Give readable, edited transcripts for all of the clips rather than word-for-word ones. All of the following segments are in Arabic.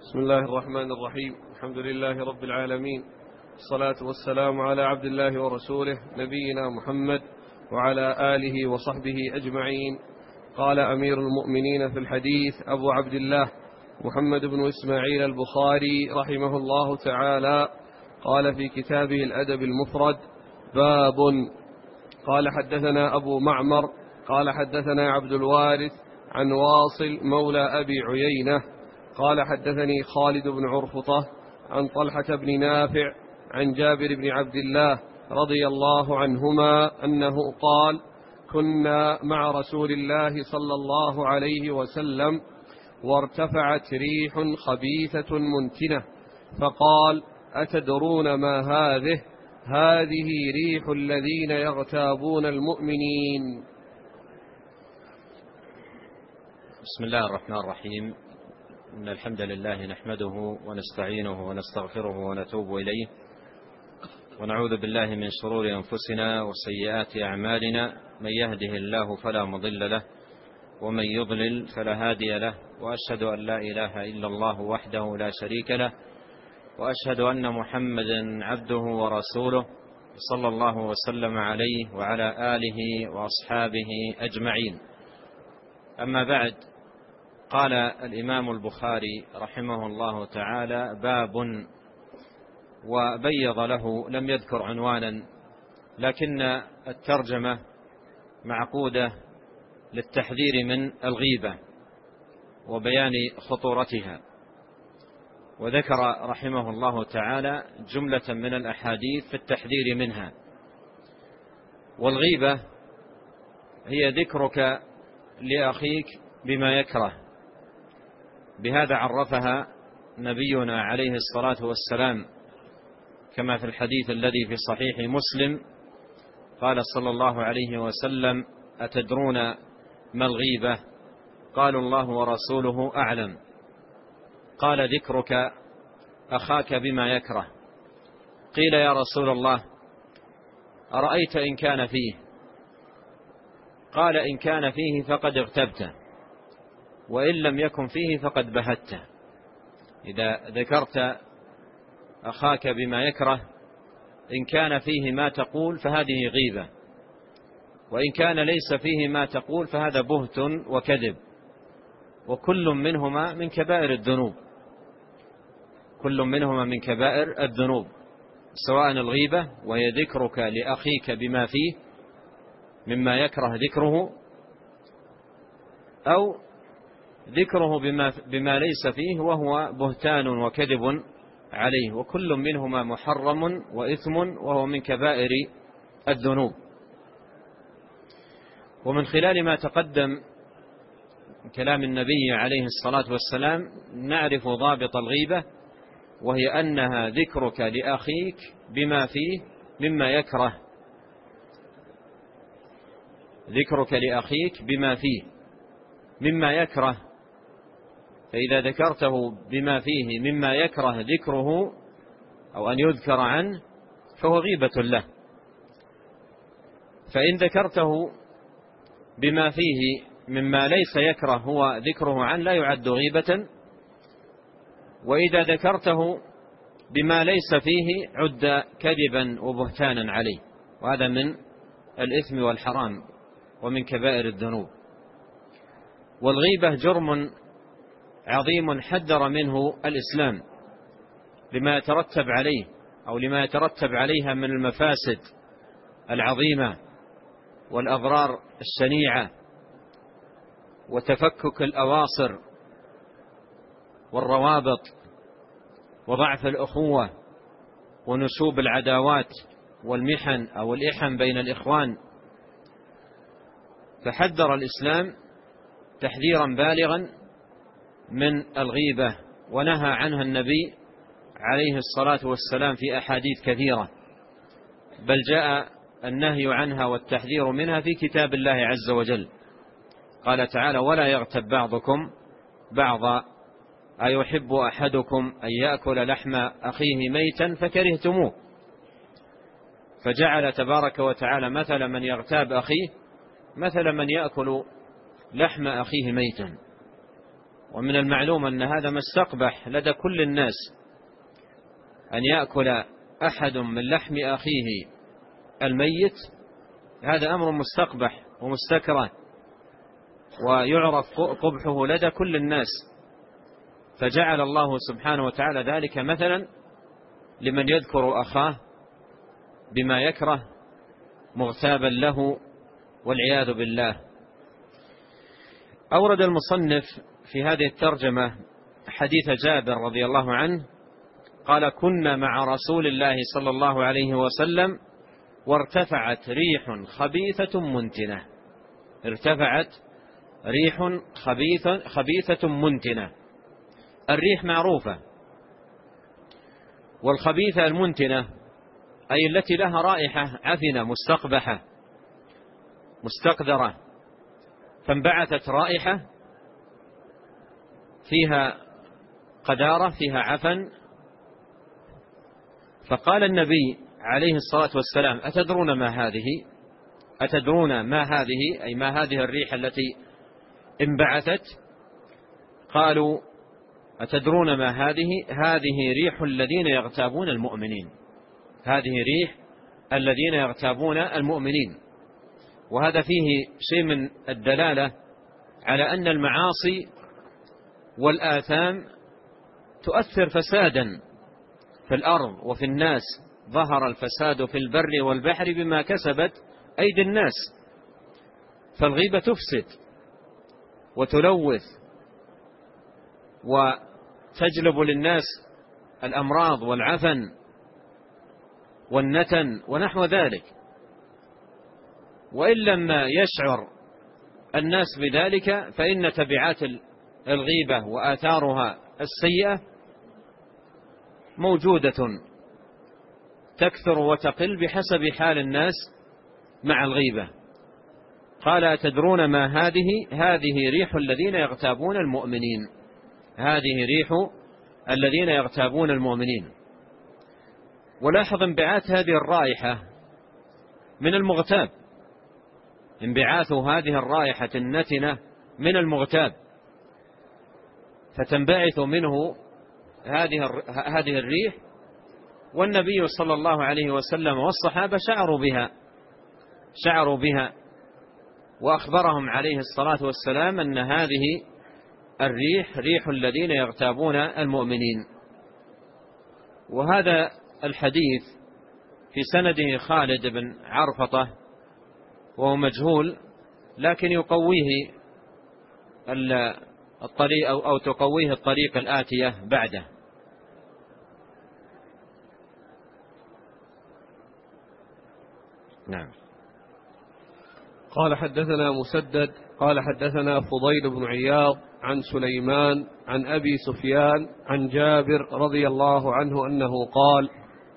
بسم الله الرحمن الرحيم. الحمد لله رب العالمين، الصلاة والسلام على عبد الله ورسوله نبينا محمد وعلى آله وصحبه أجمعين. قال أمير المؤمنين في الحديث أبو عبد الله محمد بن إسماعيل البخاري رحمه الله تعالى، قال في كتابه الأدب المفرد: باب. قال حدثنا أبو معمر قال حدثنا عبد الوارث عن واصل مولى أبي عيينة قال حدثني خالد بن عرفطة عن طلحة بن نافع عن جابر بن عبد الله رضي الله عنهما أنه قال: كنا مع رسول الله صلى الله عليه وسلم وارتفعت ريح خبيثة منتنة، فقال: أتدرون ما هذه؟ هذه ريح الذين يغتابون المؤمنين. بسم الله الرحمن الرحيم. إن الحمد لله نحمده ونستعينه ونستغفره ونتوب إليه، ونعوذ بالله من شرور أنفسنا وسيئات أعمالنا، من يهده الله فلا مضل له ومن يضلل فلا هادي له، وأشهد أن لا إله إلا الله وحده لا شريك له، وأشهد أن محمدا عبده ورسوله صلى الله وسلم عليه وعلى آله وأصحابه أجمعين. أما بعد، قال الإمام البخاري رحمه الله تعالى: باب، وبيض له، لم يذكر عنوانا، لكن الترجمة معقودة للتحذير من الغيبة وبيان خطورتها. وذكر رحمه الله تعالى جملة من الأحاديث في التحذير منها. والغيبة هي ذكرك لأخيك بما يكره، بهذا عرفها نبينا عليه الصلاة والسلام كما في الحديث الذي في صحيح مسلم، قال صلى الله عليه وسلم: أتدرون ما الغيبة؟ قالوا: الله ورسوله أعلم. قال: ذكرك أخاك بما يكره. قيل: يا رسول الله، أرأيت إن كان فيه؟ قال: إن كان فيه فقد اغتبته، وإن لم يكن فيه فقد بهته. إذا ذكرت أخاك بما يكره، إن كان فيه ما تقول فهذه غيبة، وإن كان ليس فيه ما تقول فهذا بهت وكذب، وكل منهما من كبائر الذنوب، كل منهما من كبائر الذنوب، سواء الغيبة وهي ذكرك لأخيك بما فيه مما يكره ذكره، أو ذكره بما ليس فيه وهو بهتان وكذب عليه، وكل منهما محرم وإثم وهو من كبائر الذنوب. ومن خلال ما تقدم كلام النبي عليه الصلاة والسلام نعرف ضابط الغيبة، وهي أنها ذكرك لأخيك بما فيه مما يكره، ذكرك لأخيك بما فيه مما يكره. فإذا ذكرته بما فيه مما يكره ذكره أو أن يذكر عنه فهو غيبة له. فإن ذكرته بما فيه مما ليس يكره هو ذكره عنه لا يعد غيبة، وإذا ذكرته بما ليس فيه عد كذبا وبهتانا عليه، وهذا من الإثم والحرام ومن كبائر الذنوب. والغيبة جرم عظيم حذر منه الإسلام لما يترتب عليه أو لما يترتب عليها من المفاسد العظيمة والأضرار الشنيعة وتفكك الأواصر والروابط وضعف الأخوة ونشوب العداوات والمحن أو الإحن بين الإخوان. فحذر الإسلام تحذيرا بالغا من الغيبة، ونهى عنها النبي عليه الصلاة والسلام في أحاديث كثيرة، بل جاء النهي عنها والتحذير منها في كتاب الله عز وجل. قال تعالى: ولا يغتب بعضكم بعضا أيحب أحدكم أن يأكل لحم أخيه ميتا فكرهتموه. فجعل تبارك وتعالى مثل من يغتاب أخيه مثل من يأكل لحم أخيه ميتا. ومن المعلوم أن هذا مستقبح لدى كل الناس، أن يأكل أحد من لحم أخيه الميت، هذا أمر مستقبح ومستكره ويعرف قبحه لدى كل الناس. فجعل الله سبحانه وتعالى ذلك مثلا لمن يذكر أخاه بما يكره مغتابا له والعياذ بالله. أورد المصنف في هذه الترجمة حديث جابر رضي الله عنه قال: كنا مع رسول الله صلى الله عليه وسلم وارتفعت ريح خبيثة منتنة. ارتفعت ريح خبيثة منتنة. الريح معروفة، والخبيثة المنتنة أي التي لها رائحة عفنة مستقبحة مستقذرة، فانبعثت رائحة فيها قذارة فيها عفن. فقال النبي عليه الصلاة والسلام: أتدرون ما هذه؟ أتدرون ما هذه؟ أي ما هذه الريح التي انبعثت؟ قالوا: أتدرون ما هذه؟ هذه ريح الذين يغتابون المؤمنين. هذه ريح الذين يغتابون المؤمنين. وهذا فيه شيء من الدلالة على أن المعاصي والآثام تؤثر فسادا في الأرض وفي الناس. ظهر الفساد في البر والبحر بما كسبت أيدي الناس. فالغيبة تفسد وتلوث وتجلب للناس الأمراض والعفن والنتن ونحو ذلك. وإن لم يشعر الناس بذلك فإن تبعات الغيبة وآثارها السيئة موجودة تكثر وتقل بحسب حال الناس مع الغيبة. قال: أتدرون ما هذه؟ هذه ريح الذين يغتابون المؤمنين. هذه ريح الذين يغتابون المؤمنين. ولاحظ انبعاث هذه الرائحة من المغتاب، انبعاث هذه الرائحة النتنة من المغتاب، فتنبعث منه هذه الريح. والنبي صلى الله عليه وسلم والصحابة شعروا بها وأخبرهم عليه الصلاة والسلام أن هذه الريح ريح الذين يغتابون المؤمنين. وهذا الحديث في سنده خالد بن عرفطة وهو مجهول، لكن يقويه الطريق أو تقويه الطريق الآتية بعده. نعم. قال: حدثنا مسدد قال: حدثنا فضيل بن عياض عن سليمان عن أبي سفيان عن جابر رضي الله عنه أنه قال: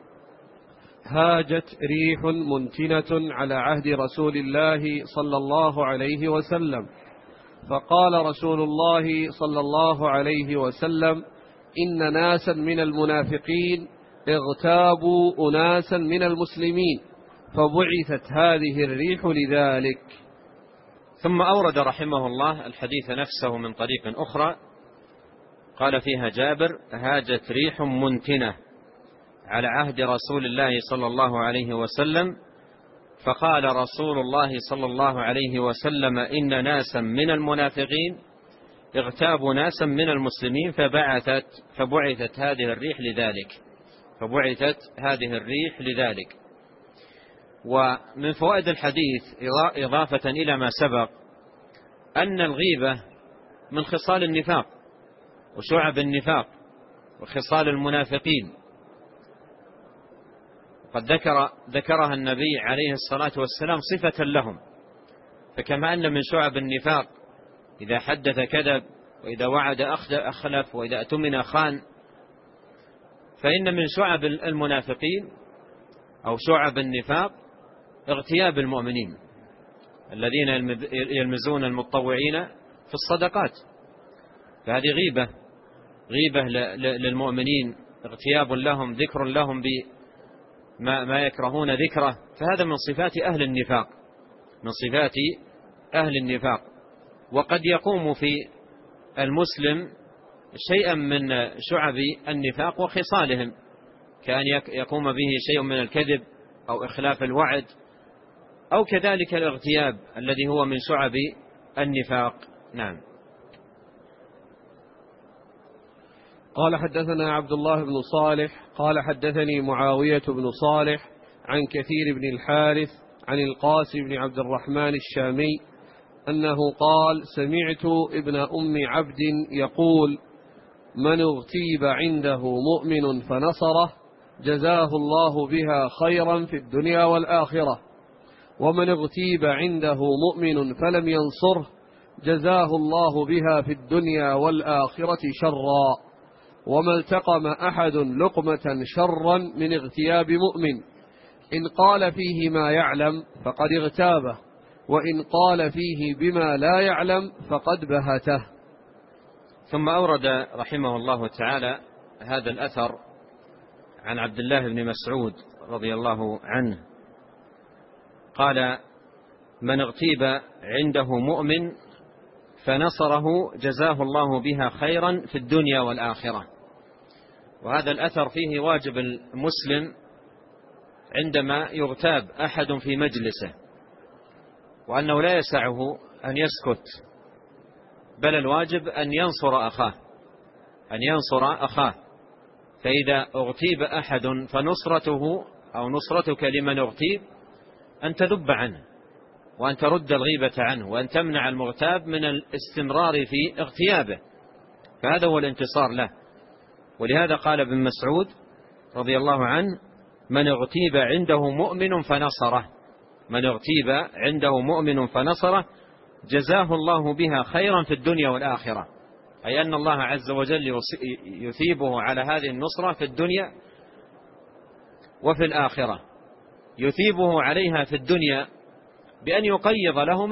هاجت ريح منتنة على عهد رسول الله صلى الله عليه وسلم، فقال رسول الله صلى الله عليه وسلم: إن ناسا من المنافقين اغتابوا أناسا من المسلمين، فبعثت هذه الريح لذلك. ثم أورد رحمه الله الحديث نفسه من طريق أخرى، قال فيها جابر: هاجت ريح منتنة على عهد رسول الله صلى الله عليه وسلم، فقال رسول الله صلى الله عليه وسلم: إن ناسا من المنافقين اغتابوا ناسا من المسلمين، فبعثت هذه الريح لذلك. ومن فوائد الحديث إضافة إلى ما سبق أن الغيبة من خصال النفاق وشعب النفاق وخصال المنافقين، قد ذكرها النبي عليه الصلاة والسلام صفة لهم. فكما أن من شعب النفاق إذا حدث كذب، وإذا وعد أخلف، وإذا اؤتمن خان، فإن من شعب المنافقين أو شعب النفاق اغتياب المؤمنين الذين يلمزون المتطوعين في الصدقات. فهذه غيبة للمؤمنين، اغتياب لهم، ذكر لهم بما يكرهون ذكره. فهذا من صفات أهل النفاق، وقد يقوم في المسلم شيئا من شعب النفاق وخصالهم، كأن يقوم به شيء من الكذب أو إخلاف الوعد، أو كذلك الاغتياب الذي هو من شعب النفاق. نعم. قال حدثنا عبد الله بن صالح قال حدثني معاوية بن صالح عن كثير بن الحارث عن القاسم بن عبد الرحمن الشامي أنه قال: سمعت ابن أم عبد يقول: من اغتيب عنده مؤمن فنصره جزاه الله بها خيرا في الدنيا والآخرة، ومن اغتيب عنده مؤمن فلم ينصره جزاه الله بها في الدنيا والآخرة شرا، وما التقم أحد لقمة شرا من اغتياب مؤمن، إن قال فيه ما يعلم فقد اغتابه، وإن قال فيه بما لا يعلم فقد بهته. ثم أورد رحمه الله تعالى هذا الأثر عن عبد الله بن مسعود رضي الله عنه قال: من اغتيب عنده مؤمن فنصره جزاه الله بها خيرا في الدنيا والآخرة. وهذا الأثر فيه واجب المسلم عندما يغتاب أحد في مجلسه، وأنه لا يسعه أن يسكت، بل الواجب أن ينصر أخاه. فإذا اغتيب أحد فنصرته أو نصرتك لمن اغتيب أن تذب عنه، وأن ترد الغيبة عنه، وأن تمنع المغتاب من الاستمرار في اغتيابه، فهذا هو الانتصار له. ولهذا قال ابن مسعود رضي الله عنه: من اغتيب عنده مؤمن فنصره جزاه الله بها خيرا في الدنيا والآخرة، أي أن الله عز وجل يثيبه على هذه النصرة في الدنيا وفي الآخرة. يثيبه عليها في الدنيا بأن يقيض له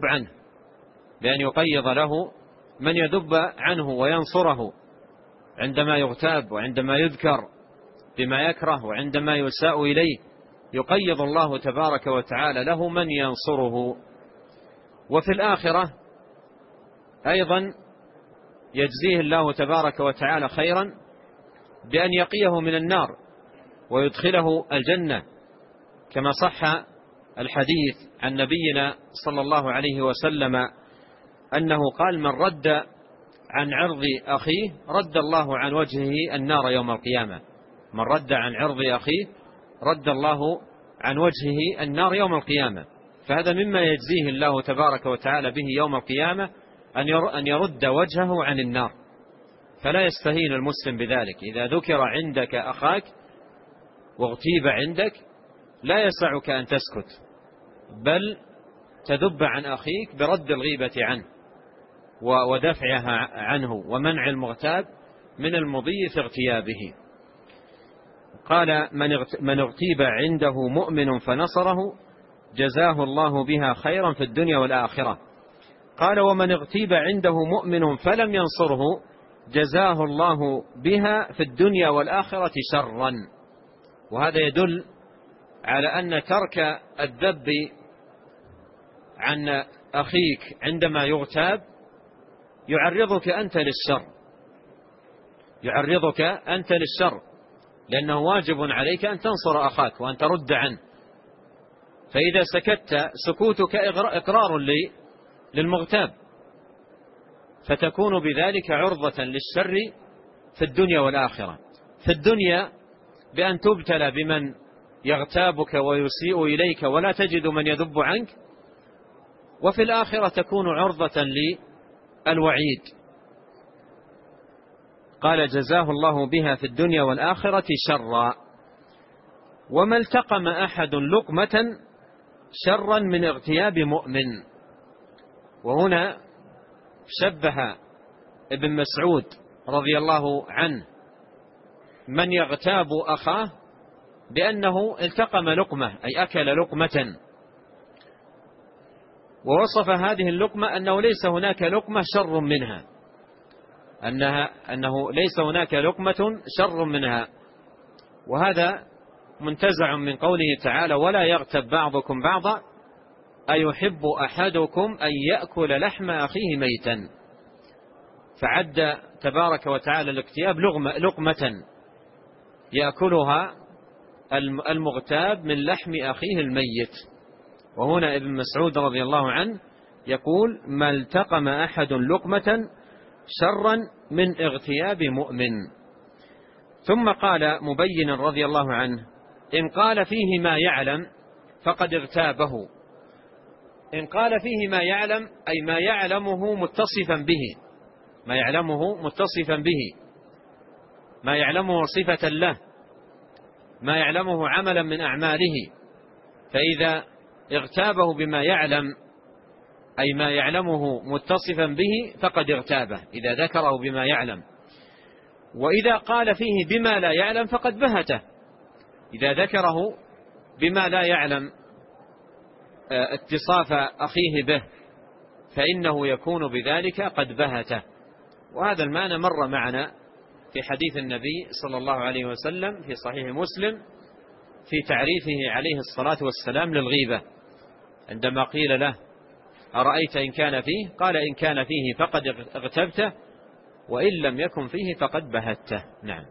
من يذب عنه وينصره عندما يغتاب، وعندما يذكر بما يكره، وعندما يساء إليه يقيض الله تبارك وتعالى له من ينصره. وفي الآخرة أيضا يجزيه الله تبارك وتعالى خيرا بأن يقيه من النار ويدخله الجنة، كما صح الحديث عن نبينا صلى الله عليه وسلم أنه قال: من رد عن عرض أخيه رد الله عن وجهه النار يوم القيامة. من رد عن عرض أخيه رد الله عن وجهه النار يوم القيامة. فهذا مما يجزيه الله تبارك وتعالى به يوم القيامة، أن يرد وجهه عن النار. فلا يستهين المسلم بذلك. إذا ذكر عندك أخاك واغتيب عندك لا يسعك أن تسكت، بل تذب عن أخيك برد الغيبة عنه ودفعها عنه ومنع المغتاب من المضي في اغتيابه. قال: من اغتيب عنده مؤمن فنصره جزاه الله بها خيرا في الدنيا والآخرة. قال: ومن اغتيب عنده مؤمن فلم ينصره جزاه الله بها في الدنيا والآخرة شرا. وهذا يدل على أن ترك الذب عن أخيك عندما يغتاب يعرضك أنت للشر، لأنه واجب عليك أن تنصر أخاك وأن ترد عنه. فإذا سكت سكوتك إقرار للمغتاب، فتكون بذلك عرضة للشر في الدنيا والآخرة. في الدنيا بأن تبتلى بمن يغتابك ويسيء إليك ولا تجد من يذب عنك، وفي الآخرة تكون عرضة للوعيد. قال: جزاه الله بها في الدنيا والآخرة شرا، وما التقم أحد لقمة شرا من اغتياب مؤمن. وهنا شبه ابن مسعود رضي الله عنه من يغتاب أخاه بأنه التقم لقمة، أي أكل لقمة، ووصف هذه اللقمة أنه ليس هناك لقمة شر منها، أنه ليس هناك لقمة شر منها. وهذا منتزع من قوله تعالى: ولا يغتب بعضكم بعضا أيحب أحدكم أن يأكل لحم أخيه ميتا. فعد تبارك وتعالى الاغتياب لقمة يأكلها المغتاب من لحم أخيه الميت. وهنا ابن مسعود رضي الله عنه يقول: ما التقم أحد لقمة شرا من اغتياب مؤمن. ثم قال مبينا رضي الله عنه: إن قال فيه ما يعلم فقد اغتابه. إن قال فيه ما يعلم أي ما يعلمه متصفا به، ما يعلمه متصفا به، ما يعلمه صفة له، ما يعلمه عملا من أعماله. فإذا اغتابه بما يعلم أي ما يعلمه متصفا به فقد اغتابه إذا ذكره بما يعلم. وإذا قال فيه بما لا يعلم فقد بهته، إذا ذكره بما لا يعلم اتصاف أخيه به فإنه يكون بذلك قد بهته. وهذا المعنى مر معنا في حديث النبي صلى الله عليه وسلم في صحيح مسلم في تعريفه عليه الصلاة والسلام للغيبة، عندما قيل له: أرأيت إن كان فيه؟ قال: إن كان فيه فقد اغتبته، وإن لم يكن فيه فقد بهته. نعم.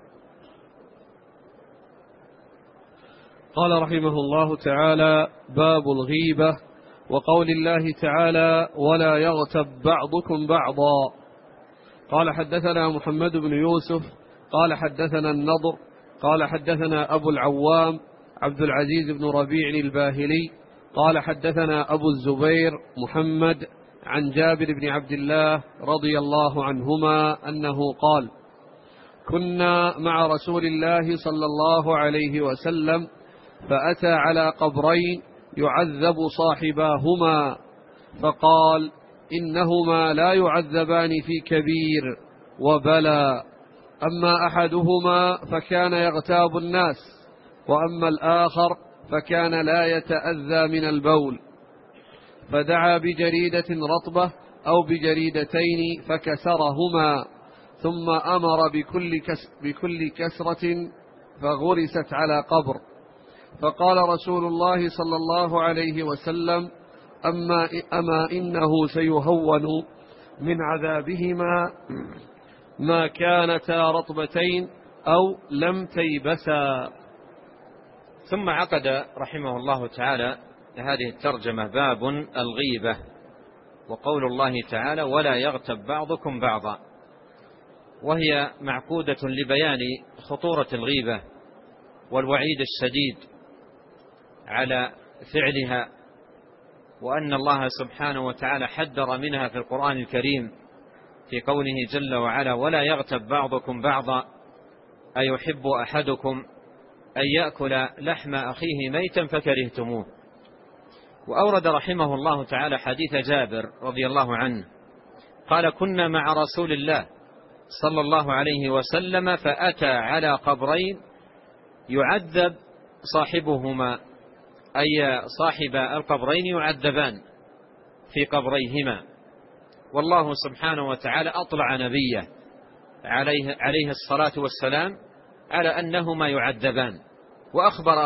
قال رحمه الله تعالى: باب الغيبة وقول الله تعالى: ولا يغتب بعضكم بعضا. قال: حدثنا محمد بن يوسف قال: حدثنا النضر قال: حدثنا أبو العوام عبد العزيز بن ربيع الباهلي قال: حدثنا أبو الزبير محمد عن جابر بن عبد الله رضي الله عنهما أنه قال: كنا مع رسول الله صلى الله عليه وسلم فأتى على قبرين يعذب صاحباهما، فقال: إنهما لا يعذبان في كبير وبلى، أما أحدهما فكان يغتاب الناس، وأما الآخر فكان لا يتأذى من البول. فدعا بجريدة رطبة أو بجريدتين فكسرهما، ثم أمر بكل كسرة فغرست على قبر. فقال رسول الله صلى الله عليه وسلم: أما إنه سيهون من عذابهما ما كانتا رطبتين أو لم تيبسا. ثم عقد رحمه الله تعالى هذه الترجمة: باب الغيبة وقول الله تعالى: ولا يغتب بعضكم بعضا. وهي معقودة لبيان خطورة الغيبة والوعيد الشديد على فعلها، وأن الله سبحانه وتعالى حذر منها في القرآن الكريم في قوله جل وعلا: ولا يغتب بعضكم بعضا أيحب أحدكم أن يأكل لحم أخيه ميتا فكرهتموه. وأورد رحمه الله تعالى حديث جابر رضي الله عنه قال: كنا مع رسول الله صلى الله عليه وسلم فأتى على قبرين يعذب صاحبهما، أي صاحب القبرين يعذبان في قبريهما، والله سبحانه وتعالى أطلع نبيه عليه الصلاة والسلام على أنهما يعذبان، وأخبر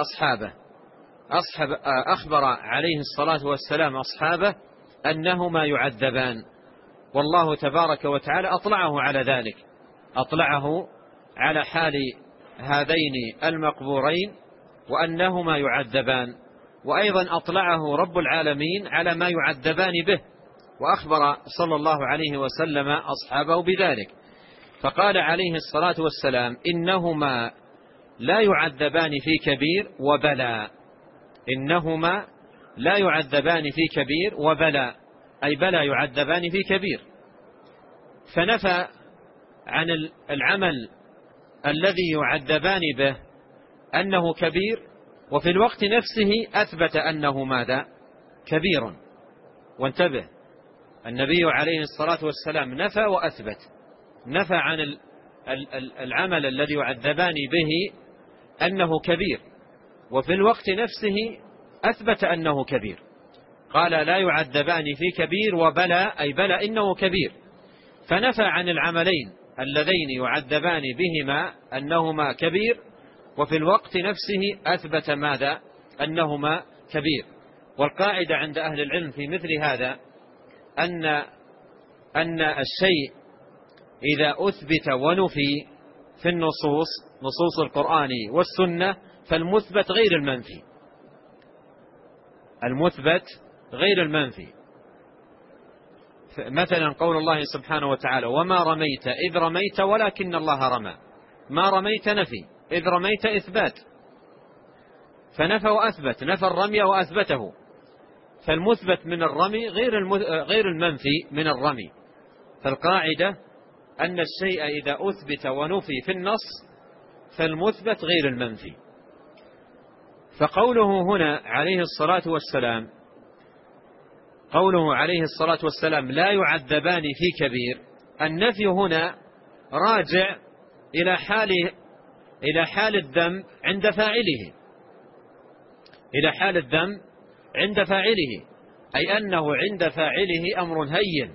أخبر عليه الصلاة والسلام أصحابه أنهما يعذبان، والله تبارك وتعالى أطلعه على ذلك، أطلعه على حال هذين المقبورين وأنهما يعذبان، وأيضا أطلعه رب العالمين على ما يعذبان به، وأخبر صلى الله عليه وسلم أصحابه بذلك. فقال عليه الصلاة والسلام: إنهما لا يعذبان في كبير وبلى. إنهما لا يعذبان في كبير وبلى، أي بلى يعذبان في كبير. فنفى عن العمل الذي يعذبان به أنه كبير، وفي الوقت نفسه أثبت أنه ماذا؟ كبير. وانتبه، النبي عليه الصلاة والسلام نفى وأثبت. نفى عن العمل الذي يعذبان به أنه كبير، وفي الوقت نفسه أثبت أنه كبير. قال: لا يعذبان في كبير وبلى، أي بلى إنه كبير. فنفى عن العملين اللذين يعذبان بهما أنهما كبير، وفي الوقت نفسه أثبت ماذا؟ أنهما كبير. والقاعدة عند أهل العلم في مثل هذا أن الشيء إذا أثبت ونفي في النصوص، نصوص القرآن والسنة، فالمثبت غير المنفي، المثبت غير المنفي. مثلا قول الله سبحانه وتعالى: وما رميت إذ رميت ولكن الله رمى. ما رميت نفي، إذ رميت إثبات، فنفى وأثبت، نفى الرمي وأثبته. فالمثبت من الرمي غير المنفي من الرمي. فالقاعدة أن الشيء إذا أثبت ونفي في النص فالمثبت غير المنفي. فقوله هنا عليه الصلاة والسلام، قوله عليه الصلاة والسلام: لا يعذبان في كبير، النفي هنا راجع إلى حال الذنب عند فاعله، إلى حال الذنب عند فاعله، أي أنه عند فاعله أمر هين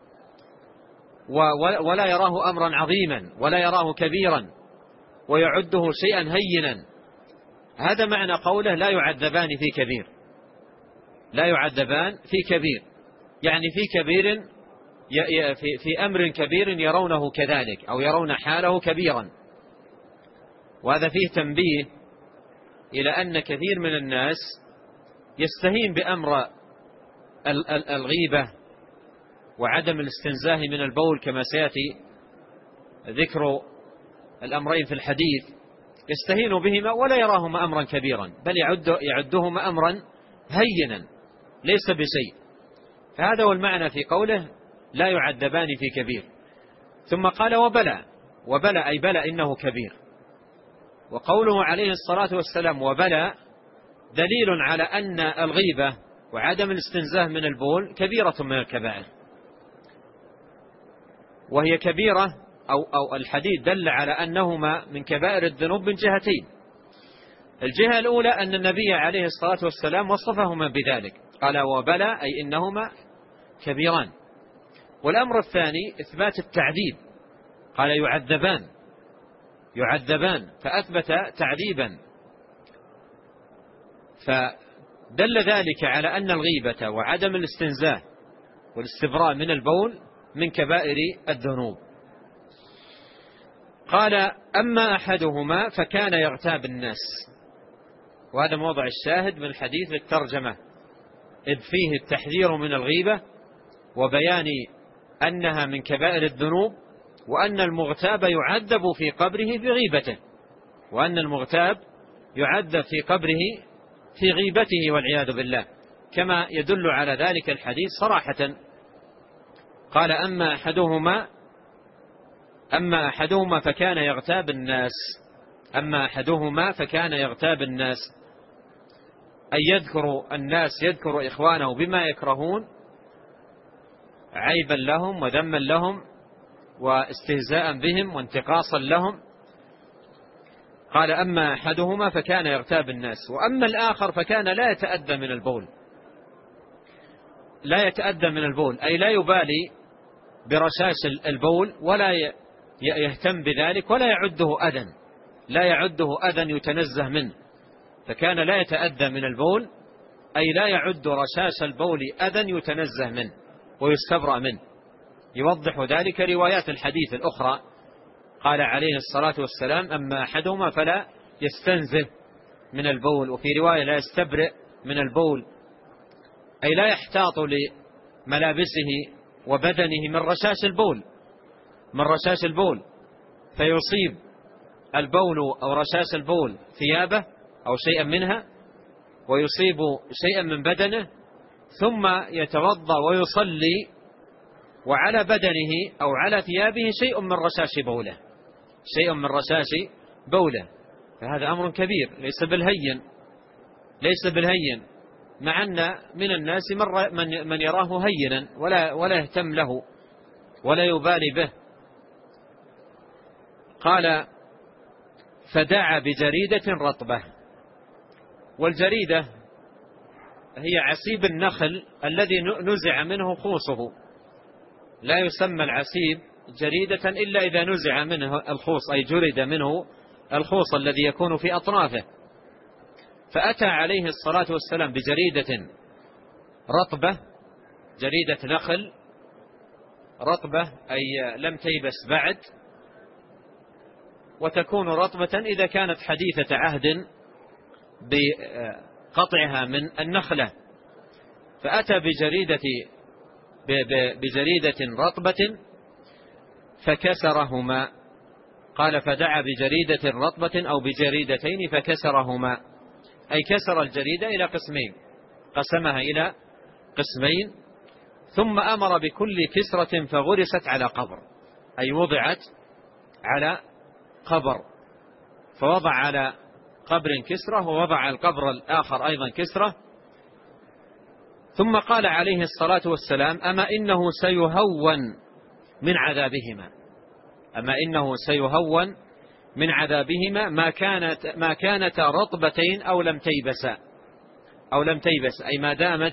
ولا يراه أمرا عظيما ولا يراه كبيرا ويعده شيئا هينا. هذا معنى قوله: لا يعذبان في كبير. لا يعذبان في كبير يعني في كبير، في أمر كبير يرونه كذلك أو يرون حاله كبيرا. وهذا فيه تنبيه إلى أن كثير من الناس يستهين بأمر الغيبة وعدم الاستنزاه من البول، كما سيأتي ذكر الأمرين في الحديث، يستهين بهما ولا يراهما أمرا كبيرا، بل يعدهما أمرا هينا ليس بشيء. فهذا هو المعنى في قوله: لا يعذبان في كبير. ثم قال: وبلى أي بلى إنه كبير. وقوله عليه الصلاة والسلام وبلى دليل على أن الغيبة وعدم الاستنزاه من البول كبيرة من الكبائر، وهي كبيرة أو الحديث دل على أنهما من كبائر الذنوب من جهتين. الجهة الأولى أن النبي عليه الصلاة والسلام وصفهما بذلك، قال: وبلى أي إنهما كبيران. والأمر الثاني إثبات التعذيب، قال: يعذبان فأثبت تعذيبا. فدل ذلك على أن الغيبة وعدم الاستنزاه والاستبراء من البول من كبائر الذنوب. قال: أما أحدهما فكان يغتاب الناس. وهذا موضع الشاهد من الحديث للترجمة، إذ فيه التحذير من الغيبة وبيان أنها من كبائر الذنوب، وأن المغتاب يعذب في قبره في غيبته، وأن المغتاب يعذب في قبره في غيبته والعياذ بالله، كما يدل على ذلك الحديث صراحة. قال: أما أحدهما فكان يغتاب الناس. أما أحدهما فكان يغتاب الناس، أي يذكر إخوانه بما يكرهون عيبا لهم وذما لهم واستهزاء بهم وانتقاصا لهم. قال: أما أحدهما فكان يغتاب الناس، وأما الآخر فكان لا يتأذى من البول. لا يتأذى من البول أي لا يبالي برشاش البول ولا يهتم بذلك ولا يعده أذى، لا يعده أذى يتنزه منه. فكان لا يتأذى من البول أي لا يعد رشاش البول أذى يتنزه منه ويستبرأ منه. يوضح ذلك روايات الحديث الأخرى. قال عليه الصلاة والسلام: أما أحدهما فلا يستنزه من البول، وفي رواية لا يستبرئ من البول، أي لا يحتاط لملابسه وبدنه من رشاش البول فيصيب البول أو رشاش البول ثيابه أو شيئا منها، ويصيب شيئا من بدنه، ثم يتوضأ ويصلي وعلى بدنه أو على ثيابه شيء من رشاش بوله. فهذا أمر كبير ليس بالهين، مع أن من الناس من يراه هينا ولا يهتم له ولا يبالي به. قال: فدعا بجريدة رطبة. والجريدة هي عسيب النخل الذي نزع منه خوصه. لا يسمى العسيب جريدة إلا إذا نزع منه الخوص، أي جرد منه الخوص الذي يكون في أطرافه. فأتى عليه الصلاة والسلام بجريدة رطبة، جريدة نخل رطبة أي لم تيبس بعد، وتكون رطبة إذا كانت حديثة عهد بقطعها من النخلة، فأتى بجريدة رطبة فكسرهما. قال فدعا بجريدة رطبة أو بجريدتين فكسرهما، أي كسر الجريدة إلى قسمين، قسمها إلى قسمين، ثم أمر بكل كسرة فغرست على قبر، أي وضعت على قبر، فوضع على قبر كسرة ووضع على القبر الآخر أيضا كسرة. ثم قال عليه الصلاة والسلام أما إنه سيهون من عذابهما، أما إنه سيهون من عذابهما ما كانتا رطبتين أو لم تيبس، أي ما دامت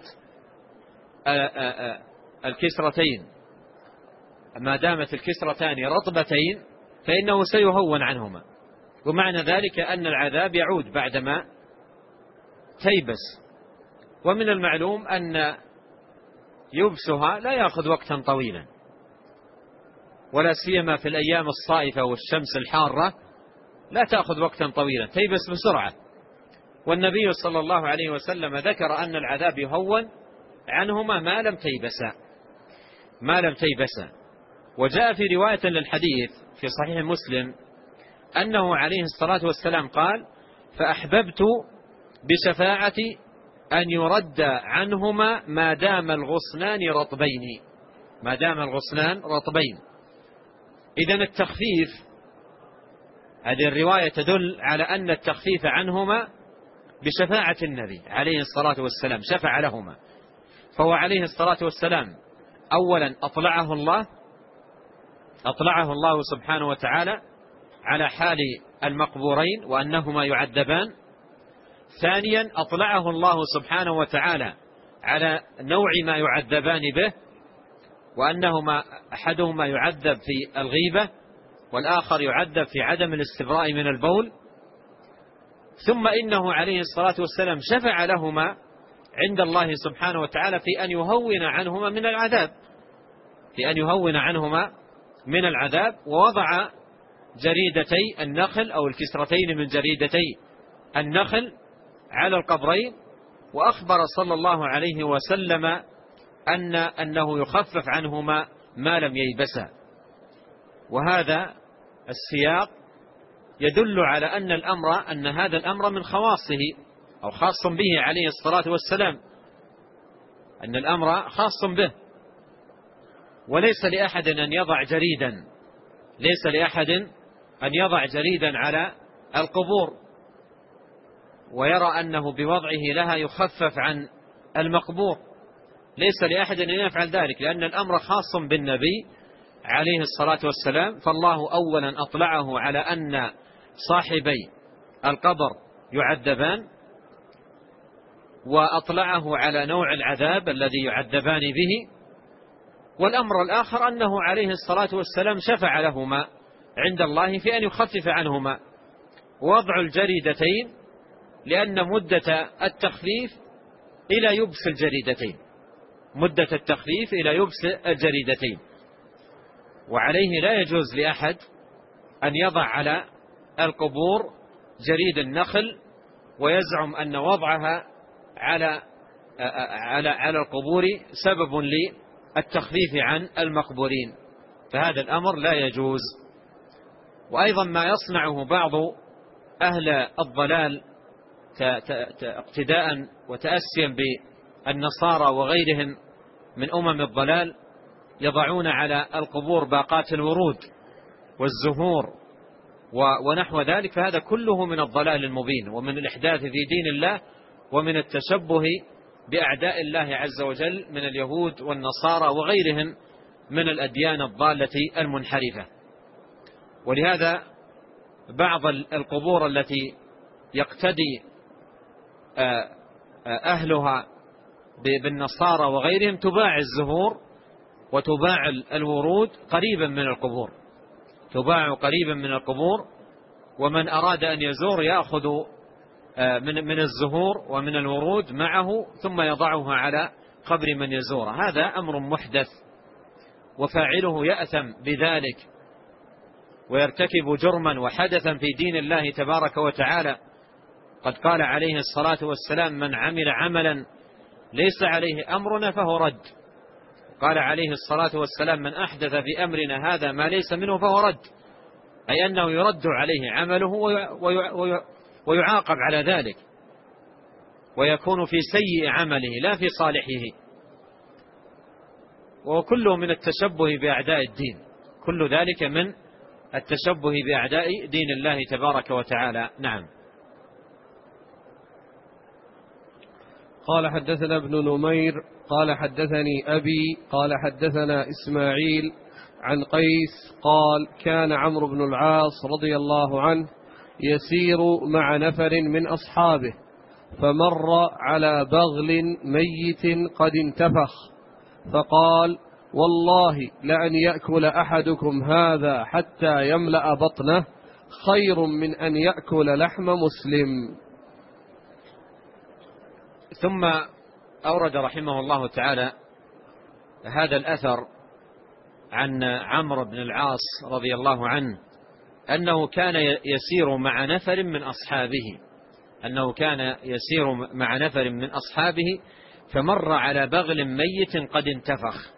الكسرتين، ما دامت الكسرتان رطبتين فإنه سيهون عنهما. ومعنى ذلك أن العذاب يعود بعدما تيبس. ومن المعلوم أن يبسها لا يأخذ وقتا طويلا، ولا سيما في الأيام الصائفة والشمس الحارة لا تأخذ وقتا طويلا، تيبس بسرعة. والنبي صلى الله عليه وسلم ذكر أن العذاب يهون عنهما ما لم تيبسا. وجاء في رواية للحديث في صحيح مسلم أنه عليه الصلاة والسلام قال فأحببت بشفاعتي أن يرد عنهما ما دام الغصنان رطبين. إذن التخفيف، هذه الرواية تدل على أن التخفيف عنهما بشفاعة النبي عليه الصلاة والسلام، شفع لهما. فهو عليه الصلاة والسلام أولا أطلعه الله سبحانه وتعالى على حال المقبورين وأنهما يعذبان. ثانيا أطلعه الله سبحانه وتعالى على نوع ما يعذبان به، وأنهما أحدهما يعذب في الغيبة والآخر يعذب في عدم الاستبراء من البول. ثم إنه عليه الصلاة والسلام شفع لهما عند الله سبحانه وتعالى في أن يهون عنهما من العذاب، ووضع جريدتي النخل أو الكسرتين من جريدتي النخل على القبرين، وأخبر صلى الله عليه وسلم أنه يخفف عنهما ما لم ييبسا. وهذا السياق يدل على أن هذا الأمر من خواصه أو خاص به عليه الصلاة والسلام، أن الأمر خاص به، وليس لأحد أن يضع جريدا على القبور ويرى أنه بوضعه لها يخفف عن المقبور، ليس لأحد أن يفعل ذلك، لأن الأمر خاص بالنبي عليه الصلاة والسلام. فالله أولا أطلعه على أن صاحبي القبر يعذبان، وأطلعه على نوع العذاب الذي يعذبان به. والأمر الآخر أنه عليه الصلاة والسلام شفع لهما عند الله في أن يخفف عنهما وضع الجريدتين، لأن مدة التخفيف إلى يبس الجريدتين، وعليه لا يجوز لأحد أن يضع على القبور جريد النخل ويزعم أن وضعها على القبور سبب للتخفيف عن المقبورين، فهذا الأمر لا يجوز. وأيضا ما يصنعه بعض أهل الضلال اقتداء وتأسيا بالنصارى وغيرهم من الضلال، يضعون على القبور باقات الورود والزهور ونحو ذلك، فهذا كله من الضلال المبين ومن الإحداث في دين الله ومن التشبه بأعداء الله عز وجل من اليهود والنصارى وغيرهم من الأديان الضالة المنحرفة. ولهذا بعض القبور التي يقتدي أهلها بالنصارى وغيرهم تباع الزهور وتباع الورود قريبا من القبور، ومن أراد أن يزور يأخذ من الزهور ومن الورود معه ثم يضعها على قبر من يزور. هذا أمر محدث وفاعله يأثم بذلك ويرتكب جرما وحدثا في دين الله تبارك وتعالى. قد قال عليه الصلاة والسلام: من عمل عملا ليس عليه أمرنا فهو رد. قال عليه الصلاة والسلام: من أحدث في أمرنا هذا ما ليس منه فهو رد، أي أنه يرد عليه عمله ويعاقب على ذلك، ويكون في سيء عمله لا في صالحه. وكله من التشبه بأعداء الدين، كل ذلك من التشبه بأعداء دين الله تبارك وتعالى. نعم. قال حدثنا ابن نمير قال حدثني أبي قال حدثنا إسماعيل عن قيس قال: كان عمرو بن العاص رضي الله عنه يسير مع نفر من أصحابه، فمر على بغل ميت قد انتفخ، فقال: والله لأن يأكل أحدكم هذا حتى يملأ بطنه خير من أن يأكل لحم مسلم. ثم أورد رحمه الله تعالى هذا الأثر عن عمرو بن العاص رضي الله عنه أنه كان يسير مع نفر من أصحابه، فمر على بغل ميت قد انتفخ،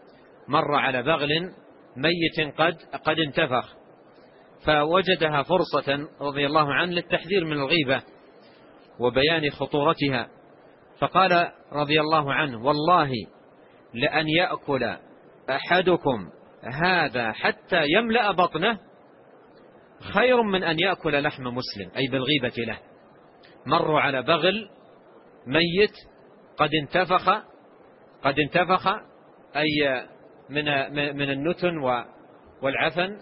قد انتفخ، فوجدها فرصة رضي الله عنه للتحذير من الغيبة وبيان خطورتها، فقال رضي الله عنه: والله لأن يأكل أحدكم هذا حتى يملأ بطنه خير من أن يأكل لحم مسلم، أي بالغيبة له. مروا على بغل ميت قد انتفخ أي من النتن والعفن،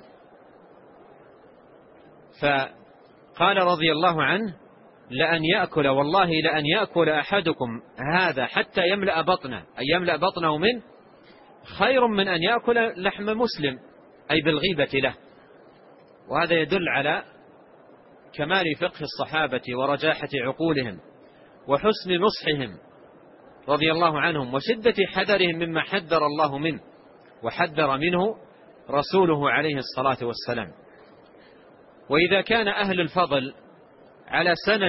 فقال رضي الله عنه: والله لأن يأكل أحدكم هذا حتى يملأ بطنه، أي يملأ بطنه منه، خير من أن يأكل لحم مسلم، أي بالغيبة له. وهذا يدل على كمال فقه الصحابة ورجاحة عقولهم وحسن نصحهم رضي الله عنهم وشدة حذرهم مما حذر الله منه وحذر منه رسوله عليه الصلاة والسلام. وإذا كان أهل الفضل على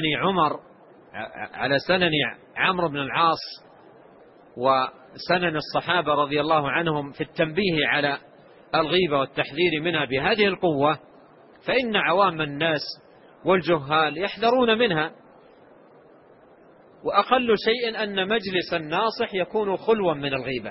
سنن عمرو بن العاص وسنن الصحابة رضي الله عنهم في التنبيه على الغيبة والتحذير منها بهذه القوة، فإن عوام الناس والجهال يحذرون منها. وأقل شيء أن مجلس الناصح يكون خلوا من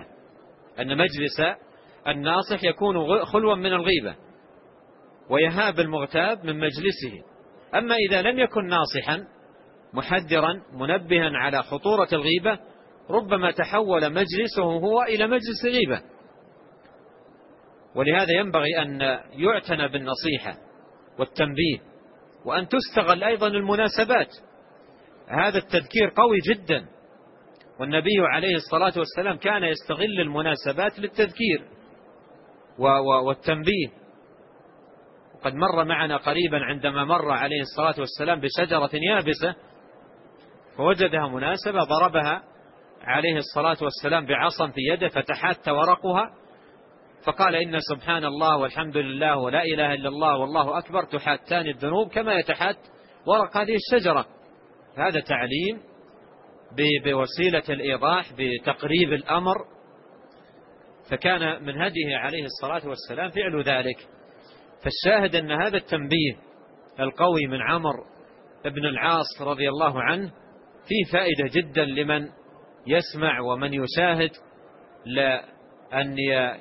الغيبة، ويهاب المغتاب من مجلسه. أما إذا لم يكن ناصحا محذرا منبها على خطورة الغيبة، ربما تحول مجلسه هو إلى مجلس غيبة. ولهذا ينبغي أن يعتنى بالنصيحة والتنبيه، وأن تستغل أيضا المناسبات. هذا التذكير قوي جدا، والنبي عليه الصلاة والسلام كان يستغل المناسبات للتذكير والتنبيه. وقد مر معنا قريبا عندما مر عليه الصلاة والسلام بشجرة يابسة فوجدها مناسبة، ضربها عليه الصلاة والسلام بعصا في يده فتحات ورقها، فقال: إن سبحان الله والحمد لله ولا إله إلا الله والله أكبر تحاتان الذنوب كما يتحات ورق هذه الشجرة. هذا تعليم بوسيلة الإيضاح بتقريب الأمر، فكان من هديه عليه الصلاة والسلام فعل ذلك. فالشاهد أن هذا التنبيه القوي من عمرو بن العاص رضي الله عنه فيه فائدة جدا لمن يسمع ومن يشاهد، لأن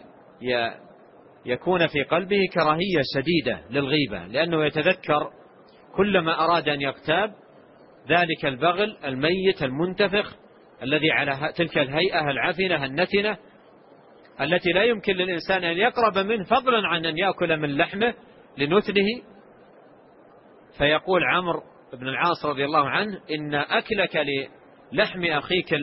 يكون في قلبه كراهية شديدة للغيبة، لأنه يتذكر كلما أراد أن يغتاب ذلك البغل الميت المنتفخ الذي على تلك الهيئة العفنة النتنة التي لا يمكن للإنسان أن يقرب منه، فضلا عن أن يأكل من لحمه لنتنه. فيقول عمرو بن العاص رضي الله عنه: إن أكلك لحم أخيك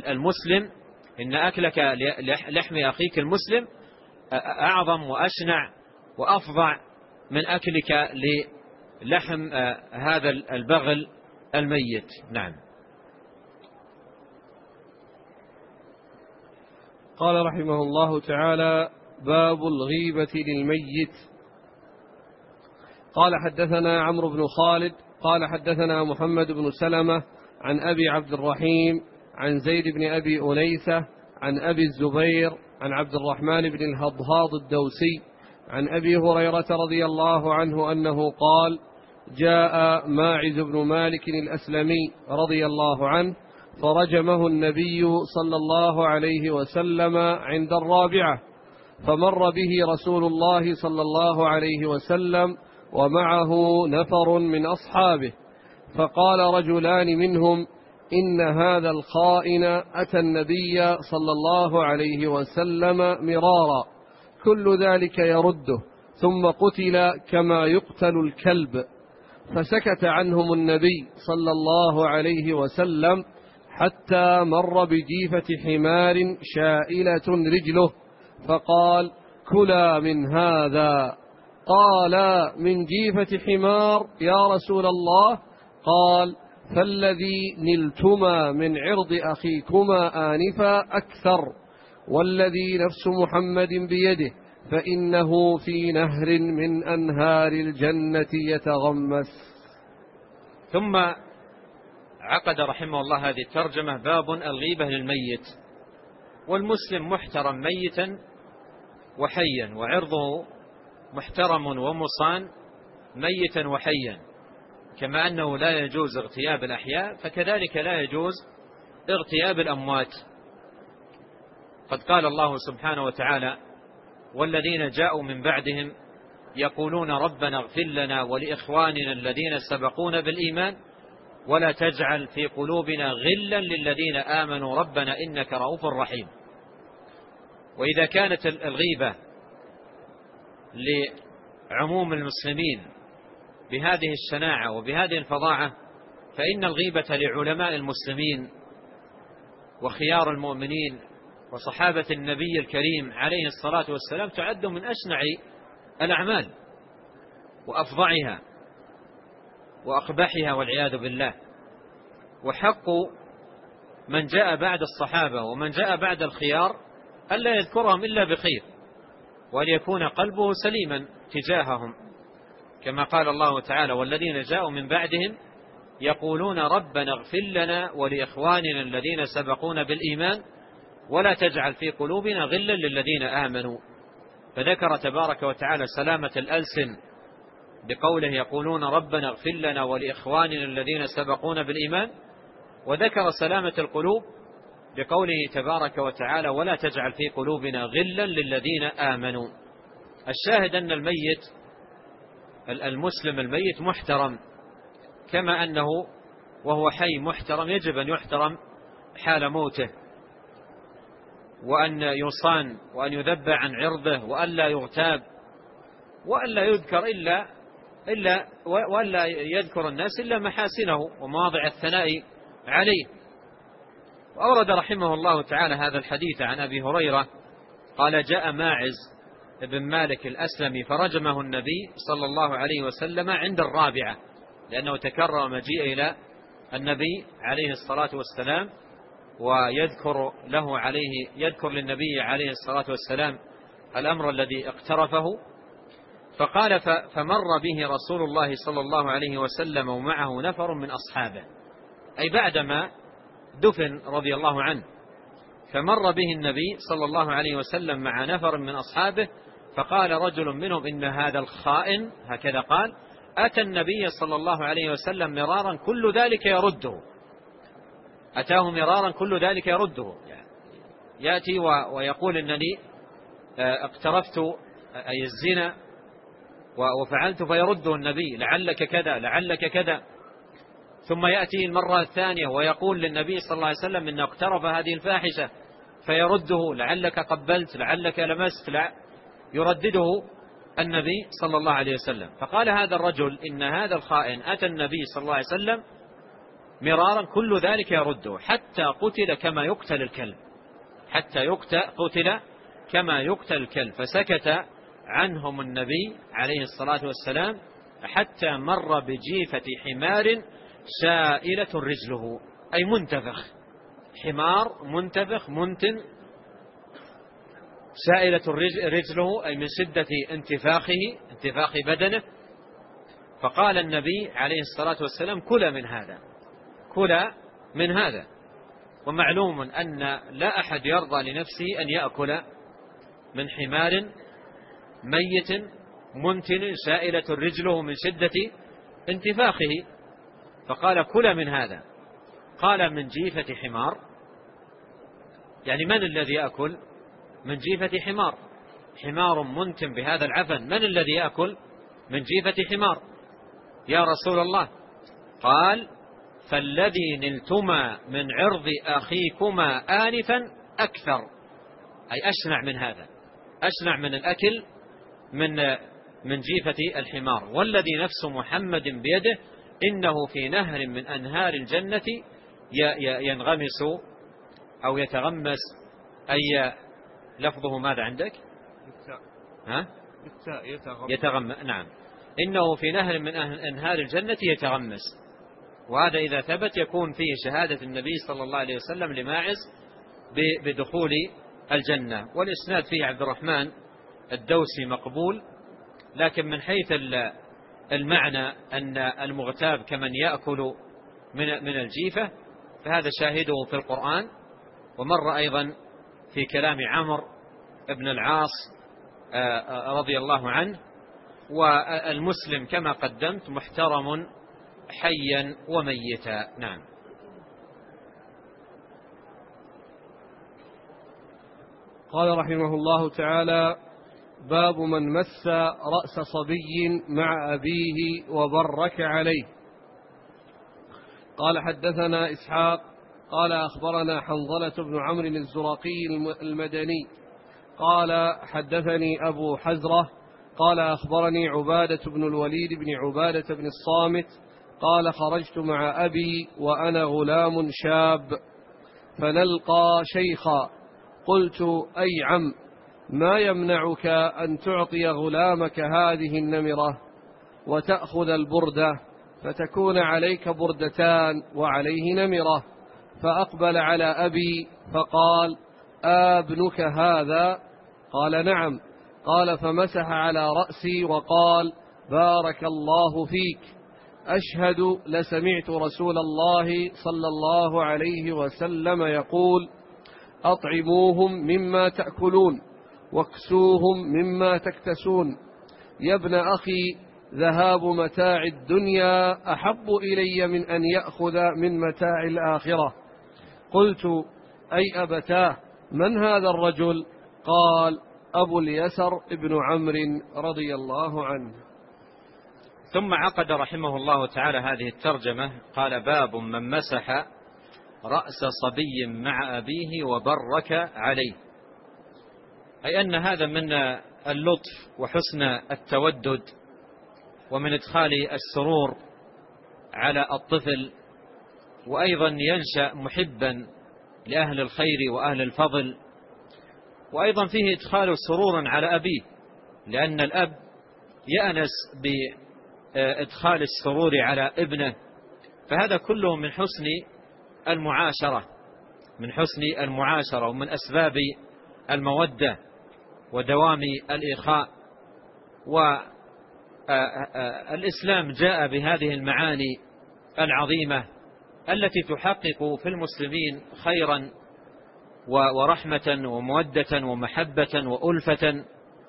المسلم أعظم وأشنع وأفظع من أكلك للحم هذا البغل الميت. نعم. قال رحمه الله تعالى: باب الغيبة للميت. قال حدثنا عمرو بن خالد قال حدثنا محمد بن سلمة عن أبي عبد الرحيم عن زيد بن أبي أنيسة عن أبي الزبير عن عبد الرحمن بن الهضهاض الدوسي عن أبي هريرة رضي الله عنه أنه قال: جاء ماعز بن مالك الأسلمي رضي الله عنه فرجمه النبي صلى الله عليه وسلم عند الرابعة، فمر به رسول الله صلى الله عليه وسلم ومعه نفر من أصحابه، فقال رجلان منهم: إن هذا الخائن أتى النبي صلى الله عليه وسلم مرارا، كل ذلك يرده، ثم قتل كما يقتل الكلب. فسكت عنهم النبي صلى الله عليه وسلم حتى مر بجيفة حمار شائلة رجله، فقال: كلا من هذا. قال: من جيفة حمار يا رسول الله؟ قال: فالذي نلتما من عرض أخيكما آنفا أكثر، والذي نفس محمد بيده فإنه في نهر من أنهار الجنة يتغمس. ثم عقد رحمه الله هذه الترجمة: باب الغيبة للميت. والمسلم محترم ميتا وحيا، وعرضه محترم ومصان ميتا وحيا، كما أنه لا يجوز اغتياب الأحياء فكذلك لا يجوز اغتياب الأموات. قد قال الله سبحانه وتعالى: والذين جاءوا من بعدهم يقولون ربنا اغفر لنا ولإخواننا الذين سبقونا بالإيمان ولا تجعل في قلوبنا غلا للذين آمنوا ربنا إنك رؤوف رحيم. وإذا كانت الغيبة لعموم المسلمين بهذه الشناعة وبهذه الفظاعة، فإن الغيبة لعلماء المسلمين وخيار المؤمنين وصحابة النبي الكريم عليه الصلاة والسلام تعد من أشنع الأعمال وأفظعها وأقبحها والعياذ بالله. وحق من جاء بعد الصحابة ومن جاء بعد الخيار ألا يذكرهم إلا بخير، وأن يكون قلبه سليما تجاههم، كما قال الله تعالى: والذين جاءوا من بعدهم يقولون ربنا اغفر لنا ولإخواننا الذين سبقونا بالإيمان ولا تجعل في قلوبنا غلا للذين آمنوا. فذكر تبارك وتعالى سلامة الألسن بقوله: يقولون ربنا اغفر لنا ولإخواننا الذين سبقونا بالإيمان، وذكر سلامة القلوب بقوله تبارك وتعالى: ولا تجعل في قلوبنا غلا للذين آمنوا. الشاهد أن الميت المسلم الميت محترم، كما أنه وهو حي محترم، يجب أن يحترم حال موته، وأن يصان وأن يذب عن عرضه، وألا يغتاب، وألا يذكر وألا يذكر الناس إلا محاسنه ومواضع الثناء عليه. وأورد رحمه الله تعالى هذا الحديث عن أبي هريرة قال: جاء ماعز بن مالك الأسلمي فرجمه النبي صلى الله عليه وسلم عند الرابعة، لأنه تكرر مجيء إلى النبي عليه الصلاة والسلام يذكر للنبي عليه الصلاة والسلام الأمر الذي اقترفه. فقال: فمر به رسول الله صلى الله عليه وسلم ومعه نفر من أصحابه، أي بعدما دفن رضي الله عنه، فمر به النبي صلى الله عليه وسلم مع نفر من أصحابه، فقال رجل منهم: إن هذا الخائن، هكذا قال، أتى النبي صلى الله عليه وسلم مرارا كل ذلك يرده. أتاه مرارا كل ذلك يرده، يأتي ويقول: إنني اقترفت أي الزنا وفعلت، فيرده النبي: لعلك كذا لعلك كذا. ثم يأتي المرة الثانية ويقول للنبي صلى الله عليه وسلم: إنه اقترف هذه الفاحشة، فيرده: لعلك قبلت لعلك لمست، يردده النبي صلى الله عليه وسلم. فقال هذا الرجل: إن هذا الخائن أتى النبي صلى الله عليه وسلم مرارا كل ذلك يرده، حتى قتل كما يقتل الكلب، قتل كما يقتل الكلب. فسكت عنهم النبي عليه الصلاة والسلام حتى مر بجيفة حمار سائلة رجله، أي منتفخ، حمار منتفخ منتن سائلة رجله أي من شدة انتفاخ بدنه. فقال النبي عليه الصلاة والسلام كل من هذا. ومعلوم أن لا أحد يرضى لنفسه أن يأكل من حمار ميت منتن سائلة رجله من شدة انتفاخه، فقال كل من هذا. قال من جيفة حمار، يعني من الذي يأكل من جيفة حمار منتن بهذا العفن، من الذي يأكل من جيفة حمار يا رسول الله؟ قال فالذي نلتما من عرض أخيكما آنفا أكثر، أي أشنع من هذا، أشنع من الأكل من جيفة الحمار. والذي نفس محمد بيده إنه في نهر من أنهار الجنة ينغمس أو يتغمس، أي لفظه ماذا عندك؟ يتغمس. نعم، إنه في نهر من أنهار الجنة يتغمس. وهذا إذا ثبت يكون فيه شهادة النبي صلى الله عليه وسلم لماعز بدخول الجنة. والإسناد فيه عبد الرحمن الدوسي مقبول، لكن من حيث المعنى أن المغتاب كمن يأكل من الجيفة، فهذا شاهده في القرآن، ومر أيضا في كلام عمرو بن العاص رضي الله عنه. والمسلم كما قدمت محترم حيا وميتا. نعم. قال رحمه الله تعالى: باب من مس رأس صبي مع أبيه وبرك عليه. قال حدثنا إسحاق قال أخبرنا حنظلة بن عمرو الزرقي المدني قال حدثني أبو حزرة قال أخبرني عبادة بن الوليد بن عبادة بن الصامت قال خرجت مع أبي وأنا غلام شاب فنلقى شيخا، قلت: أي عم، ما يمنعك أن تعطي غلامك هذه النمرة وتأخذ البردة فتكون عليك بردتان وعليه نمرة؟ فأقبل على أبي فقال: ابنك هذا؟ قال: نعم. قال: فمسح على رأسي وقال: بارك الله فيك، أشهد لسمعت رسول الله صلى الله عليه وسلم يقول: أطعموهم مما تأكلون واكسوهم مما تكتسون. يا ابن أخي، ذهاب متاع الدنيا أحب إلي من أن يأخذ من متاع الآخرة. قلت: أي أبتاه، من هذا الرجل؟ قال: أبو اليسر ابن عمرو رضي الله عنه. ثم عقد رحمه الله تعالى هذه الترجمة، قال: باب من مسح رأس صبي مع أبيه وبرك عليه، أي أن هذا من اللطف وحسن التودد ومن إدخال السرور على الطفل، وأيضا ينشأ محبا لأهل الخير وأهل الفضل، وأيضا فيه إدخال سرور على أبيه، لأن الأب يأنس بإدخال السرور على ابنه، فهذا كله من حسن المعاشرة ومن أسباب المودة ودوام الإخاء. والإسلام جاء بهذه المعاني العظيمة التي تحقق في المسلمين خيرا ورحمة ومودة ومحبة وألفة.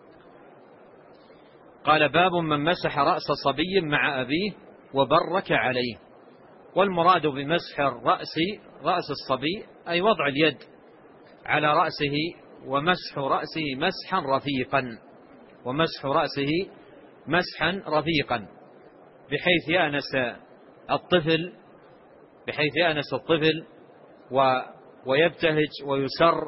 قال: باب من مسح رأس صبي مع أبيه وبرك عليه. والمراد بمسح رأس الصبي أي وضع اليد على رأسه ومسح رأسه مسحا رفيقا بحيث يأنس الطفل ويبتهج ويسر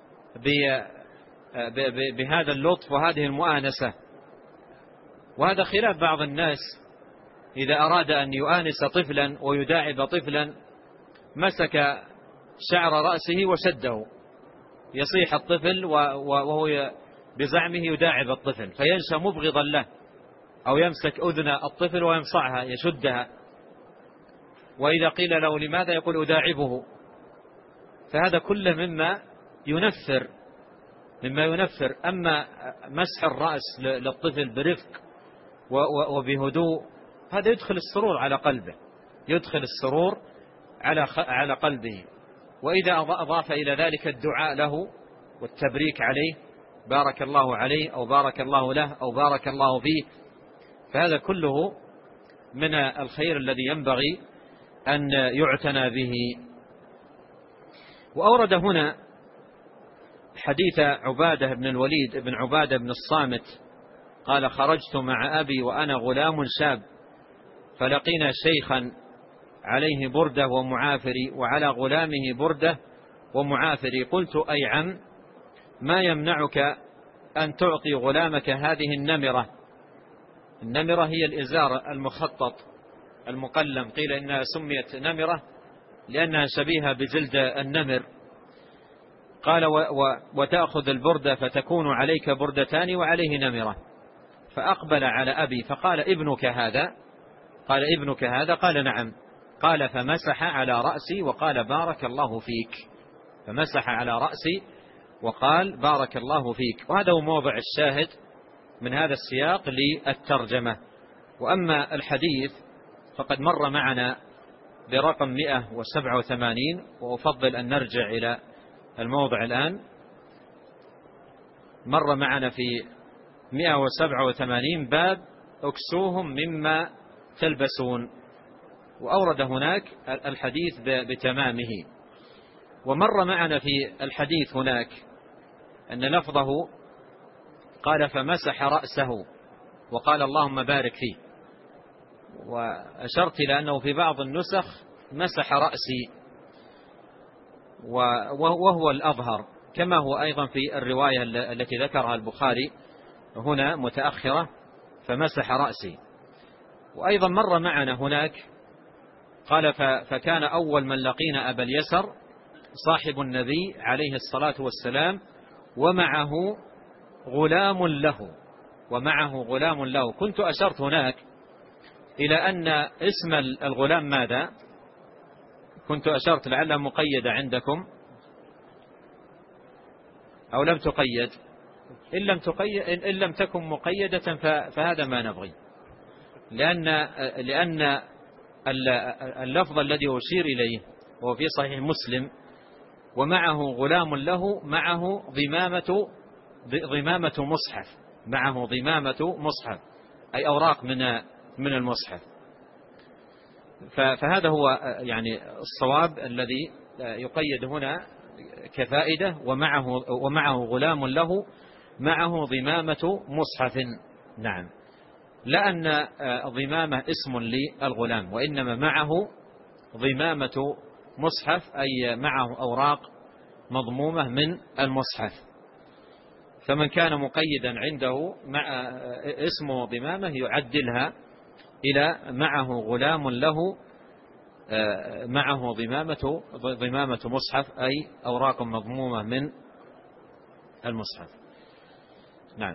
بهذا اللطف وهذه المؤانسة. وهذا خلاف بعض الناس، إذا أراد أن يؤانس طفلا ويداعب طفلا مسك شعر رأسه وشده، يصيح الطفل وهو بزعمه يداعب الطفل فينشأ مبغضا له، أو يمسك أذن الطفل ويمصعها يشدها، وإذا قيل له لماذا يقول أداعبه. فهذا كله مما ينفر مما ينفر. أما مسح الرأس للطفل برفق وبهدوء هذا يدخل السرور على قلبه، يدخل السرور على قلبه. وإذا أضاف إلى ذلك الدعاء له والتبريك عليه، بارك الله عليه أو بارك الله له أو بارك الله فيه، فهذا كله من الخير الذي ينبغي أن يعتنى به. وأورد هنا حديث عبادة بن الوليد بن عبادة بن الصامت قال: خرجت مع أبي وأنا غلام شاب، فلقينا شيخا عليه بردة ومعافري وعلى غلامه بردة ومعافري، قلت: أي عم، ما يمنعك أن تعطي غلامك هذه النمرة؟ النمرة هي الإزار المخطط المقلم، قيل إنها سميت نمرة لأنها شبيهة بجلد النمر. قال: وتأخذ البردة فتكون عليك بردتان وعليه نمرة. فأقبل على أبي فقال: ابنك هذا؟ قال: ابنك هذا؟ قال: نعم. قال: فمسح على رأسي وقال: بارك الله فيك. فمسح على رأسي وقال: بارك الله فيك. وهذا هو موضع الشاهد من هذا السياق للترجمة. وأما الحديث فقد مر معنا برقم 187، وأفضل أن نرجع إلى الموضع الآن. مر معنا في 187 باب اكسوهم مما تلبسون، وأورد هناك الحديث بتمامه. ومر معنا في الحديث هناك أن لفظه قال: فمسح رأسه وقال: اللهم بارك فيه. وأشرت إلى أنه في بعض النسخ مسح رأسي، وهو الأظهر، كما هو أيضا في الرواية التي ذكرها البخاري هنا متأخرة: فمسح رأسي. وأيضا مر معنا هناك قال: فكان أول من لقينا أبا اليسر صاحب النبي عليه الصلاة والسلام ومعه غلام له. كنت أشرت هناك إلى أن اسم الغلام ماذا؟ كنت أشرت لعلها مقيدة عندكم أو لم تقيد. إن لم تكن مقيدة فهذا ما نبغي، لأن اللفظ الذي أشير إليه وهو في صحيح مسلم: ومعه غلام له، معه ضمامة مصحف، معه ضمامة مصحف أي أوراق من المصحف. فهذا هو يعني الصواب الذي يقيد هنا كفائدة: ومعه غلام له، معه ضمامة مصحف. نعم، لا أن ضمامة اسم للغلام، وإنما معه ضمامة مصحف أي معه أوراق مضمومة من المصحف. فمن كان مقيدا عنده مع اسمه ضمامة يعدلها إلى معه غلام له، معه ضمامة مصحف أي أوراق مضمومة من المصحف. نعم.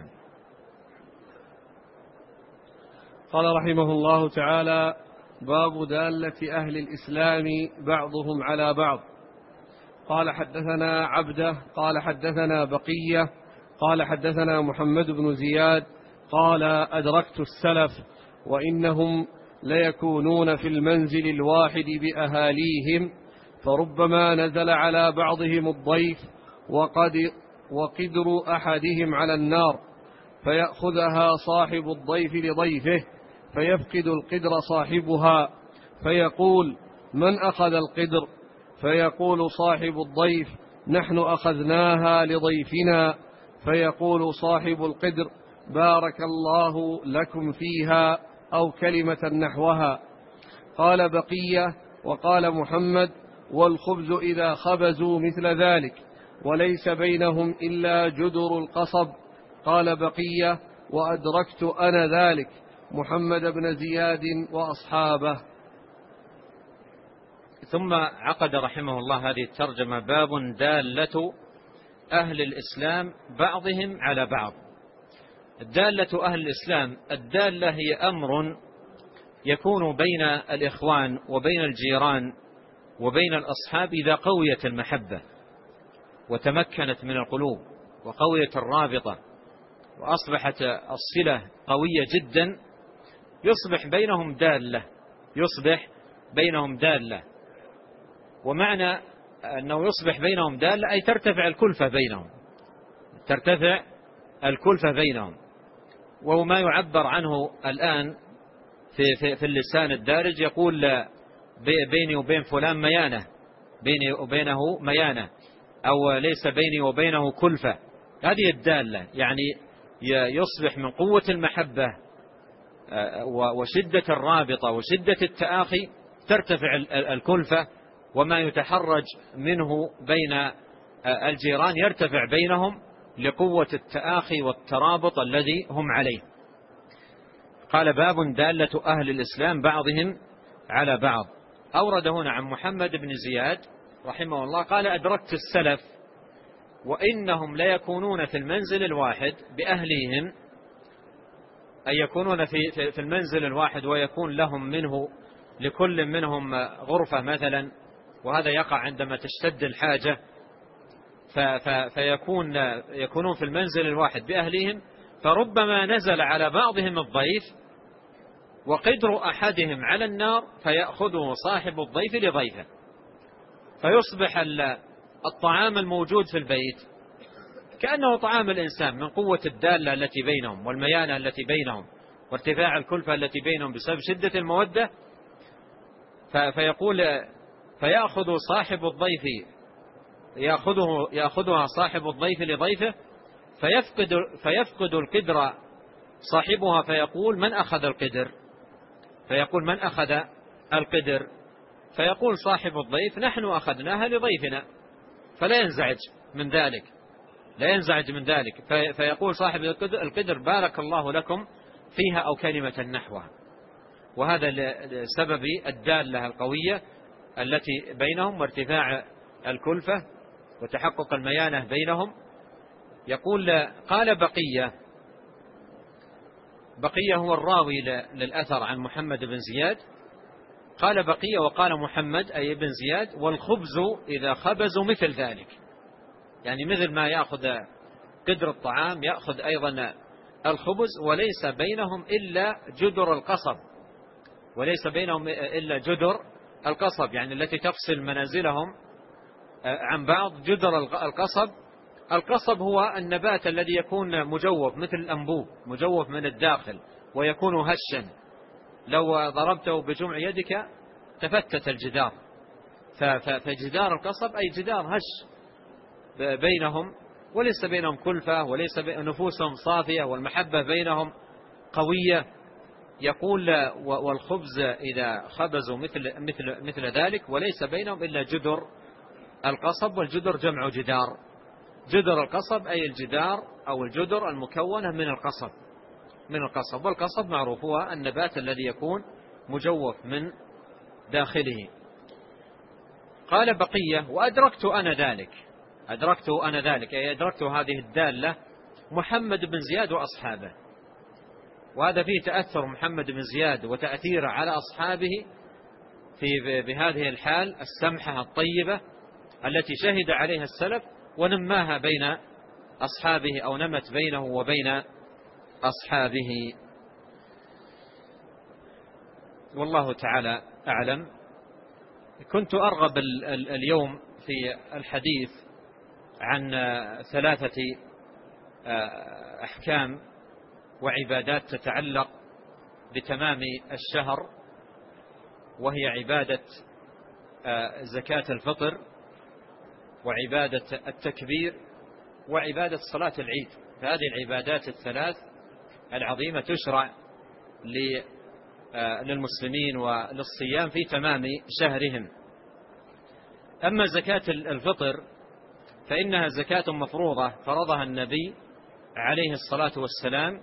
قال رحمه الله تعالى: باب دالة أهل الإسلام بعضهم على بعض. قال: حدثنا عبده قال حدثنا بقية قال حدثنا محمد بن زياد قال: أدركت السلف وإنهم ليكونون في المنزل الواحد بأهاليهم، فربما نزل على بعضهم الضيف وقدر أحدهم على النار، فيأخذها صاحب الضيف لضيفه، فيفقد القدر صاحبها، فيقول: من أخذ القدر؟ فيقول صاحب الضيف: نحن أخذناها لضيفنا. فيقول صاحب القدر: بارك الله لكم فيها، أو كلمة نحوها. قال بقية: وقال محمد: والخبز إذا خبزوا مثل ذلك، وليس بينهم إلا جدر القصب. قال بقية: وأدركت أنا ذلك، محمد بن زياد وأصحابه. ثم عقد رحمه الله هذه الترجمة: باب دالة أهل الإسلام بعضهم على بعض. الدالة أهل الإسلام، الدالة هي أمر يكون بين الإخوان وبين الجيران وبين الأصحاب إذا قويت المحبة وتمكنت من القلوب وقوية الرابطة وأصبحت الصلة قوية جدا، يصبح بينهم دالة. ومعنى أنه يصبح بينهم دالة أي ترتفع الكلفة بينهم، وهو ما يعبر عنه الآن في اللسان الدارج، يقول بيني وبين فلان ميانة، بيني وبينه ميانة، أو ليس بيني وبينه كلفة. هذه الدالة، يعني يصبح من قوة المحبة وشدة الرابطة وشدة التآخي ترتفع الكلفة، وما يتحرج منه بين الجيران يرتفع بينهم لقوة التآخي والترابط الذي هم عليه. قال: باب دالة أهل الإسلام بعضهم على بعض. أورد هنا عن محمد بن زياد رحمه الله قال: أدركت السلف وإنهم ليكونون في المنزل الواحد بأهليهم، أي يكونون في المنزل الواحد ويكون لهم منه لكل منهم غرفة مثلا، وهذا يقع عندما تشتد الحاجة، فيكونون في المنزل الواحد بأهليهم، فربما نزل على بعضهم الضيف وقدر أحدهم على النار فيأخذه صاحب الضيف لضيفه، فيصبح الطعام الموجود في البيت كأنه طعام الإنسان من قوة الدالة التي بينهم والميانة التي بينهم وارتفاع الكلفة التي بينهم بسبب شدة المودة. فيأخذ صاحب الضيف يأخذها صاحب الضيف لضيفه، فيفقد القدر صاحبها، فيقول: من أخذ القدر؟ فيقول صاحب الضيف: نحن أخذناها لضيفنا، فلا ينزعج من ذلك. فيقول صاحب القدر: بارك الله لكم فيها، أو كلمة نحوها. وهذا لسبب الدالة القوية التي بينهم وارتفاع الكلفة وتحقق الميانة بينهم. يقول: قال بقية هو الراوي للأثر عن محمد بن زياد. قال بقية وقال محمد أي بن زياد: والخبز إذا خبزوا مثل ذلك، يعني مثل ما يأخذ قدر الطعام يأخذ أيضا الخبز، وليس بينهم إلا جدر القصب، يعني التي تفصل منازلهم عن بعض. جدر القصب هو النبات الذي يكون مجوف مثل الأنبوب، مجوف من الداخل ويكون هشا، لو ضربته بجمع يدك تفتت الجدار. فجدار القصب أي جدار هش بينهم، وليس بينهم كلفة، وليس نفوسهم صافية، والمحبة بينهم قوية. يقول: والخبز إذا خبزوا مثل ذلك، وليس بينهم إلا جدر القصب. والجدر جمع جدار. جدر القصب أي الجدار أو الجدر المكونة من القصب. والقصب معروف هو النبات الذي يكون مجوف من داخله. قال بقية: وأدركت أنا ذلك أي أدركت هذه الدالة محمد بن زياد وأصحابه. وهذا فيه تأثر محمد بن زياد وتأثير على أصحابه بهذه الحال السمحة الطيبة التي شهد عليها السلف، ونماها بين أصحابه أو نمت بينه وبين أصحابه. والله تعالى أعلم. كنت أرغب اليوم في الحديث عن 3 أحكام وعبادات تتعلق بتمام الشهر، وهي عبادة زكاة الفطر، وعبادة التكبير، وعبادة صلاة العيد. فهذه العبادات الثلاث العظيمة تشرع للمسلمين وللصيام في تمام شهرهم. أما زكاة الفطر فإنها زكاة مفروضة فرضها النبي عليه الصلاة والسلام،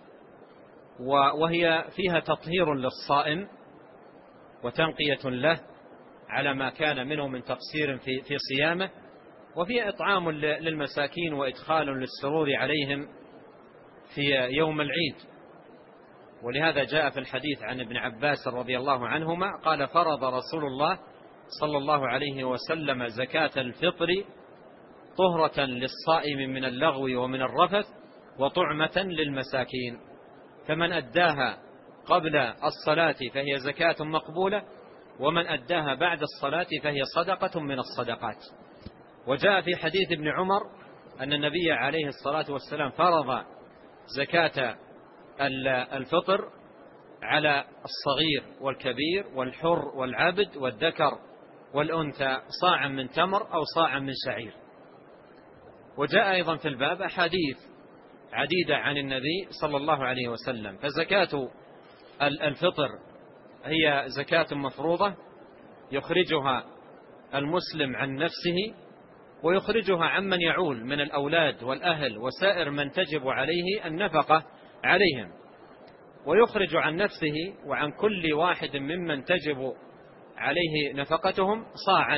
وهي فيها تطهير للصائم وتنقية له على ما كان منه من تقصير في صيامه، وفيها إطعام للمساكين وإدخال للسرور عليهم في يوم العيد. ولهذا جاء في الحديث عن ابن عباس رضي الله عنهما قال: فرض رسول الله صلى الله عليه وسلم زكاة الفطر طهرة للصائم من اللغو ومن الرفث وطعمة للمساكين. فمن أداها قبل الصلاة فهي زكاة مقبولة، ومن أداها بعد الصلاة فهي صدقة من الصدقات. وجاء في حديث ابن عمر أن النبي عليه الصلاة والسلام فرض زكاة الفطر على الصغير والكبير والحر والعبد والذكر والأنثى صاعا من تمر أو صاعا من شعير. وجاء أيضا في الباب أحاديث عديدة عن النبي صلى الله عليه وسلم. فزكاة الفطر هي زكاة مفروضة يخرجها المسلم عن نفسه ويخرجها عمن يعول من الأولاد والأهل وسائر من تجب عليه النفقة عليهم، ويخرج عن نفسه وعن كل واحد ممن تجب عليه نفقتهم صاعا.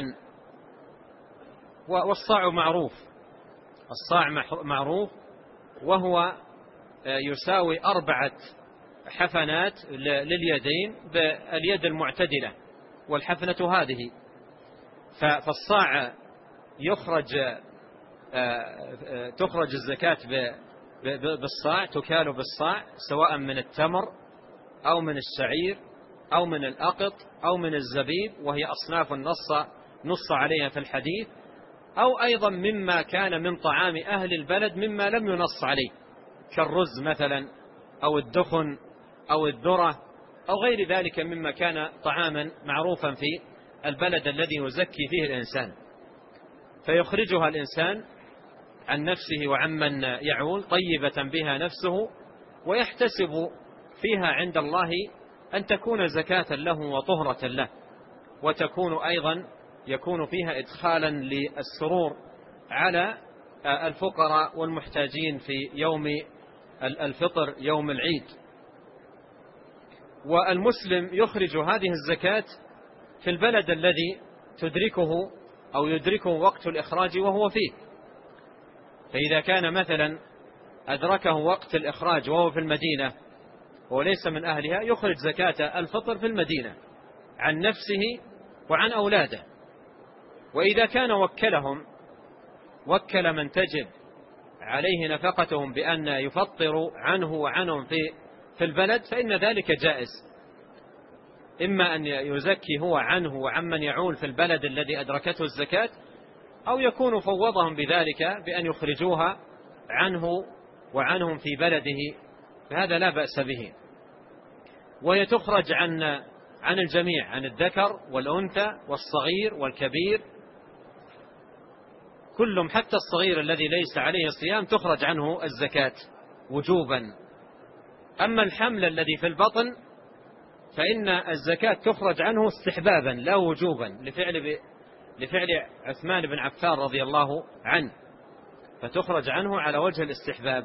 والصاع معروف، الصاع معروف، وهو يساوي 4 حفنات لليدين باليد المعتدلة، والحفنة هذه. فالصاع تخرج الزكاة بالصاع، تكال بالصاع، سواء من التمر أو من الشعير أو من الأقط أو من الزبيب، وهي أصناف نص عليها في الحديث، أو أيضا مما كان من طعام أهل البلد مما لم ينص عليه، كالرز مثلا أو الدخن أو الذرة أو غير ذلك مما كان طعاما معروفا في البلد الذي يزكي فيه الإنسان. فيخرجها الإنسان عن نفسه وعمن يعول طيبة بها نفسه، ويحتسب فيها عند الله أن تكون زكاة له وطهرة له، وتكون أيضا يكون فيها إدخالا للسرور على الفقراء والمحتاجين في يوم الفطر يوم العيد. والمسلم يخرج هذه الزكاة في البلد الذي تدركه أو يدركه وقت الإخراج وهو فيه. فإذا كان مثلا أدركه وقت الإخراج وهو في المدينة وليس من أهلها، يخرج زكاة الفطر في المدينة عن نفسه وعن أولاده. وإذا كان وكل من تجب عليه نفقتهم بأن يفطر عنه وعنهم في البلد، فإن ذلك جائز، إما أن يزكي هو عنه وعمن يعول في البلد الذي أدركته الزكاة، أو يكون فوضهم بذلك بأن يخرجوها عنه وعنهم في بلده، فهذا لا بأس به. وهي تخرج عن الجميع، عن الذكر والأنثى والصغير والكبير، كلهم، حتى الصغير الذي ليس عليه صيام تخرج عنه الزكاة وجوبا. أما الحمل الذي في البطن فإن الزكاة تخرج عنه استحبابا لا وجوبا، لفعل عثمان بن عفان رضي الله عنه، فتخرج عنه على وجه الاستحباب.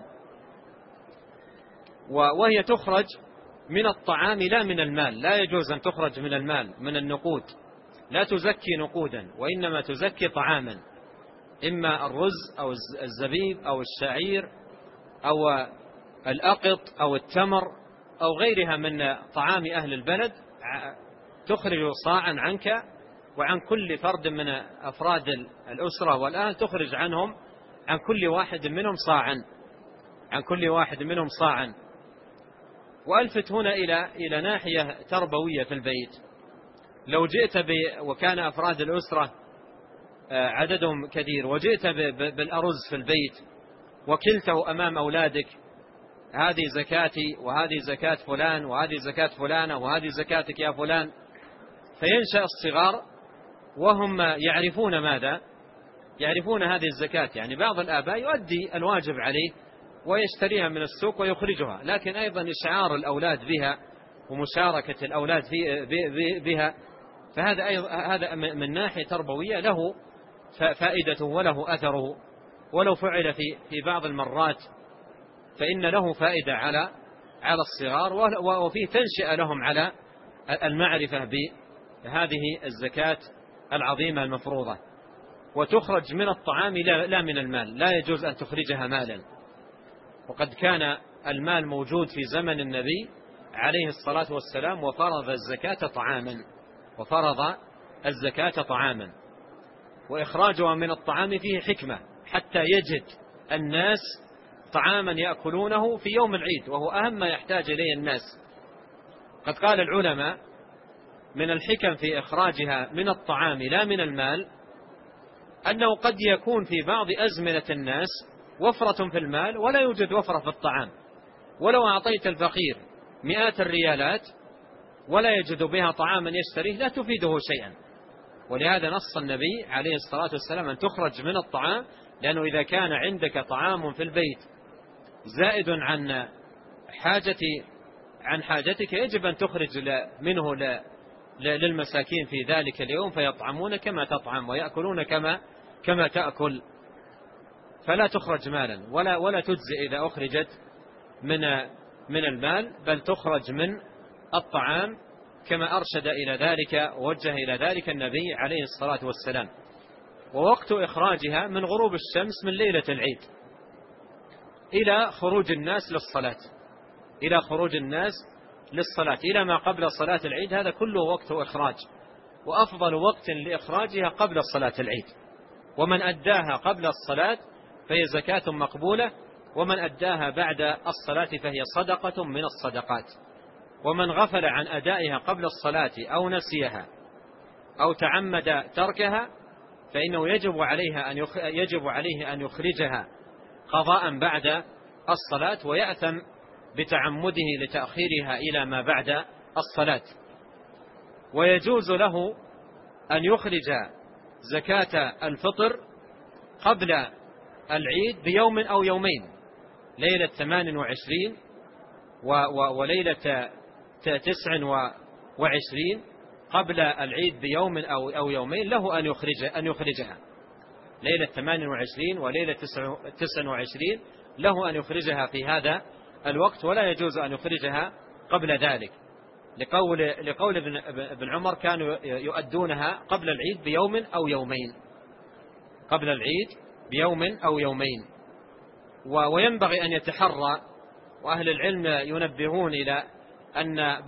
وهي تخرج من الطعام لا من المال، لا يجوز أن تخرج من المال من النقود، لا تزكي نقودا، وإنما تزكي طعاما، إما الرز أو الزبيب أو الشعير أو الأقط أو التمر أو غيرها من طعام أهل البلد. تخرج صاعا عنك وعن كل فرد من أفراد الأسرة والأهل، تخرج عنهم عن كل واحد منهم صاعا، عن كل واحد منهم صاعا. وألفت هنا إلى ناحية تربوية في البيت. لو جئت وكان أفراد الأسرة عددهم كثير، وجئت بالأرز في البيت وكلته أمام أولادك، هذه زكاتي وهذه زكاة فلان وهذه زكاة فلانة وهذه زكاتك يا فلان، فينشأ الصغار وهم يعرفون ماذا؟ يعرفون هذه الزكاة. يعني بعض الآباء يؤدي الواجب عليه ويشتريها من السوق ويخرجها، لكن أيضا إشعار الأولاد بها ومشاركة الأولاد بها، فهذا من ناحية تربوية له فائدته وله أثره، ولو فعل في بعض المرات فإن له فائدة على الصغار، وفيه تنشئة لهم على المعرفة بهذه الزكاة العظيمة المفروضة. وتخرج من الطعام لا من المال، لا يجوز أن تخرجها مالا. وقد كان المال موجود في زمن النبي عليه الصلاة والسلام، وفرض الزكاة طعاما، وإخراجها من الطعام فيه حتى يجد الناس طعاما يأكلونه في يوم العيد، وهو أهم ما يحتاج إليه الناس. قد قال العلماء من الحكم في إخراجها من الطعام لا من المال أنه قد يكون في بعض أزمنة الناس وفرة في المال ولا يوجد وفرة في الطعام، ولو أعطيت الفقير مئات الريالات ولا يجد بها طعاما يشتريه لا تفيده شيئا. ولهذا نص النبي عليه الصلاة والسلام أن تخرج من الطعام، لأنه إذا كان عندك طعام في البيت زائد عن حاجتك يجب أن تخرج منه للمساكين في ذلك اليوم، فيطعمون كما تطعم ويأكلون كما تأكل. فلا تخرج مالا ولا تجزئ إذا أخرجت من المال، بل تخرج من الطعام كما أرشد إلى ذلك ووجه إلى ذلك النبي عليه الصلاة والسلام. ووقت إخراجها من غروب الشمس من ليلة العيد إلى خروج الناس للصلاة إلى ما قبل صلاة العيد، هذا كله وقت إخراج، وأفضل وقت لإخراجها قبل صلاة العيد. ومن أداها قبل الصلاة فهي زكاة مقبولة، ومن أداها بعد الصلاة فهي صدقة من الصدقات. ومن غفل عن أدائها قبل الصلاة أو نسيها أو تعمد تركها فإنه يجب عليه أن يخرجها قضاء بعد الصلاة، ويأثم بتعمده لتأخيرها إلى ما بعد الصلاة. ويجوز له أن يخرج زكاة الفطر قبل العيد بيوم أو يومين، ليلة 28 وليلة 29 قبل العيد بيوم أو يومين، له أن يخرجها. ليلة 28 وليلة 29 له أن يخرجها في هذا الوقت، ولا يجوز أن يخرجها قبل ذلك، لقول ابن عمر كانوا يؤدونها قبل العيد بيوم أو يومين. وينبغي أن يتحرى، وأهل العلم ينبهون إلى أن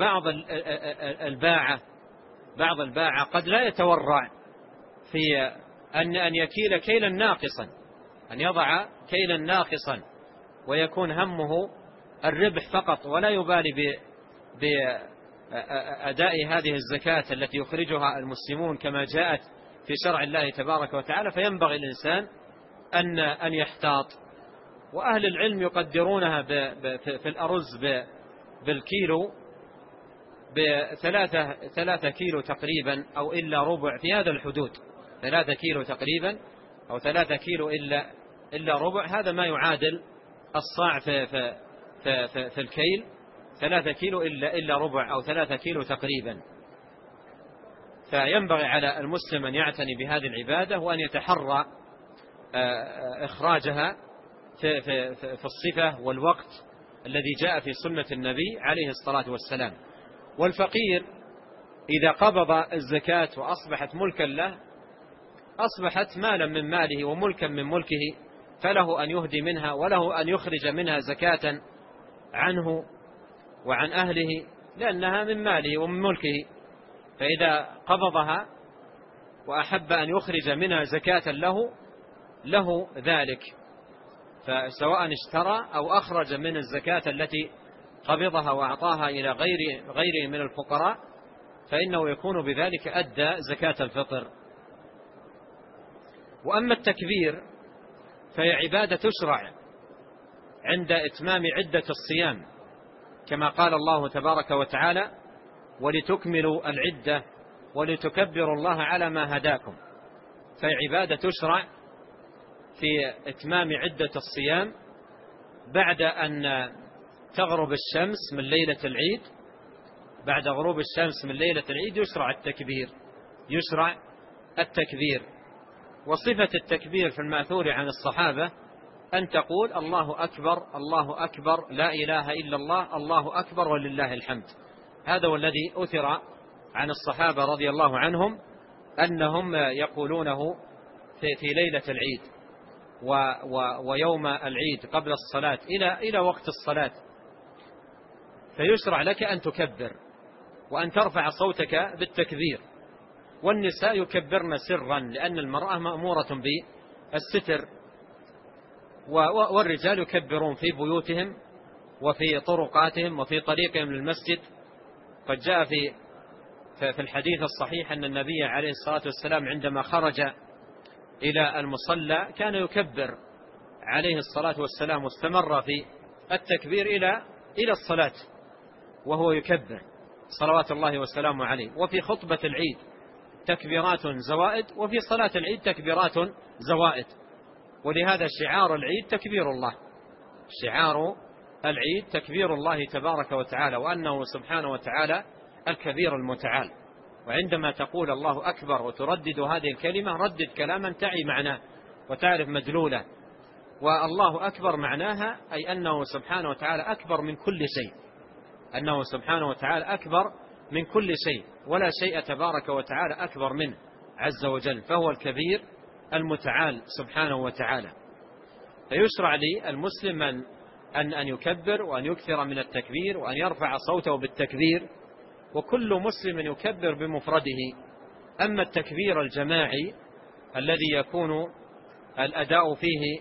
بعض الباعة قد لا يتورع في أن يكيل كيلا ناقصا، أن يضع كيلا ناقصا ويكون همه الربح فقط، ولا يبالي بأداء هذه الزكاة التي يخرجها المسلمون كما جاءت في شرع الله تبارك وتعالى. فينبغي الإنسان أن يحتاط. وأهل العلم يقدرونها في الأرز بالكيلو ب3 كيلو تقريبا أو إلا ربع، في هذا الحدود 3 كيلو تقريبا أو 3 كيلو إلا ربع، هذا ما يعادل الصاع في الكيل، 3 كيلو إلا ربع أو 3 كيلو تقريبا. فينبغي على المسلم أن يعتني بهذه العبادة وأن يتحرى إخراجها في الصفة والوقت الذي جاء في سنة النبي عليه الصلاة والسلام. والفقير إذا قبض الزكاة وأصبحت ملكا له أصبحت مالا من ماله وملكا من ملكه، فله أن يهدي منها وله أن يخرج منها زكاة عنه وعن أهله، لأنها من ماله ومن ملكه. فإذا قبضها وأحب أن يخرج منها زكاة له ذلك، فسواء اشترى أو أخرج من الزكاة التي قبضها وأعطاها إلى غيره من الفقراء، فإنه يكون بذلك أدى زكاة الفطر. وأما التكبير فهي عبادة تشرع عند إتمام عدة الصيام، كما قال الله تبارك وتعالى: ولتكملوا العدة ولتكبروا الله على ما هداكم. فهي عبادة تشرع في إتمام عدة الصيام بعد أن تغرب الشمس من ليلة العيد. بعد غروب الشمس من ليلة العيد يشرع التكبير. وصفة التكبير في الماثور عن الصحابة أن تقول: الله أكبر الله أكبر لا إله إلا الله الله أكبر ولله الحمد. هذا هو الذي أثر عن الصحابة رضي الله عنهم أنهم يقولونه في ليلة العيد ويوم العيد قبل الصلاة إلى وقت الصلاة. فيشرع لك أن تكبر وأن ترفع صوتك بالتكبير. والنساء يكبرن سرا، لأن المرأة مأمورة بالستر والرجال يكبرون في بيوتهم وفي طرقاتهم وفي طريقهم للمسجد. قد جاء في الحديث الصحيح أن النبي عليه الصلاة والسلام عندما خرج إلى المصلى كان يكبر عليه الصلاة والسلام، واستمر في التكبير إلى الصلاة وهو يكبر صلوات الله وسلامه عليه. وفي خطبة العيد تكبيرات زوائد، وفي صلاة العيد تكبيرات زوائد. ولهذا شعار العيد تكبير الله، شعار العيد تكبير الله تبارك وتعالى، وأنه سبحانه وتعالى الكبير المتعال. وعندما تقول الله أكبر وتردد هذه الكلمة ردد كلاما تعي معناه وتعرف مدلوله. والله أكبر معناها أي أنه سبحانه وتعالى أكبر من كل شيء، أنه سبحانه وتعالى أكبر من كل شيء، ولا شيء تبارك وتعالى أكبر منه عز وجل، فهو الكبير المتعال سبحانه وتعالى. فيشرع للمسلم أن يكبر وأن يكثر من التكبير وأن يرفع صوته بالتكبير، وكل مسلم يكبر بمفرده. أما التكبير الجماعي الذي يكون الأداء فيه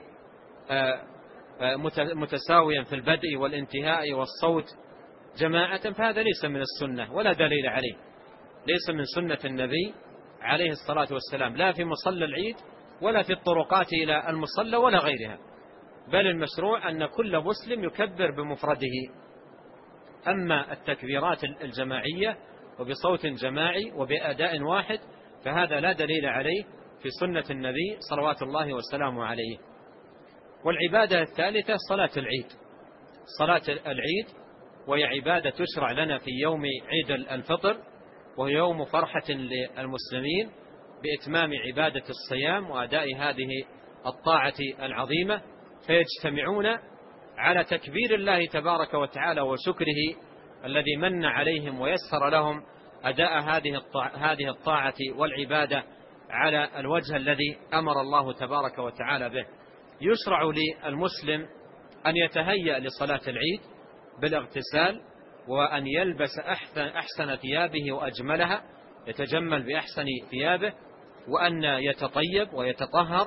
متساويا في البدء والانتهاء والصوت جماعة، فهذا ليس من السنة ولا دليل عليه، ليس من سنة النبي عليه الصلاة والسلام، لا في مصلى العيد ولا في الطرقات إلى المصلى ولا غيرها، بل المشروع أن كل مسلم يكبر بمفرده. أما التكبيرات الجماعية وبصوت جماعي وبأداء واحد فهذا لا دليل عليه في سنة النبي صلوات الله وسلامه عليه. والعبادة الثالثة صلاة العيد. صلاة العيد وهي عبادة تشرع لنا في يوم عيد الفطر، وهي يوم فرحة للمسلمين بإتمام عبادة الصيام وأداء هذه الطاعة العظيمة، فيجتمعون على تكبير الله تبارك وتعالى وشكره الذي من عليهم ويسر لهم أداء هذه الطاعة والعبادة على الوجه الذي أمر الله تبارك وتعالى به. يشرع للمسلم أن يتهيأ لصلاة العيد بالاغتسال، وأن يلبس أحسن ثيابه وأجملها، يتجمل بأحسن ثيابه، وأن يتطيب ويتطهر.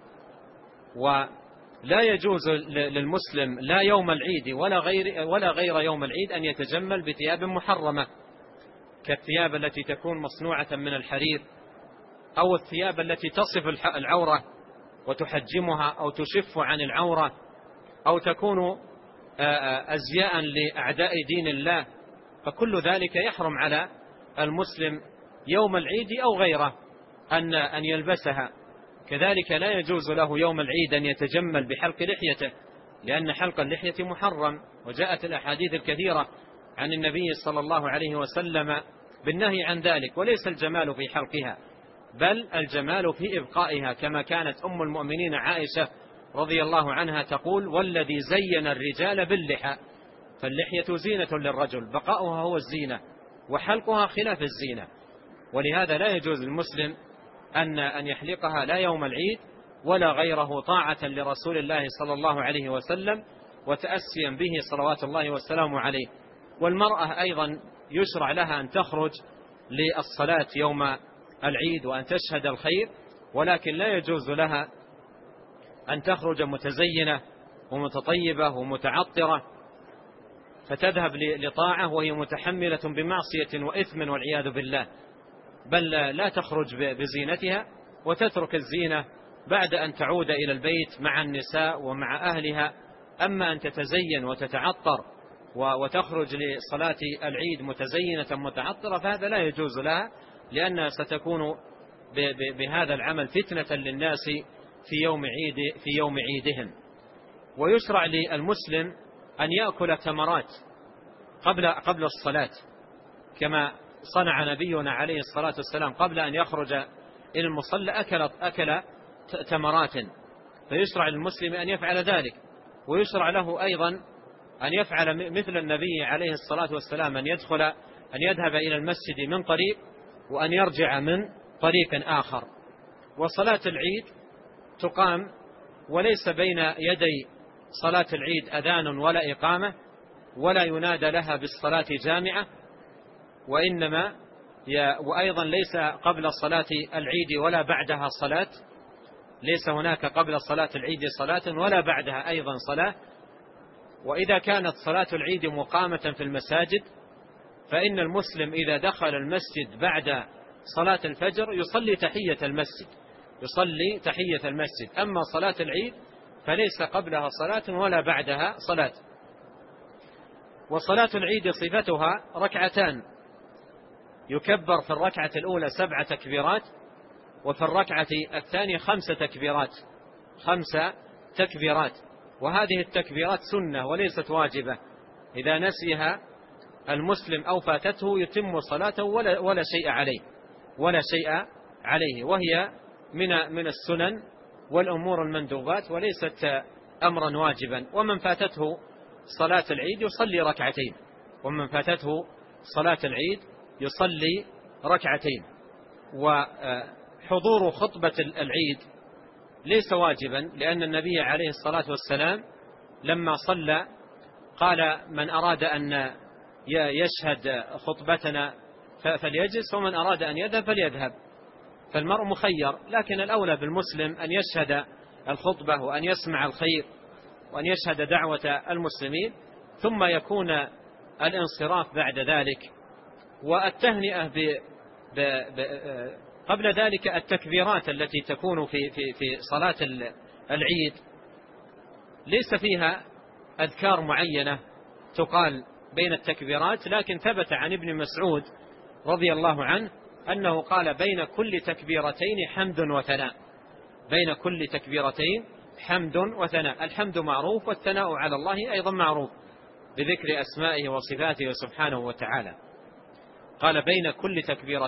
ولا يجوز للمسلم لا يوم العيد ولا غير يوم العيد أن يتجمل بثياب محرمة، كالثياب التي تكون مصنوعة من الحرير، أو الثياب التي تصف العورة وتحجمها أو تشف عن العورة، أو تكون أزياء لأعداء دين الله، فكل ذلك يحرم على المسلم يوم العيد أو غيره أن يلبسها. كذلك لا يجوز له يوم العيد أن يتجمل بحلق لحيته، لأن حلق اللحية محرم، وجاءت الأحاديث الكثيرة عن النبي صلى الله عليه وسلم بالنهي عن ذلك. وليس الجمال في حلقها، بل الجمال في إبقائها، كما كانت أم المؤمنين عائشة رضي الله عنها تقول: والذي زين الرجال باللحى، فاللحية زينة للرجل، بقاؤها هو الزينة وحلقها خلاف الزينة. ولهذا لا يجوز للمسلم أن يحلقها لا يوم العيد ولا غيره، طاعة لرسول الله صلى الله عليه وسلم وتأسيا به صلوات الله والسلام عليه. والمرأة أيضا يشرع لها أن تخرج للصلاة يوم العيد وأن تشهد الخير، ولكن لا يجوز لها أن تخرج متزينة ومتطيبة ومتعطرة فتذهب لطاعة وهي متحملة بمعصية وإثم والعياذ بالله، بل لا تخرج بزينتها وتترك الزينة بعد أن تعود إلى البيت مع النساء ومع أهلها. أما أن تتزين وتتعطر وتخرج لصلاة العيد متزينة متعطرة فهذا لا يجوز لها، لأنها ستكون بهذا العمل فتنة للناس في يوم عيدهم. ويشرع للمسلم أن يأكل تمرات قبل الصلاة، كما صنع نبينا عليه الصلاة والسلام قبل أن يخرج إلى المصلى أكل تمرات، فيشرع للمسلم أن يفعل ذلك. ويشرع له أيضا أن يفعل مثل النبي عليه الصلاة والسلام، أن يذهب إلى المسجد من طريق وأن يرجع من طريق آخر. وصلاة العيد تقام وليس بين يدي صلاة العيد أذان ولا إقامة، ولا ينادى لها بالصلاة جامعة، وأيضا ليس قبل صلاة العيد ولا بعدها صلاة، ليس هناك قبل صلاة العيد صلاة ولا بعدها أيضا صلاة. وإذا كانت صلاة العيد مقامة في المساجد فإن المسلم إذا دخل المسجد بعد صلاة الفجر يصلي تحية المسجد. أما صلاة العيد فليس قبلها صلاة ولا بعدها صلاة. وصلاة العيد صفتها ركعتان، يكبر في الركعة الأولى 7 تكبيرات، وفي الركعة الثانية 5 تكبيرات. وهذه التكبيرات سنة وليست واجبة، إذا نسيها المسلم أو فاتته يتم صلاته ولا شيء عليه، وهي من السنن والأمور المندوبات وليست أمرا واجبا. ومن فاتته صلاة العيد يصلي ركعتين. وحضور خطبة العيد ليس واجبا، لأن النبي عليه الصلاة والسلام لما صلى قال: من أراد أن يشهد خطبتنا فليجلس، ومن أراد أن يذهب فليذهب. فالمرء مخير، لكن الأولى بالمسلم أن يشهد الخطبة وأن يسمع الخير وأن يشهد دعوة المسلمين، ثم يكون الانصراف بعد ذلك. والتهنئة قبل ذلك التكبيرات التي تكون في صلاة العيد ليس فيها أذكار معينة تقال بين التكبيرات، لكن ثبت عن ابن مسعود رضي الله عنه أنه قال: بين كل تكبيرتين حمد وثناء. الحمد معروف، والثناء على الله أيضا معروف بذكر أسمائه وصفاته سبحانه وتعالى. قال: بين كل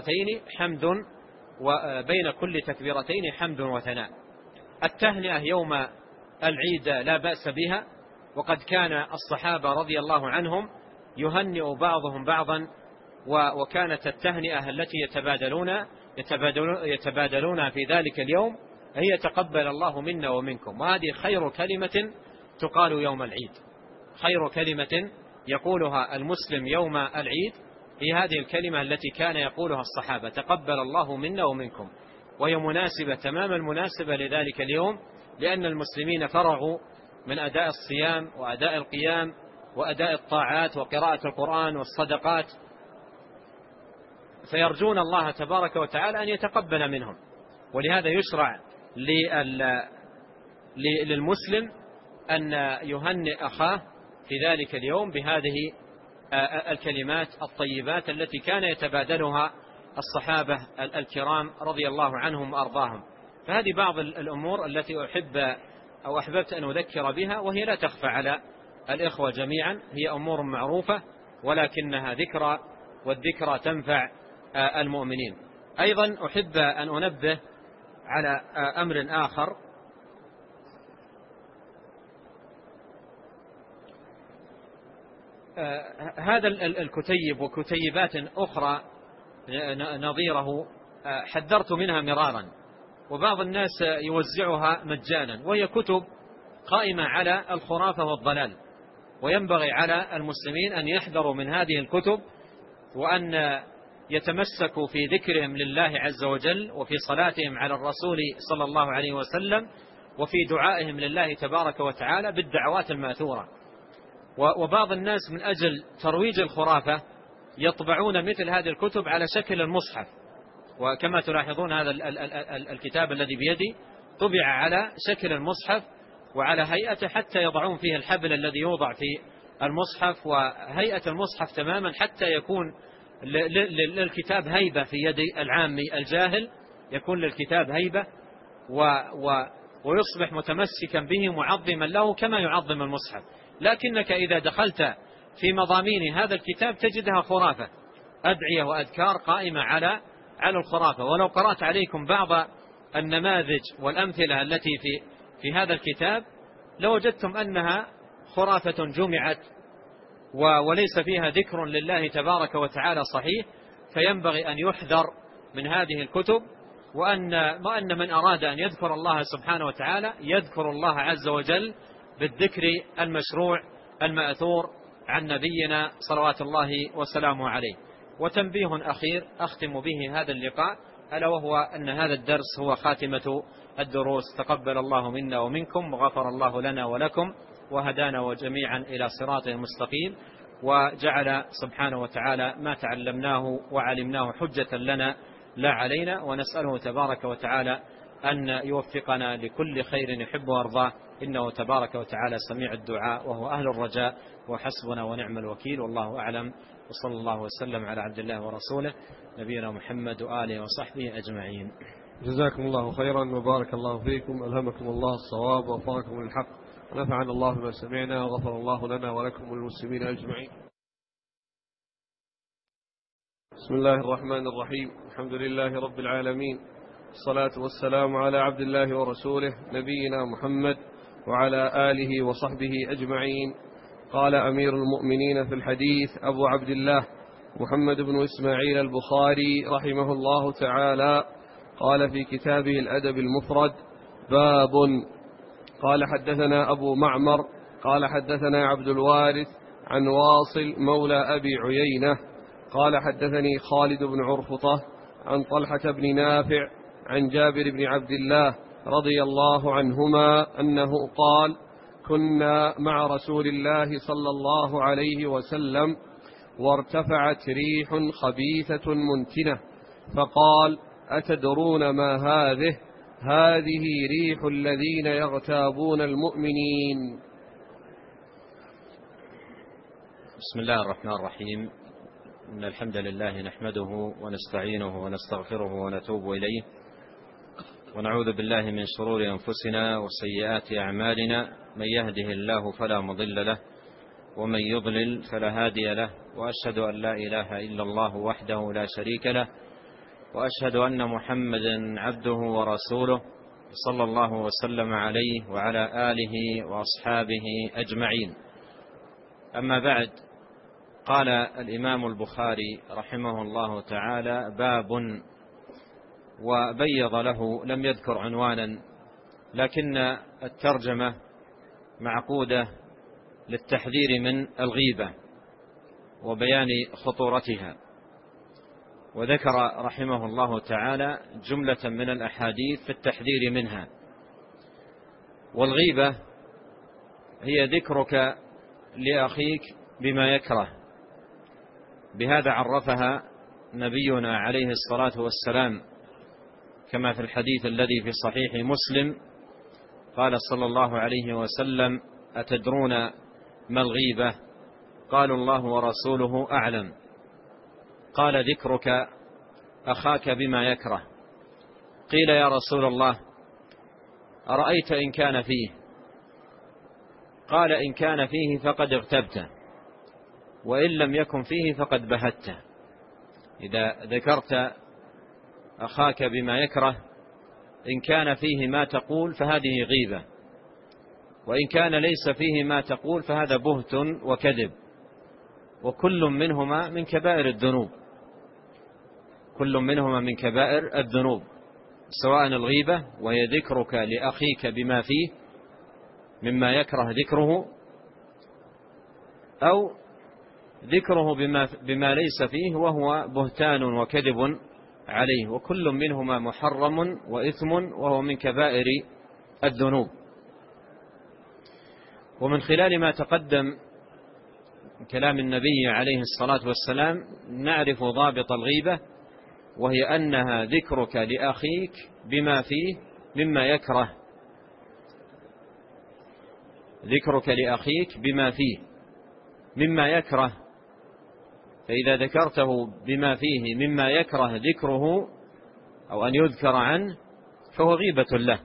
تكبيرتين حمد وثناء. التهنئة يوم العيد لا بأس بها، وقد كان الصحابة رضي الله عنهم يهنئ بعضهم بعضا، وكانت التهنئة التي يتبادلون في ذلك اليوم هي: تقبل الله منا ومنكم. وهذه خير كلمة تقال يوم العيد، خير كلمة يقولها المسلم يوم العيد هي هذه الكلمة التي كان يقولها الصحابة: تقبل الله منا ومنكم. وهي مناسبة تمام المناسبة لذلك اليوم، لأن المسلمين فرغوا من أداء الصيام وأداء القيام وأداء الطاعات وقراءة القرآن والصدقات، فيرجون الله تبارك وتعالى أن يتقبل منهم. ولهذا يشرع للمسلم أن يهنئ أخاه في ذلك اليوم بهذه الكلمات الطيبات التي كان يتبادلها الصحابة الكرام رضي الله عنهم وأرضاهم. فهذه بعض الأمور التي أحببت أن أذكر بها، وهي لا تخفى على الإخوة جميعا، هي أمور معروفة ولكنها ذكرى، والذكرى تنفع المؤمنين. أيضا أحب أن أنبه على أمر آخر، هذا الكتيب وكتيبات أخرى نظيره حذرت منها مرارا، وبعض الناس يوزعها مجانا، وهي كتب قائمة على الخرافة والضلال. وينبغي على المسلمين أن يحذروا من هذه الكتب، وأن يتمسكوا في ذكرهم لله عز وجل، وفي صلاتهم على الرسول صلى الله عليه وسلم، وفي دعائهم لله تبارك وتعالى بالدعوات الماثورة. وبعض الناس من أجل ترويج الخرافة يطبعون مثل هذه الكتب على شكل المصحف، وكما تلاحظون هذا الكتاب الذي بيدي طبع على شكل المصحف وعلى هيئته، حتى يضعون فيه الحبل الذي يوضع في المصحف، وهيئة المصحف تماما، حتى يكون للكتاب هيبة في يد العامي الجاهل، يكون للكتاب هيبة ويصبح متمسكا به معظما له كما يعظم المصحف. لكنك إذا دخلت في مضامين هذا الكتاب تجدها خرافة، أدعية وأذكار قائمة على الخرافة. ولو قرأت عليكم بعض النماذج والأمثلة التي في هذا الكتاب لوجدتم أنها خرافة جمعت وليس فيها ذكر لله تبارك وتعالى صحيح. فينبغي أن يحذر من هذه الكتب، وأن من أراد أن يذكر الله سبحانه وتعالى يذكر الله عز وجل بالذكر المشروع المأثور عن نبينا صلوات الله وسلامه عليه. وتنبيه أخير أختم به هذا اللقاء، ألا وهو أن هذا الدرس هو خاتمة الدروس. تقبل الله منا ومنكم، وغفر الله لنا ولكم، وهدانا وجميعا إلى صراطه المستقيم، وجعل سبحانه وتعالى ما تعلمناه وعلمناه حجة لنا لا علينا. ونسأله تبارك وتعالى أن يوفقنا لكل خير يحب ويرضاه، إنه تبارك وتعالى سميع الدعاء وهو أهل الرجاء، وحسبنا ونعم الوكيل، والله أعلم. وصلى الله وسلم على عبد الله ورسوله نبينا محمد وآله وصحبه أجمعين. جزاكم الله خيرا وبارك الله فيكم، ألهمكم الله الصواب ووفقكم للحق، ونفعنا الله بما سمعنا، وغفر الله لنا ولكم وللمسلمين أجمعين. بسم الله الرحمن الرحيم، الحمد لله رب العالمين، الصلاة والسلام على عبد الله ورسوله نبينا محمد وعلى آله وصحبه أجمعين. قال أمير المؤمنين في الحديث أبو عبد الله محمد بن إسماعيل البخاري رحمه الله تعالى، قال في كتابه الأدب المفرد: باب. قال حدثنا أبو معمر قال حدثنا عبد الوارث عن واصل مولى أبي عيينة قال حدثني خالد بن عرفطة عن طلحة بن نافع عن جابر بن عبد الله رضي الله عنهما أنه قال: كنا مع رسول الله صلى الله عليه وسلم وارتفعت ريح خبيثة منتنة، فقال: أتدرون ما هذه؟ هذه ريح الذين يغتابون المؤمنين. بسم الله الرحمن الرحيم. إن الحمد لله نحمده ونستعينه ونستغفره ونتوب إليه، ونعوذ بالله من شرور أنفسنا وسيئات أعمالنا، من يهده الله فلا مضل له، ومن يضلل فلا هادي له، وأشهد أن لا إله إلا الله وحده لا شريك له، وأشهد أن محمدا عبده ورسوله، صلى الله وسلم عليه وعلى آله وأصحابه أجمعين. أما بعد، قال الإمام البخاري رحمه الله تعالى: باب، وبيض له، لم يذكر عنوانا، لكن الترجمة معقودة للتحذير من الغيبة وبيان خطورتها. وذكر رحمه الله تعالى جملة من الأحاديث في التحذير منها. والغيبة هي ذكرك لأخيك بما يكره، بهذا عرفها نبينا عليه الصلاة والسلام كما في الحديث الذي في صحيح مسلم، قال صلى الله عليه وسلم: أتدرون ما الغيبة؟ قالوا: الله ورسوله أعلم. قال: ذكرك أخاك بما يكره. قيل: يا رسول الله، أرأيت إن كان فيه؟ قال: إن كان فيه فقد اغتبته، وإن لم يكن فيه فقد بهته. إذا ذكرت أخاك بما يكره، إن كان فيه ما تقول فهذه غيبة، وإن كان ليس فيه ما تقول فهذا بهت وكذب، وكل منهما من كبائر الذنوب، كل منهما من كبائر الذنوب، سواء الغيبة وهي ذكرك لأخيك بما فيه مما يكره ذكره، أو ذكره بما ليس فيه وهو بهتان وكذب عليه، وكل منهما محرم وإثم وهو من كبائر الذنوب. ومن خلال ما تقدم كلام النبي عليه الصلاة والسلام نعرف ضابط الغيبة، وهي أنها ذكرك لأخيك بما فيه مما يكره، ذكرك لأخيك بما فيه مما يكره. فإذا ذكرته بما فيه مما يكره ذكره أو أن يذكر عنه فهو غيبة له.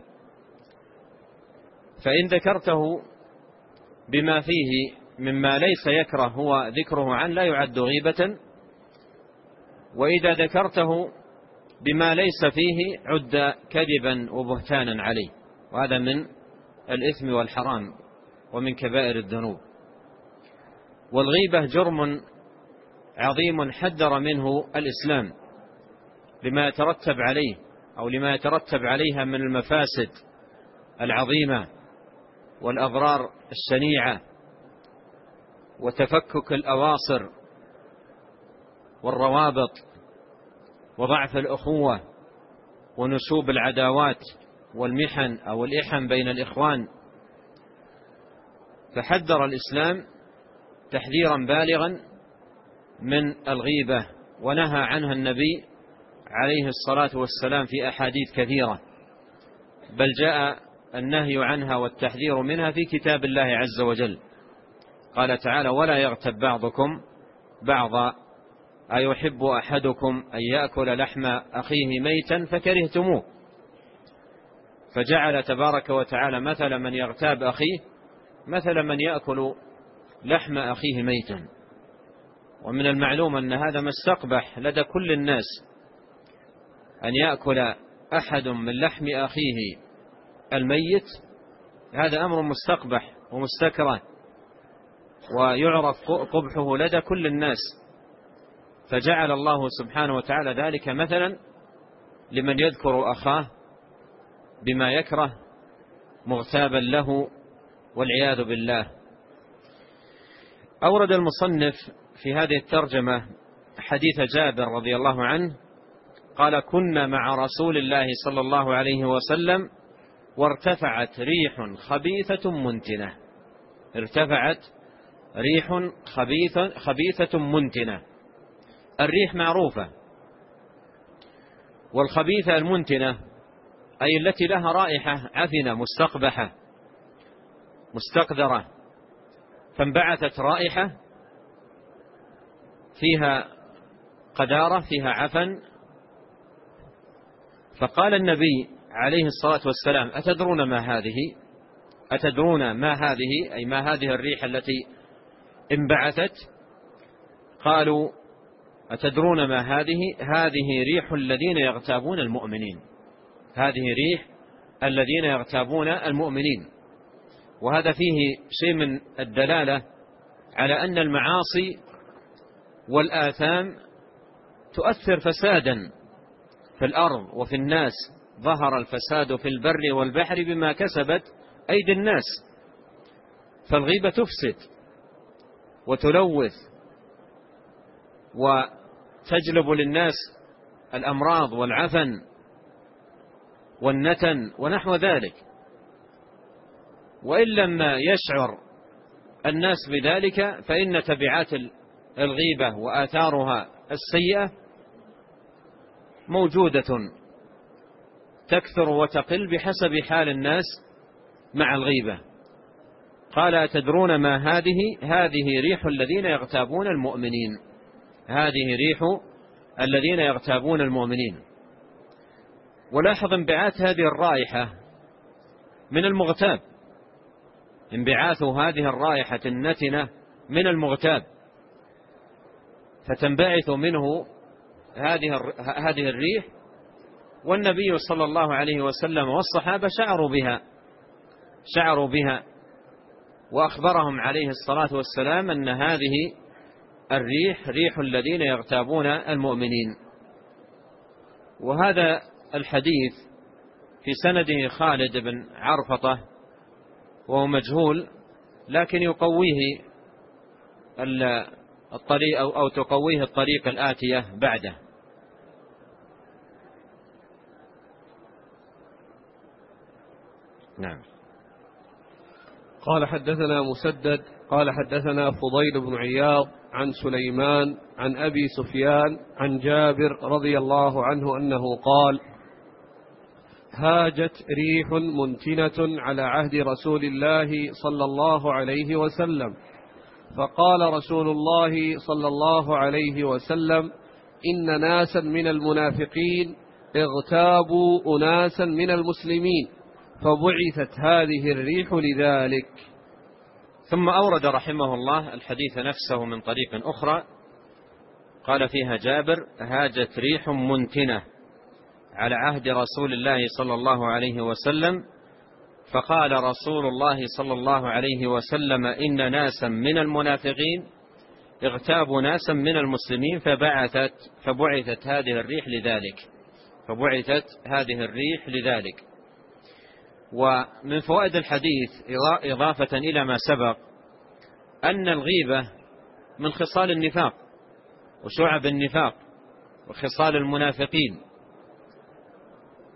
فإن ذكرته بما فيه مما ليس يكره هو ذكره عنه لا يعد غيبة، وإذا ذكرته بما ليس فيه عد كذبا وبهتانا عليه، وهذا من الإثم والحرام ومن كبائر الذنوب. والغيبة جرم عظيم حذر منه الإسلام لما يترتب عليه أو لما يترتب عليها من المفاسد العظيمة والأضرار الشنيعة وتفكك الأواصر والروابط وضعف الأخوة ونشوب العداوات والمحن أو الإحن بين الإخوان. فحذر الإسلام تحذيرا بالغا من الغيبة، ونهى عنها النبي عليه الصلاة والسلام في أحاديث كثيرة، بل جاء النهي عنها والتحذير منها في كتاب الله عز وجل. قال تعالى: ولا يغتب بعضكم بعضا أيحب أحدكم أن يأكل لحم أخيه ميتا فكرهتموه. فجعل تبارك وتعالى مثل من يغتاب أخيه مثل من يأكل لحم أخيه ميتا. ومن المعلوم أن هذا مستقبح لدى كل الناس، أن يأكل أحد من لحم أخيه الميت، هذا أمر مستقبح ومستكره ويعرف قبحه لدى كل الناس. فجعل الله سبحانه وتعالى ذلك مثلا لمن يذكر أخاه بما يكره مغتابا له والعياذ بالله. أورد المصنف في هذه الترجمة حديث جابر رضي الله عنه قال: كنا مع رسول الله صلى الله عليه وسلم وارتفعت ريح خبيثة منتنة. ارتفعت ريح خبيثة منتنة. الريح معروفة، والخبيثة المنتنة أي التي لها رائحة عفنة مستقبحة مستقذرة. فانبعثت رائحة فيها قذارة فيها عفن. فقال النبي عليه الصلاة والسلام: أتدرون ما هذه؟ أتدرون ما هذه؟ أي ما هذه الريح التي انبعثت؟ قالوا: أتدرون ما هذه؟ هذه ريح الذين يغتابون المؤمنين. هذه ريح الذين يغتابون المؤمنين. وهذا فيه شيء من الدلالة على أن المعاصي والآثام تؤثر فسادا في الأرض وفي الناس. ظهر الفساد في البر والبحر بما كسبت أيدي الناس. فالغيبة تفسد وتلوث وتجلب للناس الأمراض والعفن والنتن ونحو ذلك. وإن لم يشعر الناس بذلك فإن تبعات الغيبة وآثارها السيئة موجودة تكثر وتقل بحسب حال الناس مع الغيبة. قال: أتدرون ما هذه؟ هذه ريح الذين يغتابون المؤمنين. هذه ريح الذين يغتابون المؤمنين. ولاحظ انبعاث هذه الرائحة من المغتاب، انبعاث هذه الرائحة النتنة من المغتاب، فتنبعث منه هذه الريح. والنبي صلى الله عليه وسلم والصحابة شعروا بها وأخبرهم عليه الصلاة والسلام أن هذه الريح ريح الذين يغتابون المؤمنين. وهذا الحديث في سنده خالد بن عرفطة وهو مجهول، لكن يقويه الطريق أو تقويه الطريق الآتية بعده. نعم. قال: حدثنا مسدد قال: حدثنا فضيل بن عياض عن سليمان عن أبي سفيان عن جابر رضي الله عنه أنه قال: هاجت ريح منتنة على عهد رسول الله صلى الله عليه وسلم، فقال رسول الله صلى الله عليه وسلم: إن ناسا من المنافقين اغتابوا أناسا من المسلمين، فبعثت هذه الريح لذلك. ثم أورد رحمه الله الحديث نفسه من طريق أخرى، قال فيها جابر: هاجت ريح منتنة على عهد رسول الله صلى الله عليه وسلم، فقال رسول الله صلى الله عليه وسلم: إن ناسا من المنافقين اغتابوا ناسا من المسلمين فبعثت هذه الريح لذلك. ومن فوائد الحديث إضافة إلى ما سبق أن الغيبة من خصال النفاق وشعب النفاق وخصال المنافقين،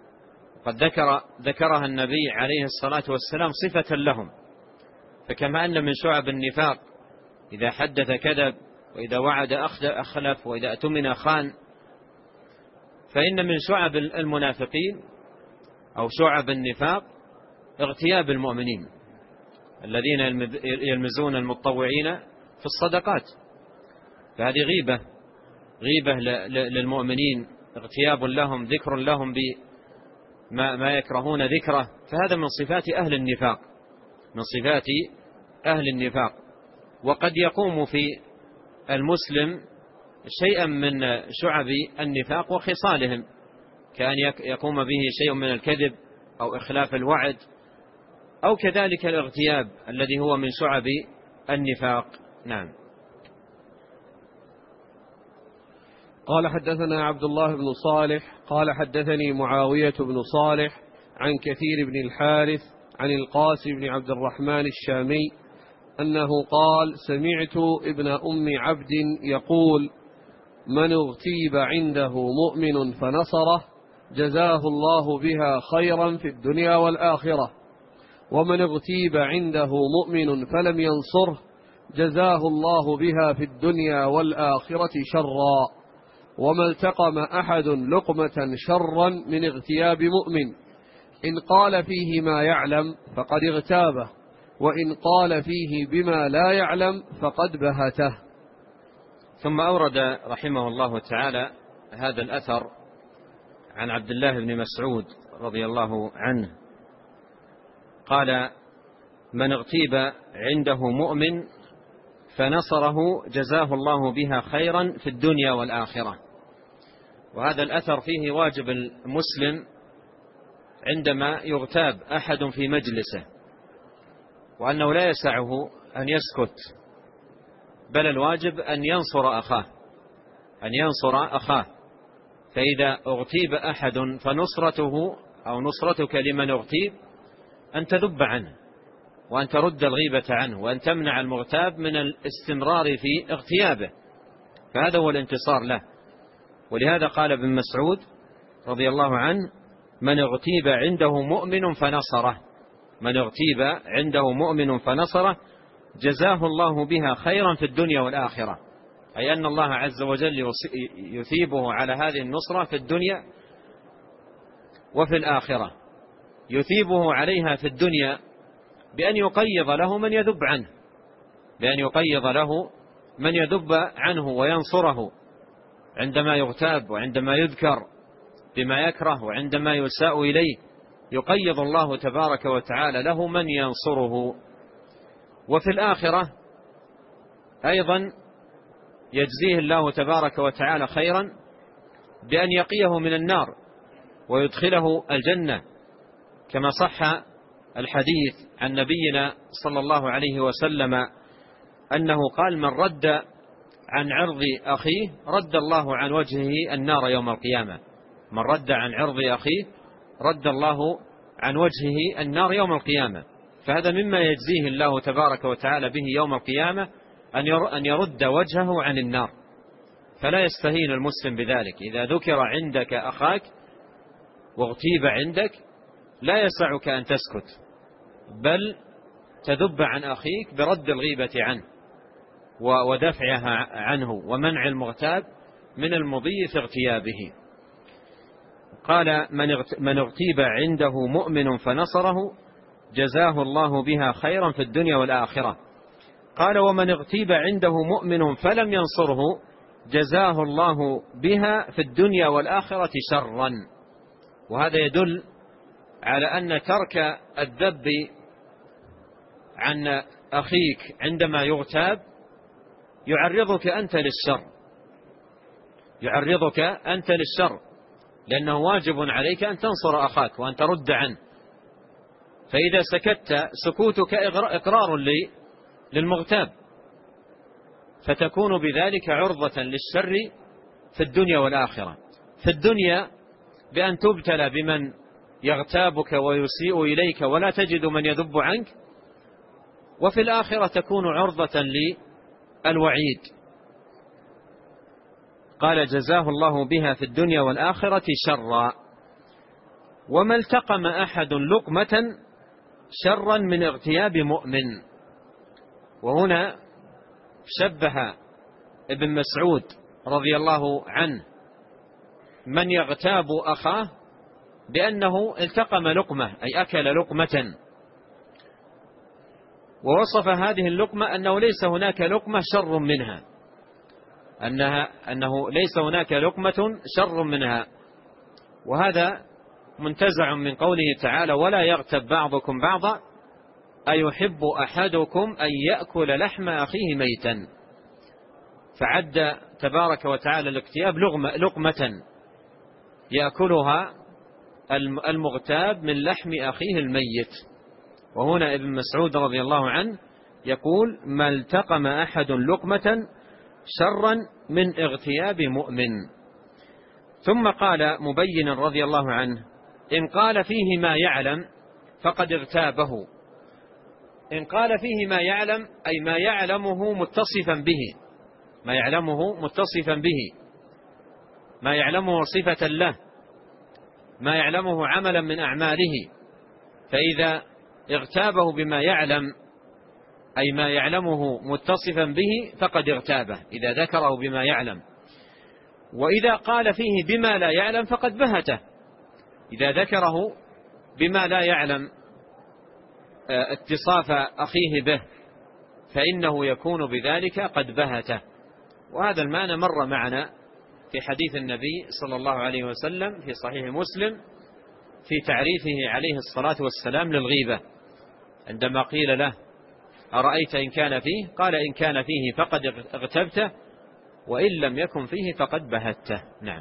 قد ذكرها النبي عليه الصلاة والسلام صفة لهم. فكما أن من شعب النفاق إذا حدث كذب، وإذا وعد أخلف، وإذا اؤتمن خان، فإن من شعب المنافقين أو شعب النفاق اغتياب المؤمنين الذين يلمزون المتطوعين في الصدقات. فهذه غيبة للمؤمنين، اغتياب لهم، ذكر لهم بما يكرهون ذكره. فهذا من صفات أهل النفاق، من صفات أهل النفاق. وقد يقوم في المسلم شيئا من شعب النفاق وخصالهم، كأن يقوم به شيء من الكذب أو إخلاف الوعد، أو كذلك الاغتياب الذي هو من شعب النفاق. نعم. قال حدثنا عبد الله بن صالح قال حدثني معاوية بن صالح عن كثير بن الحارث عن القاسم بن عبد الرحمن الشامي أنه قال: سمعت ابن أم عبد يقول: من اغتيب عنده مؤمن فنصره جزاه الله بها خيرا في الدنيا والآخرة، ومن اغتيب عنده مؤمن فلم ينصره جزاه الله بها في الدنيا والآخرة شرا، وما التقم أحد لقمة شرا من اغتياب مؤمن، إن قال فيه ما يعلم فقد اغتابه، وإن قال فيه بما لا يعلم فقد بهته. ثم أورد رحمه الله تعالى هذا الأثر عن عبد الله بن مسعود رضي الله عنه قال: من اغتيب عنده مؤمن فنصره جزاه الله بها خيرا في الدنيا والآخرة. وهذا الأثر فيه واجب المسلم عندما يغتاب أحد في مجلسه، وأنه لا يسعه أن يسكت، بل الواجب أن ينصر أخاه. فإذا اغتيب أحد فنصرته أو نصرتك لمن اغتيب أن تذب عنه، وأن ترد الغيبة عنه، وأن تمنع المغتاب من الاستمرار في اغتيابه، فهذا هو الانتصار له. ولهذا قال ابن مسعود رضي الله عنه: من اغتيب عنده مؤمن فنصره، من اغتيب عنده مؤمن فنصره جزاه الله بها خيرا في الدنيا والآخرة، أي أن الله عز وجل يثيبه على هذه النصرة في الدنيا وفي الآخرة. يثيبه عليها في الدنيا بأن يقيض له من يذب عنه، بأن يقيض له من يذب عنه وينصره عندما يغتاب، وعندما يذكر بما يكره، وعندما يساء إليه يقيض الله تبارك وتعالى له من ينصره. وفي الآخرة أيضا يجزيه الله تبارك وتعالى خيرا بأن يقيه من النار ويدخله الجنة، كما صح الحديث عن نبينا صلى الله عليه وسلم أنه قال: من رد عن عرض أخيه رد الله عن وجهه النار يوم القيامة. من رد عن عرض أخيه رد الله عن وجهه النار يوم القيامة. فهذا مما يجزيه الله تبارك وتعالى به يوم القيامة، أن يرد وجهه عن النار. فلا يستهين المسلم بذلك. إذا ذكر عندك أخاك واغتيب عندك لا يسعك أن تسكت، بل تذب عن أخيك برد الغيبة عنه ودفعها عنه ومنع المغتاب من المضي في اغتيابه. قال: من اغتيب عنده مؤمن فنصره جزاه الله بها خيرا في الدنيا والآخرة. قال: ومن اغتيب عنده مؤمن فلم ينصره جزاه الله بها في الدنيا والآخرة شرا. وهذا يدل على أن ترك الذب عن أخيك عندما يغتاب يعرضك أنت للشر، لأنه واجب عليك أن تنصر أخاك وأن ترد عنه. فإذا سكت سكوتك إقرار للمغتاب، فتكون بذلك عرضة للشر في الدنيا والآخرة. في الدنيا بأن تبتلى بمن يغتابك ويسيء إليك ولا تجد من يذب عنك، وفي الآخرة تكون عرضة للوعيد. قال: جزاه الله بها في الدنيا والآخرة شرا. وما التقم أحد لقمة شرا من اغتياب مؤمن. وهنا شبه ابن مسعود رضي الله عنه من يغتاب أخاه بأنه التقم لقمة، أي أكل لقمة، ووصف هذه اللقمة أنه ليس هناك لقمة شر منها، أنه ليس هناك لقمة شر منها. وهذا منتزع من قوله تعالى: ولا يغتب بعضكم بعضا أيحب أحدكم أن يأكل لحم أخيه ميتا. فعد تبارك وتعالى الاغتياب لقمة يأكلها المغتاب من لحم أخيه الميت. وهنا ابن مسعود رضي الله عنه يقول: ما التقم أحد لقمة شرا من اغتياب مؤمن. ثم قال مبينا رضي الله عنه: إن قال فيه ما يعلم فقد اغتابه. إن قال فيه ما يعلم أي ما يعلمه متصفا به، ما يعلمه متصفا به، ما يعلمه صفة له، ما يعلمه عملا من أعماله. فإذا اغتابه بما يعلم أي ما يعلمه متصفا به فقد اغتابه إذا ذكره بما يعلم. وإذا قال فيه بما لا يعلم فقد بهته، إذا ذكره بما لا يعلم اتصاف أخيه به فإنه يكون بذلك قد بهته. وهذا المعنى مر معنا في حديث النبي صلى الله عليه وسلم في صحيح مسلم في تعريفه عليه الصلاة والسلام للغيبة، عندما قيل له: أرأيت إن كان فيه؟ قال: إن كان فيه فقد اغتبته، وإن لم يكن فيه فقد بهته. نعم.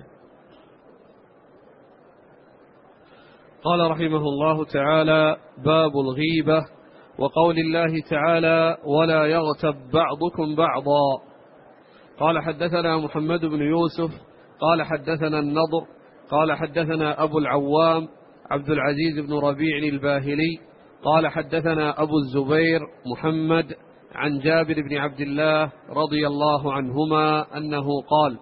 قال رحمه الله تعالى: باب الغيبة وقول الله تعالى: ولا يغتب بعضكم بعضا. قال: حدثنا محمد بن يوسف قال حدثنا النضر قال حدثنا أبو العوام عبد العزيز بن ربيع الباهلي قال حدثنا أبو الزبير محمد عن جابر بن عبد الله رضي الله عنهما أنه قال: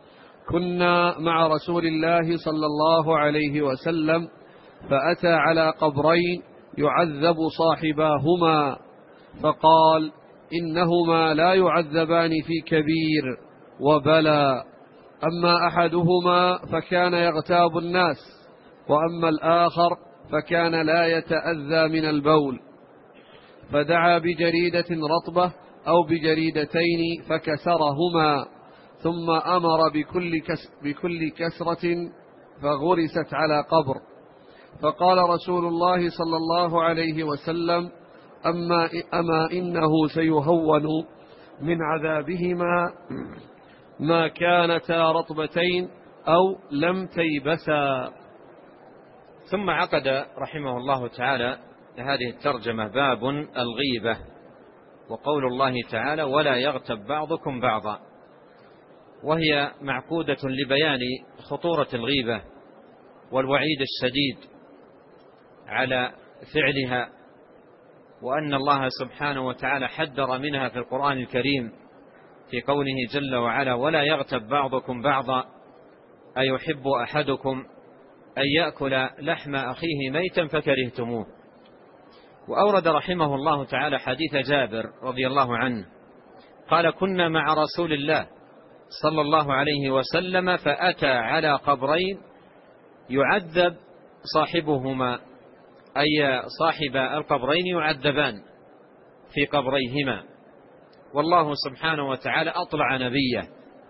كنا مع رسول الله صلى الله عليه وسلم فأتى على قبرين يعذب صاحباهما، فقال: إنهما لا يعذبان في كبير وبلى، أما أحدهما فكان يغتاب الناس، وأما الآخر فكان لا يتأذى من البول، فدعا بجريدة رطبة أو بجريدتين فكسرهما، ثم أمر بكل كسرة فغرست على قبر، فقال رسول الله صلى الله عليه وسلم: أما إنه سيهون من عذابهما ما كانتا رطبتين أو لم تيبسا. ثم عقد رحمه الله تعالى هذه الترجمة: باب الغيبة وقول الله تعالى: ولا يغتب بعضكم بعضا. وهي معقودة لبيان خطورة الغيبة والوعيد الشديد على فعلها، وأن الله سبحانه وتعالى حذر منها في القرآن الكريم في قوله جل وعلا: ولا يغتب بعضكم بعضا أيحب أحدكم أن يأكل لحم أخيه ميتا فكرهتموه. وأورد رحمه الله تعالى حديث جابر رضي الله عنه قال: كنا مع رسول الله صلى الله عليه وسلم فأتى على قبرين يعذب صاحبهما، أي صاحب القبرين يعذبان في قبريهما، والله سبحانه وتعالى أطلع نبيه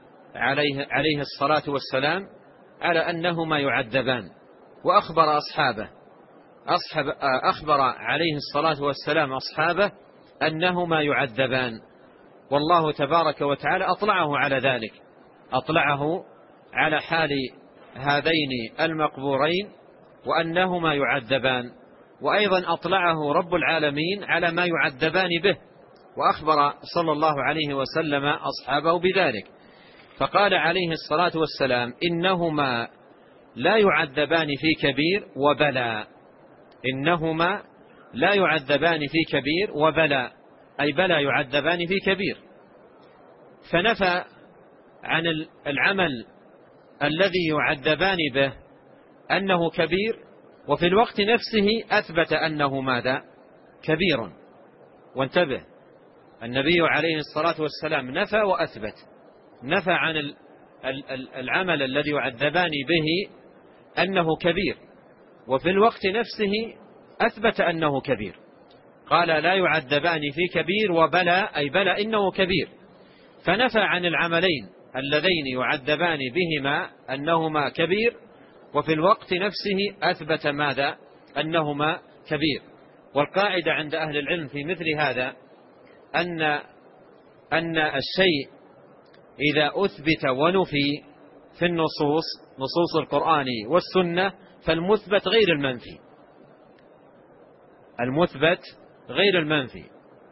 عليه الصلاة والسلام على أنهما يعذبان، وأخبر أخبر عليه الصلاة والسلام أصحابه أنهما يعذبان، والله تبارك وتعالى أطلعه على ذلك، أطلعه على حال هذين المقبورين وأنهما يعذبان، وأيضا أطلعه رب العالمين على ما يعذبان به، وأخبر صلى الله عليه وسلم أصحابه بذلك، فقال عليه الصلاة والسلام: إنهما لا يعذبان في كبير وبلى. إنهما لا يعذبان في كبير وبلى، أي بلى يعذبان في كبير. فنفى عن العمل الذي يعذبان به أنه كبير، وفي الوقت نفسه أثبت أنه ماذا؟ كبير. وانتبه، النبي عليه الصلاة والسلام نفى وأثبت. نفى عن العمل الذي يعذبان به أنه كبير، وفي الوقت نفسه أثبت أنه كبير. قال لا يعذبان في كبير وبلى، أي بلى إنه كبير. فنفى عن العملين اللذين يعذبان بهما أنهما كبير، وفي الوقت نفسه أثبت ماذا؟ أنهما كبير. والقاعدة عند أهل العلم في مثل هذا أن الشيء إذا أثبت ونفي في النصوص، نصوص القرآن والسنة، فالمثبت غير المنفي. المثبت غير المنفي.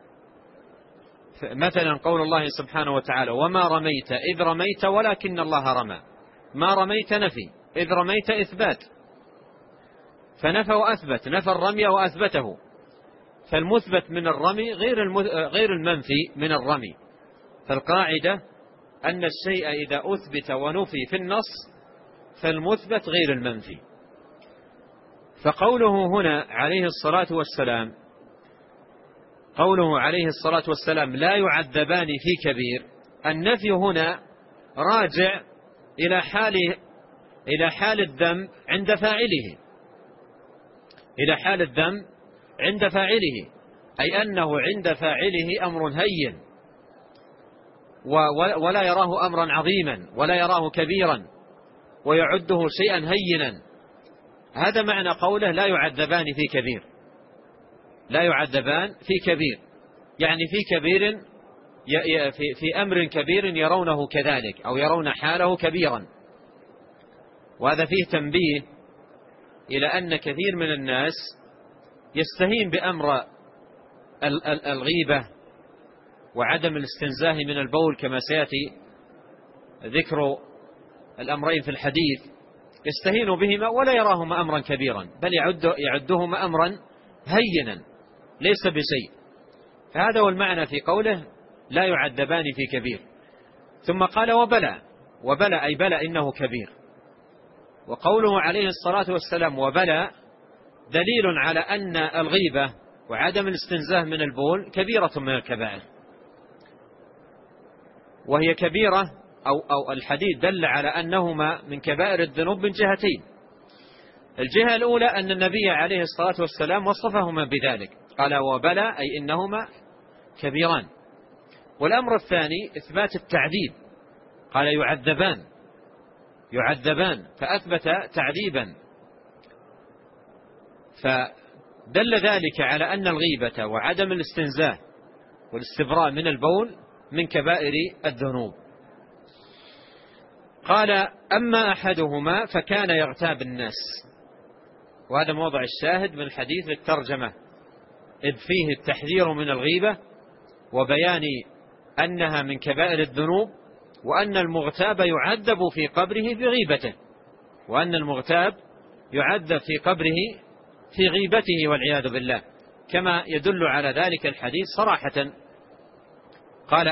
مثلا قول الله سبحانه وتعالى: وما رميت إذ رميت ولكن الله رمى. ما رميت نفي، إذ رميت إثبات، فنفى وأثبت، نفى الرمي وأثبته. فالمثبت من الرمي غير المنفي من الرمي. فالقاعدة أن الشيء إذا أثبت ونفي في النص فالمثبت غير المنفي. فقوله هنا عليه الصلاة والسلام، قوله عليه الصلاة والسلام لا يعذبان في كبير، النفي هنا راجع إلى حال الذنب عند فاعله، إلى حال الذنب عند فاعله، أي أنه عند فاعله أمر هين ولا يراه أمرا عظيما ولا يراه كبيرا ويعده شيئا هينا. هذا معنى قوله لا يعذبان في كبير. لا يعذبان في كبير، يعني في كبير، في أمر كبير يرونه كذلك، أو يرون حاله كبيرا. وهذا فيه تنبيه إلى أن كثير من الناس يستهين بأمر الغيبة وعدم الاستنزاه من البول، كما سيأتي ذكر الأمرين في الحديث، يستهين بهما ولا يراهما أمرا كبيرا، بل يعدهما أمرا هينا ليس بشيء. فهذا هو المعنى في قوله لا يعذبان في كبير. ثم قال وبلى أي بلى إنه كبير. وقوله عليه الصلاة والسلام وبلى دليل على أن الغيبة وعدم الاستنزاه من البول كبيرة من الكبائر، وهي كبيرة أو الحديث دل على أنهما من كبائر الذنوب من جهتين. الجهة الأولى أن النبي عليه الصلاة والسلام وصفهما بذلك، قال وبلى أي إنهما كبيران. والأمر الثاني إثبات التعذيب، قال يعذبان فأثبت تعذيبا، فدل ذلك على أن الغيبة وعدم الاستنزاه والاستبراء من البول من كبائر الذنوب. قال أما أحدهما فكان يغتاب الناس، وهذا موضع الشاهد من الحديث للترجمة، إذ فيه التحذير من الغيبة وبيان أنها من كبائر الذنوب، وأن المغتاب يعذب في قبره في غيبته، وأن المغتاب يعذب في قبره في غيبته والعياذ بالله، كما يدل على ذلك الحديث صراحة. قال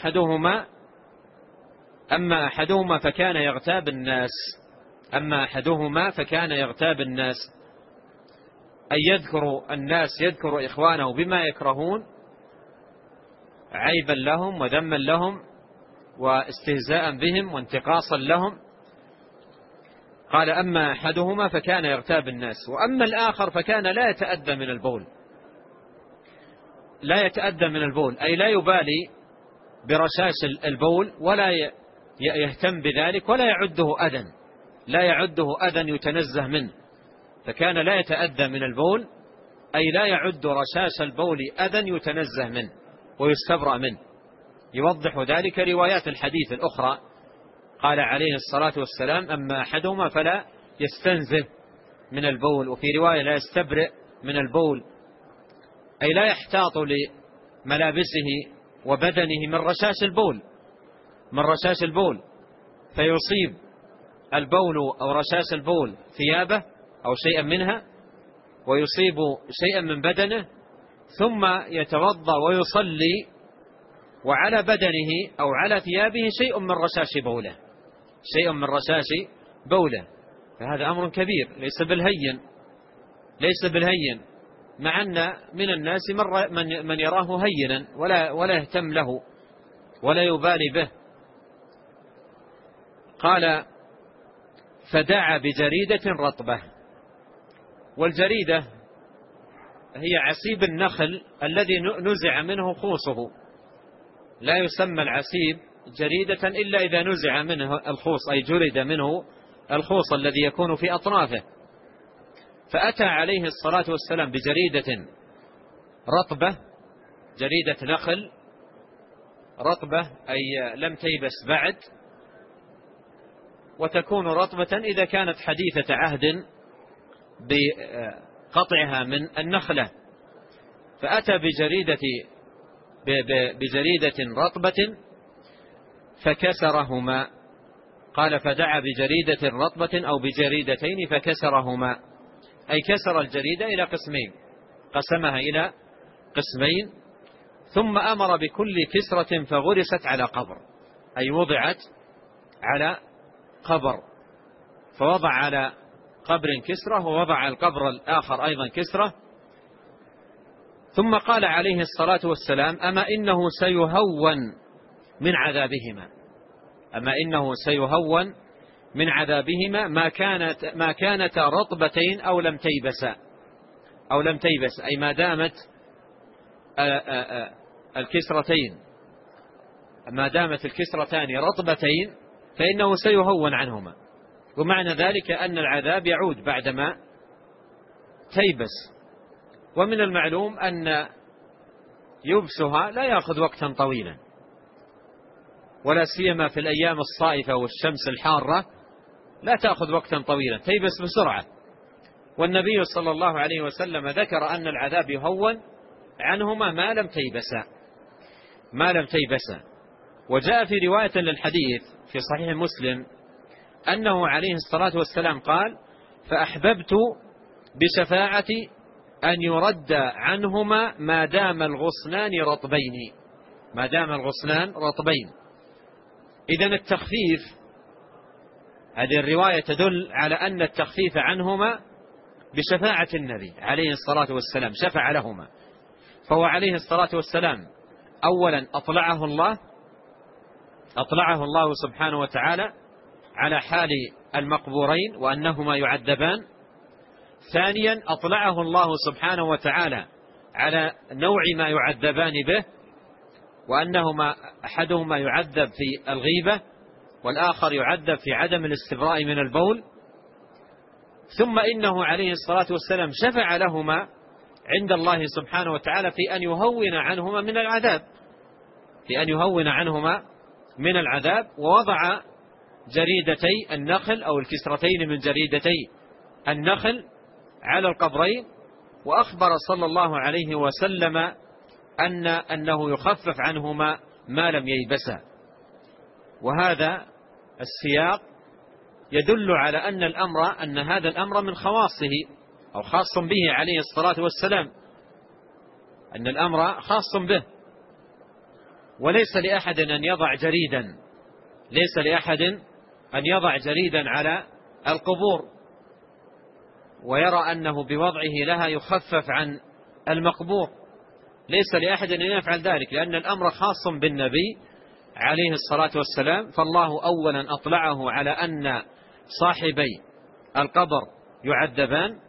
أما أحدهما فكان يغتاب الناس، أما أحدهما فكان يغتاب الناس، أي يذكر إخوانه بما يكرهون عيبا لهم وذما لهم واستهزاء بهم وانتقاصا لهم. قال أما أحدهما فكان يغتاب الناس، وأما الآخر فكان لا يتأذى من البول. لا يتأذى من البول أي لا يبالي برشاش البول ولا يهتم بذلك ولا يعده أذى، لا يعده أذى يتنزه منه. فكان لا يتأذى من البول أي لا يعد رشاش البول أذى يتنزه منه ويستبرأ منه. يوضح ذلك روايات الحديث الأخرى، قال عليه الصلاة والسلام أما أحدهما فلا يستنزه من البول، وفي رواية لا يستبرئ من البول، أي لا يحتاط لملابسه وبدنه من رشاش البول فيصيب البول أو رشاش البول ثيابه أو شيئا منها، ويصيب شيئا من بدنه، ثم يتوضأ ويصلي وعلى بدنه أو على ثيابه شيء من رشاش بوله. فهذا أمر كبير ليس بالهين، ليس بالهين، مع أن من الناس من يراه هينا ولا يهتم له ولا يبالي به. قال: فدعا بجريدة رطبة. والجريدة هي عسيب النخل الذي نزع منه خوصه، لا يسمى العسيب جريدة إلا إذا نزع منه الخوص، أي جرد منه الخوص الذي يكون في أطرافه. فأتى عليه الصلاة والسلام بجريدة رطبة، جريدة نخل رطبة أي لم تيبس بعد، وتكون رطبة إذا كانت حديثة عهد بقطعها من النخلة. فأتى بجريدة رطبة فكسرهما. قال: فدعا بجريدة رطبة أو بجريدتين فكسرهما، أي كسر الجريدة إلى قسمين، قسمها إلى قسمين. ثم أمر بكل كسرة فغرست على قبر، أي وضعت على قبر، فوضع على قبر كسرة ووضع على القبر الآخر أيضا كسرة. ثم قال عليه الصلاة والسلام: أما إنه سيهون من عذابهما، أما إنه سيهون من عذابهما ما كانت رطبتين أو لم تيبس، أي ما دامت الكسرتين، ما دامت الكسرتان رطبتين فإنه سيهون عنهما. ومعنى ذلك أن العذاب يعود بعدما تيبس. ومن المعلوم أن يبسها لا يأخذ وقتا طويلا، ولا سيما في الأيام الصائفة والشمس الحارة لا تأخذ وقتا طويلا، تيبس بسرعة. والنبي صلى الله عليه وسلم ذكر أن العذاب يهون عنهما ما لم تيبسا. وجاء في رواية للحديث في صحيح مسلم أنه عليه الصلاة والسلام قال: فأحببت بشفاعتي أن يرد عنهما ما دام الغصنان رطبين. إذن التخفيف، هذه الرواية تدل على أن التخفيف عنهما بشفاعة النبي عليه الصلاة والسلام، شفع لهما. فهو عليه الصلاة والسلام أولا أطلعه الله سبحانه وتعالى على حال المقبورين وأنهما يعذبان. ثانيا أطلعه الله سبحانه وتعالى على نوع ما يعذبان به، وأنهما أحدهما يعذب في الغيبة والآخر يعذب في عدم الاستبراء من البول. ثم إنه عليه الصلاة والسلام شفع لهما عند الله سبحانه وتعالى في أن يهون عنهما من العذاب، ووضع جريدتي النخل أو الكسرتين من جريدتي النخل على القبرين، وأخبر صلى الله عليه وسلم أنه يخفف عنهما ما لم ييبسا. وهذا السياق يدل على أن هذا الأمر من خواصه أو خاص به عليه الصلاة والسلام، أن الأمر خاص به. وليس لأحد أن يضع جريدا على القبور ويرى أنه بوضعه لها يخفف عن المقبور، ليس لأحد أن يفعل ذلك، لأن الأمر خاص بالنبي عليه الصلاة والسلام. فالله أولا أطلعه على أن صاحبي القبر يعذبان،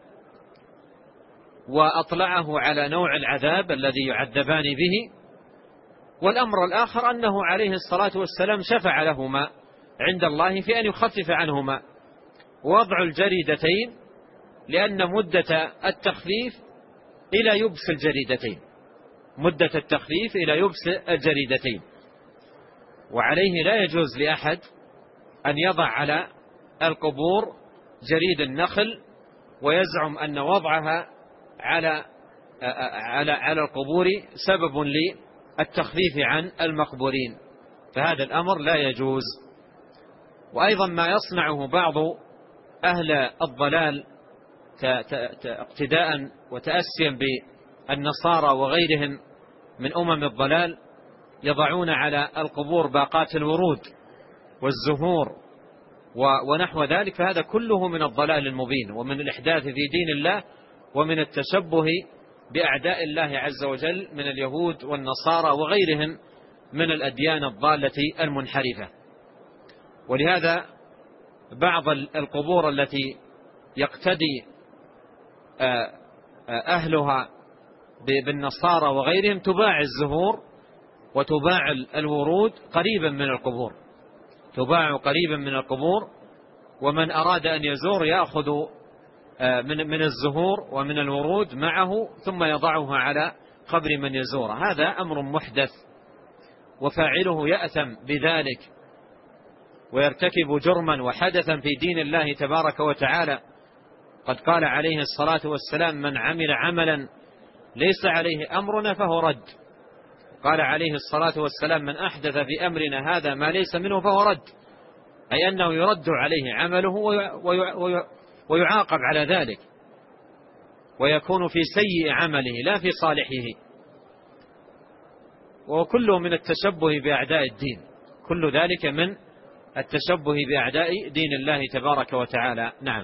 وأطلعه على نوع العذاب الذي يعذبان به. والأمر الآخر أنه عليه الصلاة والسلام شفع لهما عند الله في أن يخفف عنهما. وضع الجريدتين لأن مدة التخفيف إلى يبس الجريدتين، وعليه لا يجوز لأحد أن يضع على القبور جريد النخل ويزعم أن وضعها على القبور سبب للتخفيف عن المقبورين، فهذا الأمر لا يجوز. وأيضا ما يصنعه بعض أهل الضلال اقتداء وتأسيا بالنصارى وغيرهم من الضلال، يضعون على القبور باقات الورود والزهور ونحو ذلك، فهذا كله من الضلال المبين ومن الإحداث في دين الله ومن التشبه بأعداء الله عز وجل من اليهود والنصارى وغيرهم من الأديان الضالة المنحرفة. ولهذا بعض القبور التي يقتدي أهلها بالنصارى وغيرهم تباع الزهور وتباع الورود قريبا من القبور، تباع قريبا من القبور، ومن أراد أن يزور يأخذ من الزهور ومن الورود معه ثم يضعها على قبر من يزوره. هذا أمر محدث وفاعله يأثم بذلك ويرتكب جرما وحدثا في دين الله تبارك وتعالى. قد قال عليه الصلاة والسلام: من عمل عملا ليس عليه أمرنا فهو رد. قال عليه الصلاة والسلام: من أحدث في أمرنا هذا ما ليس منه فهو رد، أي أنه يرد عليه عمله ويعاقب على ذلك، ويكون في سيء عمله لا في صالحه. وكله من التشبه بأعداء الدين، كل ذلك من التشبه بأعداء دين الله تبارك وتعالى. نعم.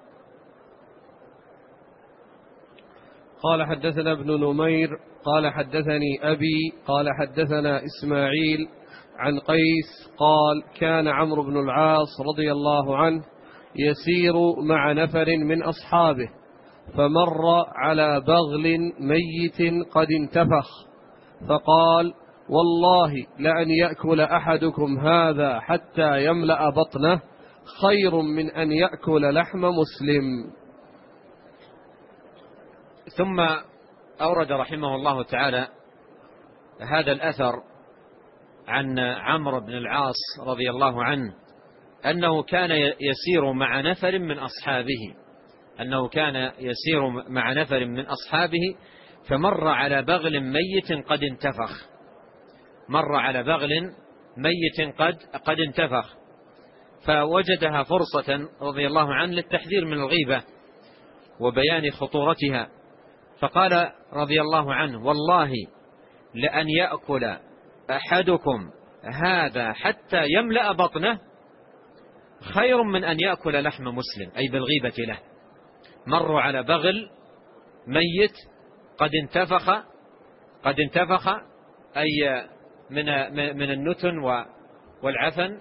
قال حدثنا ابن نمير قال حدثني أبي قال حدثنا إسماعيل عن قيس قال: كان عمرو بن العاص رضي الله عنه يسير مع نفر من أصحابه، فمر على بغل ميت قد انتفخ، فقال: والله لأن يأكل أحدكم هذا حتى يملأ بطنه خير من أن يأكل لحم مسلم. ثم أورد رحمه الله تعالى هذا الأثر عن عمرو بن العاص رضي الله عنه أنه كان يسير مع نفر من أصحابه، أنه كان يسير مع نفر من أصحابه فمر على بغل ميت قد انتفخ، مر على بغل ميت قد انتفخ، فوجدها فرصة رضي الله عنه للتحذير من الغيبة وبيان خطورتها، فقال رضي الله عنه: والله لأن يأكل أحدكم هذا حتى يملأ بطنه خير من أن يأكل لحم مسلم، أي بالغيبة له. مروا على بغل ميت قد انتفخ أي من النتن والعفن،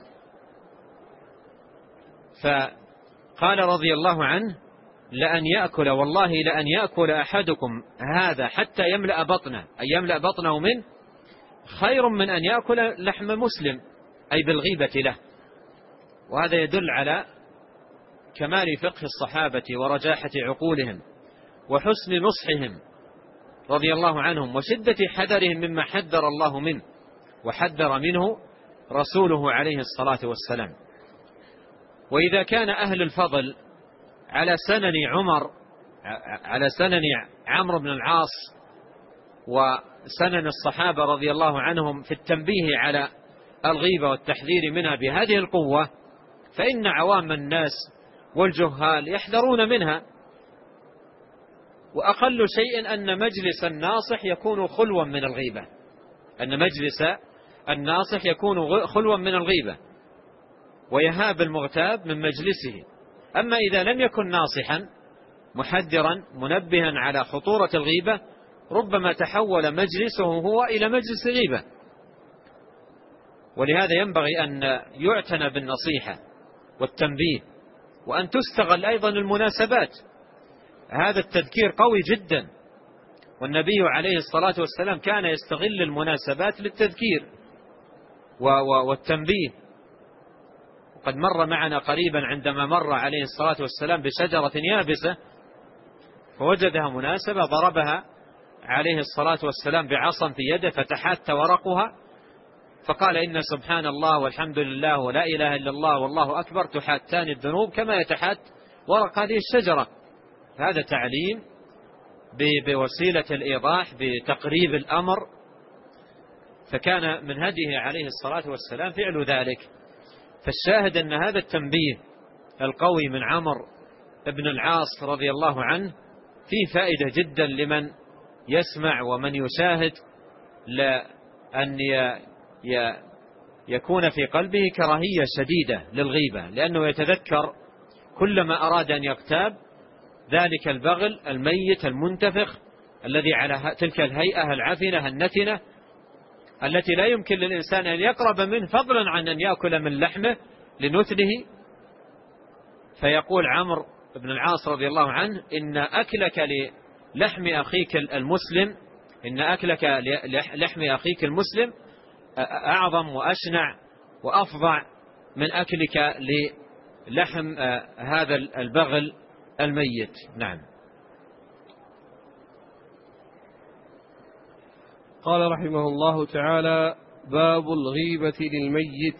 فقال رضي الله عنه: لأن يأكل والله لأن يأكل أحدكم هذا حتى يملأ بطنه، أي يملأ بطنه منه، خير من أن يأكل لحم مسلم، أي بالغيبة له. وهذا يدل على كمال فقه الصحابة ورجاحة عقولهم وحسن نصحهم رضي الله عنهم وشدة حذرهم مما حذر الله منه وحذر منه رسوله عليه الصلاة والسلام. وإذا كان أهل الفضل على سنن عمرو بن العاص وسنن الصحابة رضي الله عنهم في التنبيه على الغيبة والتحذير منها بهذه القوة، فإن عوام الناس والجهال يحذرون منها. وأقل شيء أن مجلس الناصح يكون خلوا من الغيبة، أن مجلس الناصح يكون خلوا من الغيبة ويهاب المغتاب من مجلسه. أما إذا لم يكن ناصحا محذرا منبها على خطورة الغيبة ربما تحول مجلسه هو إلى مجلس غيبة. ولهذا ينبغي أن يعتنى بالنصيحة والتنبيه، وأن تستغل أيضا المناسبات. هذا التذكير قوي جدا، والنبي عليه الصلاة والسلام كان يستغل المناسبات للتذكير والتنبيه. وقد مر معنا قريبا عندما مر عليه الصلاة والسلام بشجرة يابسة فوجدها مناسبة ضربها عليه الصلاة والسلام بعصا في يده فتحات ورقها، فقال: إن سبحان الله والحمد لله ولا إله إلا الله والله أكبر تحاتان الذنوب كما يتحات ورق هذه الشجرة. هذا تعليم بوسيلة الإيضاح بتقريب الأمر، فكان من هديه عليه الصلاة والسلام فعل ذلك. فالشاهد أن هذا التنبيه القوي من عمرو بن العاص رضي الله عنه فيه فائدة جدا لمن يسمع ومن يشاهد، لأن يكون في قلبه كراهية شديدة للغيبة، لأنه يتذكر كلما أراد أن يغتاب ذلك البغل الميت المنتفخ الذي على تلك الهيئة العفنة النتنة التي لا يمكن للإنسان أن يقرب منه فضلا عن أن يأكل من لحمه لنتنه. فيقول عمرو بن العاص رضي الله عنه: إن أكلك لحم أخيك المسلم، إن أكلك لحم أخيك المسلم أعظم وأشنع وأفظع من أكلك للحم هذا البغل الميت. نعم. قال رحمه الله تعالى: باب الغيبة للميت.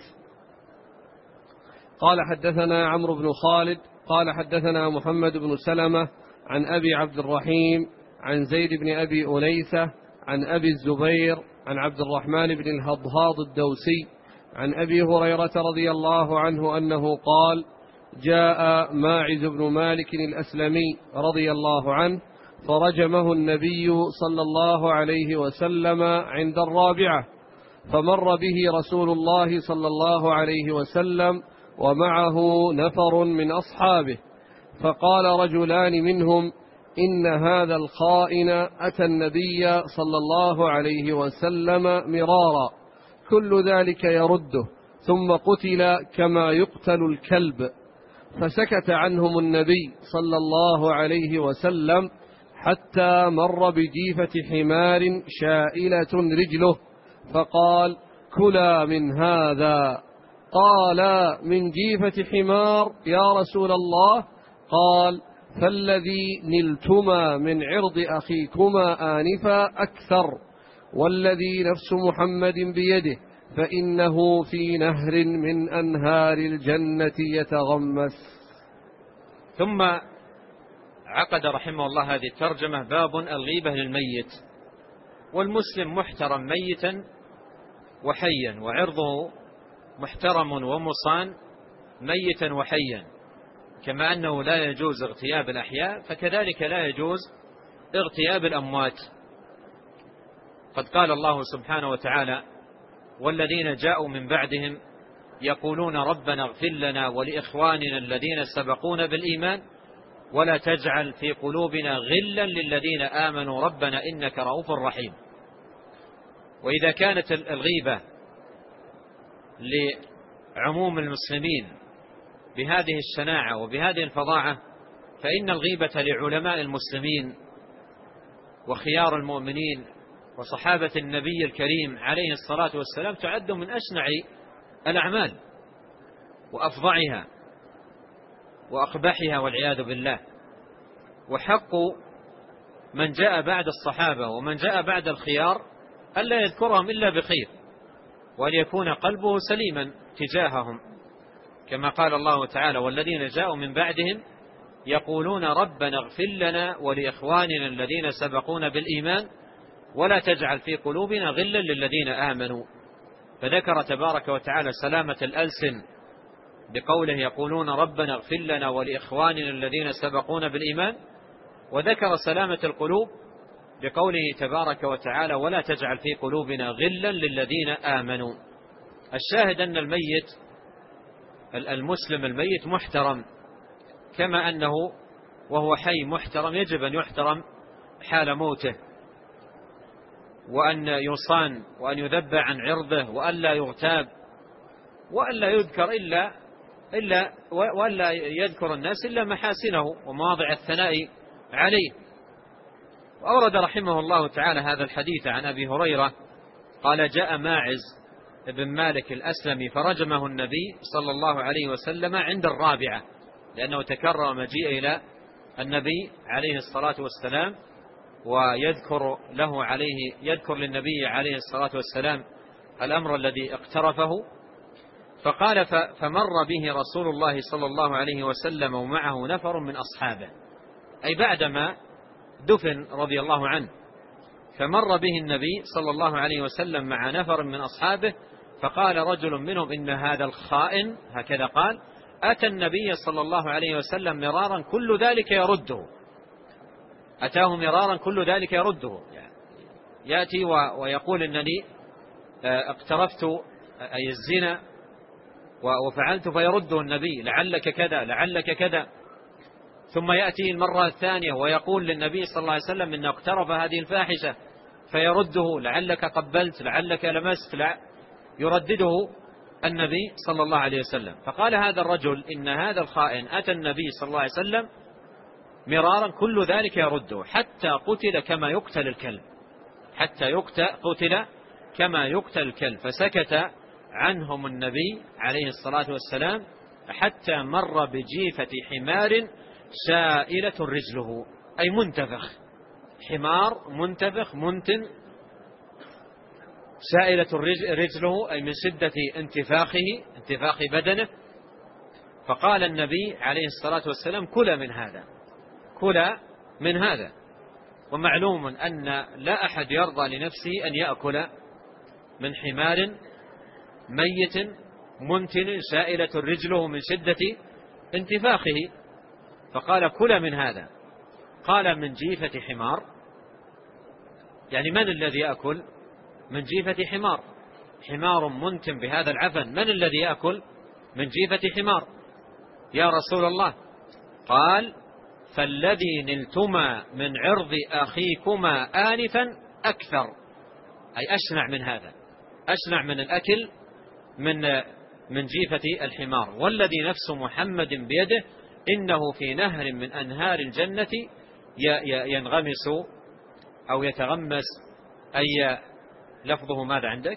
قال حدثنا عمرو بن خالد قال حدثنا محمد بن سلمة عن أبي عبد الرحيم عن زيد بن أبي أنيثة عن أبي الزبير عن عبد الرحمن بن الهضهاض الدوسي عن أبي هريرة رضي الله عنه أنه قال: جاء ماعز بن مالك الأسلمي رضي الله عنه فرجمه النبي صلى الله عليه وسلم عند الرابعة، فمر به رسول الله صلى الله عليه وسلم ومعه نفر من أصحابه، فقال رجلان منهم: إن هذا الخائن أتى النبي صلى الله عليه وسلم مرارا، كل ذلك يرده، ثم قتل كما يقتل الكلب. فسكت عنهم النبي صلى الله عليه وسلم حتى مر بجيفة حمار شائلة رجله، فقال: كلا من هذا. قال: من جيفة حمار يا رسول الله؟ قال: فالذي نلتما من عرض أخيكما آنفا أكثر، والذي نفس محمد بيده فإنه في نهر من أنهار الجنة يتغمس. ثم عقد رحمه الله هذه الترجمة: باب الغيبة للميت. والمسلم محترم ميتا وحيا، وعرضه محترم ومصان ميتا وحيا، كما أنه لا يجوز اغتياب الأحياء فكذلك لا يجوز اغتياب الأموات. قد قال الله سبحانه وتعالى: والذين جاءوا من بعدهم يقولون ربنا اغفر لنا ولإخواننا الذين سبقونا بالإيمان ولا تجعل في قلوبنا غلا للذين آمنوا ربنا إنك رؤوف رحيم. وإذا كانت الغيبة لعموم المسلمين بهذه الشناعة وبهذه الفظاعة، فإن الغيبة لعلماء المسلمين وخيار المؤمنين وصحابة النبي الكريم عليه الصلاة والسلام تعد من أشنع الأعمال وأفظعها وأقبحها والعياذ بالله. وحق من جاء بعد الصحابة ومن جاء بعد الخيار ألا يذكرهم إلا بخير، وأن يكون قلبه سليما تجاههم، كما قال الله تعالى: والذين جاءوا من بعدهم يقولون ربنا اغفر لنا ولإخواننا الذين سبقونا بالإيمان ولا تجعل في قلوبنا غلا للذين آمنوا. فذكر تبارك وتعالى سلامة الألسن بقوله: يقولون ربنا اغفر لنا ولإخواننا الذين سبقونا بالإيمان، وذكر سلامة القلوب بقوله تبارك وتعالى: ولا تجعل في قلوبنا غلا للذين آمنوا. الشاهد أن الميت المسلم الميت محترم، كما أنه وهو حي محترم، يجب أن يحترم حال موته، وأن يصان وأن يذب عن عرضه، وأن لا يغتاب، وأن لا يذكر وأن لا يذكر الناس إلا محاسنه ومواضع الثناء عليه. وأورد رحمه الله تعالى هذا الحديث عن أبي هريرة قال: جاء ماعز بن مالك الأسلمي فرجمه النبي صلى الله عليه وسلم عند الرابعة، لأنه تكرر مجيء إلى النبي عليه الصلاة والسلام يذكر للنبي عليه الصلاة والسلام الأمر الذي اقترفه. فقال: فمر به رسول الله صلى الله عليه وسلم ومعه نفر من أصحابه، أي بعدما دفن رضي الله عنه، فمر به النبي صلى الله عليه وسلم مع نفر من أصحابه، فقال رجل منهم: إن هذا الخائن، هكذا قال، أتى النبي صلى الله عليه وسلم مرارا كل ذلك يرده. أتاه مرارا كل ذلك يرده، يأتي ويقول: إنني اقترفت أي الزنا وفعلت، فيرده النبي: لعلك كذا لعلك كذا. ثم يأتي المرة الثانية ويقول للنبي صلى الله عليه وسلم إن اقترب هذه الفاحشة، فيرده: لعلك قبلت، لعلك لمست، يردده النبي صلى الله عليه وسلم. فقال هذا الرجل: إن هذا الخائن أتى النبي صلى الله عليه وسلم مرارا كل ذلك يرده حتى قتل كما يقتل الكلب، حتى قتل كما يقتل الكلب. فسكت عنهم النبي عليه الصلاة والسلام حتى مر بجيفة حمار سائلة رجله، أي منتفخ، حمار منتفخ منتن سائلة رجله، أي من شدة انتفاخ بدنه. فقال النبي عليه الصلاة والسلام: كل من هذا. ومعلوم أن لا أحد يرضى لنفسه أن يأكل من حمار ميت منتن سائلة رجله من شدة انتفاخه. فقال: كل من هذا. قال: من جيفة حمار، يعني من الذي يأكل من جيفة حمار منتن بهذا العفن، من الذي يأكل من جيفة حمار يا رسول الله؟ قال: فالذي نلتما من عرض أخيكما آنفا أكثر، أي أشنع من هذا، أشنع من الأكل من جيفة الحمار. والذي نفس محمد بيده إنه في نهر من أنهار الجنة ينغمس أو يتغمس، أي لفظه ماذا عندك؟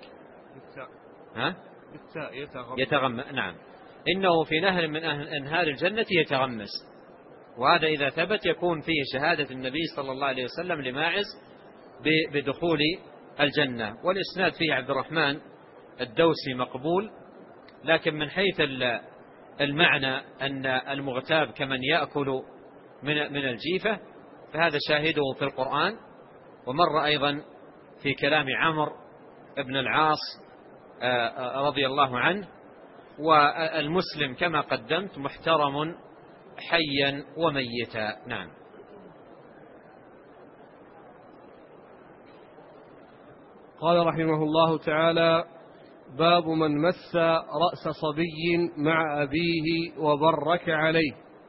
يتغمس. نعم، إنه في نهر من أنهار الجنة يتغمس. وهذا إذا ثبت يكون فيه شهادة النبي صلى الله عليه وسلم لماعز بدخول الجنة. والإسناد فيه عبد الرحمن الدوسي مقبول، لكن من حيث المعنى أن المغتاب كمن يأكل من الجيفة، فهذا شاهده في القرآن، ومر أيضا في كلام عمرو بن العاص رضي الله عنه. والمسلم كما قدمت محترم حيا وميتا. نعم. قال رحمه الله تعالى: باب من مس رأس صبي مع أبيه وبرك عليه.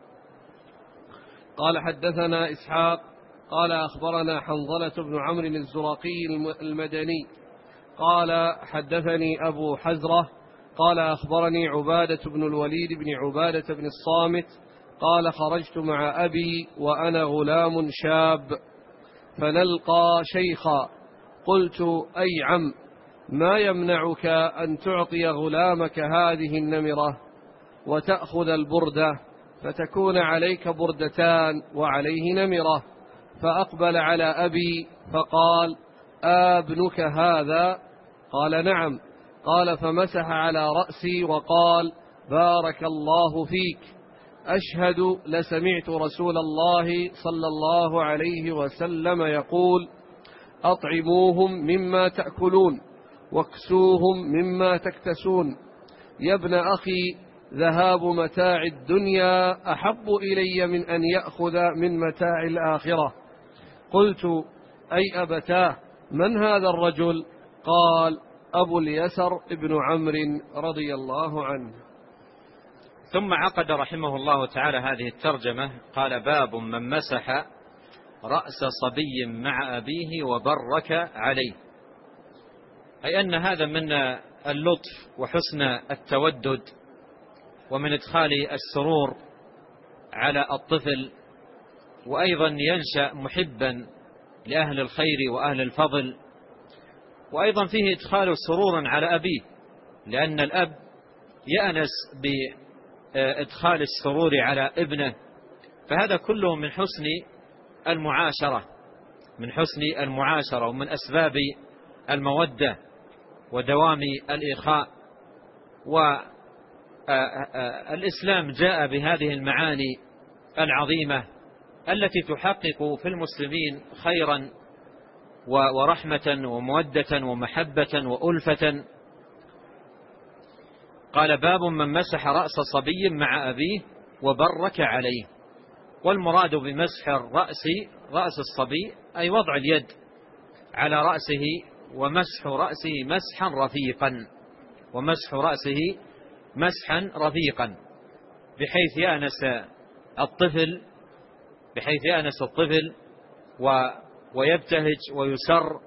قال: حدثنا إسحاق قال: أخبرنا حنظلة بن عمرو الزرقي المدني قال: حدثني أبو حزرة قال: أخبرني عبادة بن الوليد بن عبادة بن الصامت قال: خرجت مع أبي وأنا غلام شاب فنلقى شيخا، قلت: أي عم، ما يمنعك أن تعطي غلامك هذه النمرة وتأخذ البردة، فتكون عليك بردتان وعليه نمرة؟ فأقبل على أبي فقال: ابنك هذا؟ قال: نعم. قال: فمسح على رأسي وقال: بارك الله فيك، أشهد لسمعت رسول الله صلى الله عليه وسلم يقول: أطعموهم مما تأكلون واكسوهم مما تكتسون. يا ابن أخي، ذهاب متاع الدنيا أحب إلي من أن يأخذ من متاع الآخرة. قلت: أي أبتاه، من هذا الرجل؟ قال: أبو اليسر ابن عمرو رضي الله عنه. ثم عقد رحمه الله تعالى هذه الترجمة، قال: باب من مسح رأس صبي مع أبيه وبرك عليه، أي أن هذا من اللطف وحسن التودد ومن إدخال السرور على الطفل، وأيضا ينشأ محبا لأهل الخير وأهل الفضل، وأيضا فيه إدخال سرور على أبيه، لأن الأب يأنس بإدخال السرور على ابنه. فهذا كله من حسن المعاشرة ومن أسباب المودة ودوام الإخاء. والإسلام جاء بهذه المعاني العظيمة التي تحقق في المسلمين خيرا ورحمة ومودة ومحبة وألفة. قال: باب من مسح رأس صبي مع أبيه وبرك عليه. والمراد بمسح رأس الصبي أي وضع اليد على رأسه، ومسح رأسه مسحا رفيقا، بحيث يأنس الطفل بحيث يأنس الطفل ويبتهج ويسر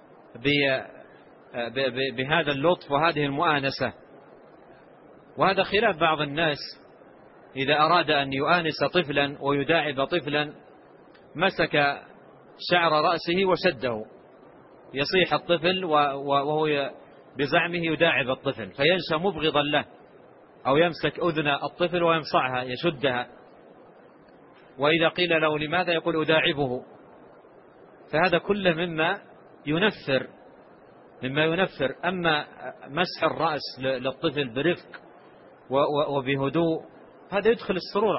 بهذا اللطف وهذه المؤانسة. وهذا خلاف بعض الناس إذا أراد أن يؤانس طفلا ويداعب طفلا مسك شعر رأسه وشده، يصيح الطفل وهو بزعمه يداعب الطفل فينشأ مبغضا له، أو يمسك أذن الطفل ويمصعها يشدها، وإذا قيل له لماذا يقول أداعبه. فهذا كله مما ينفر. أما مسح الرأس للطفل برفق وبهدوء هذا يدخل السرور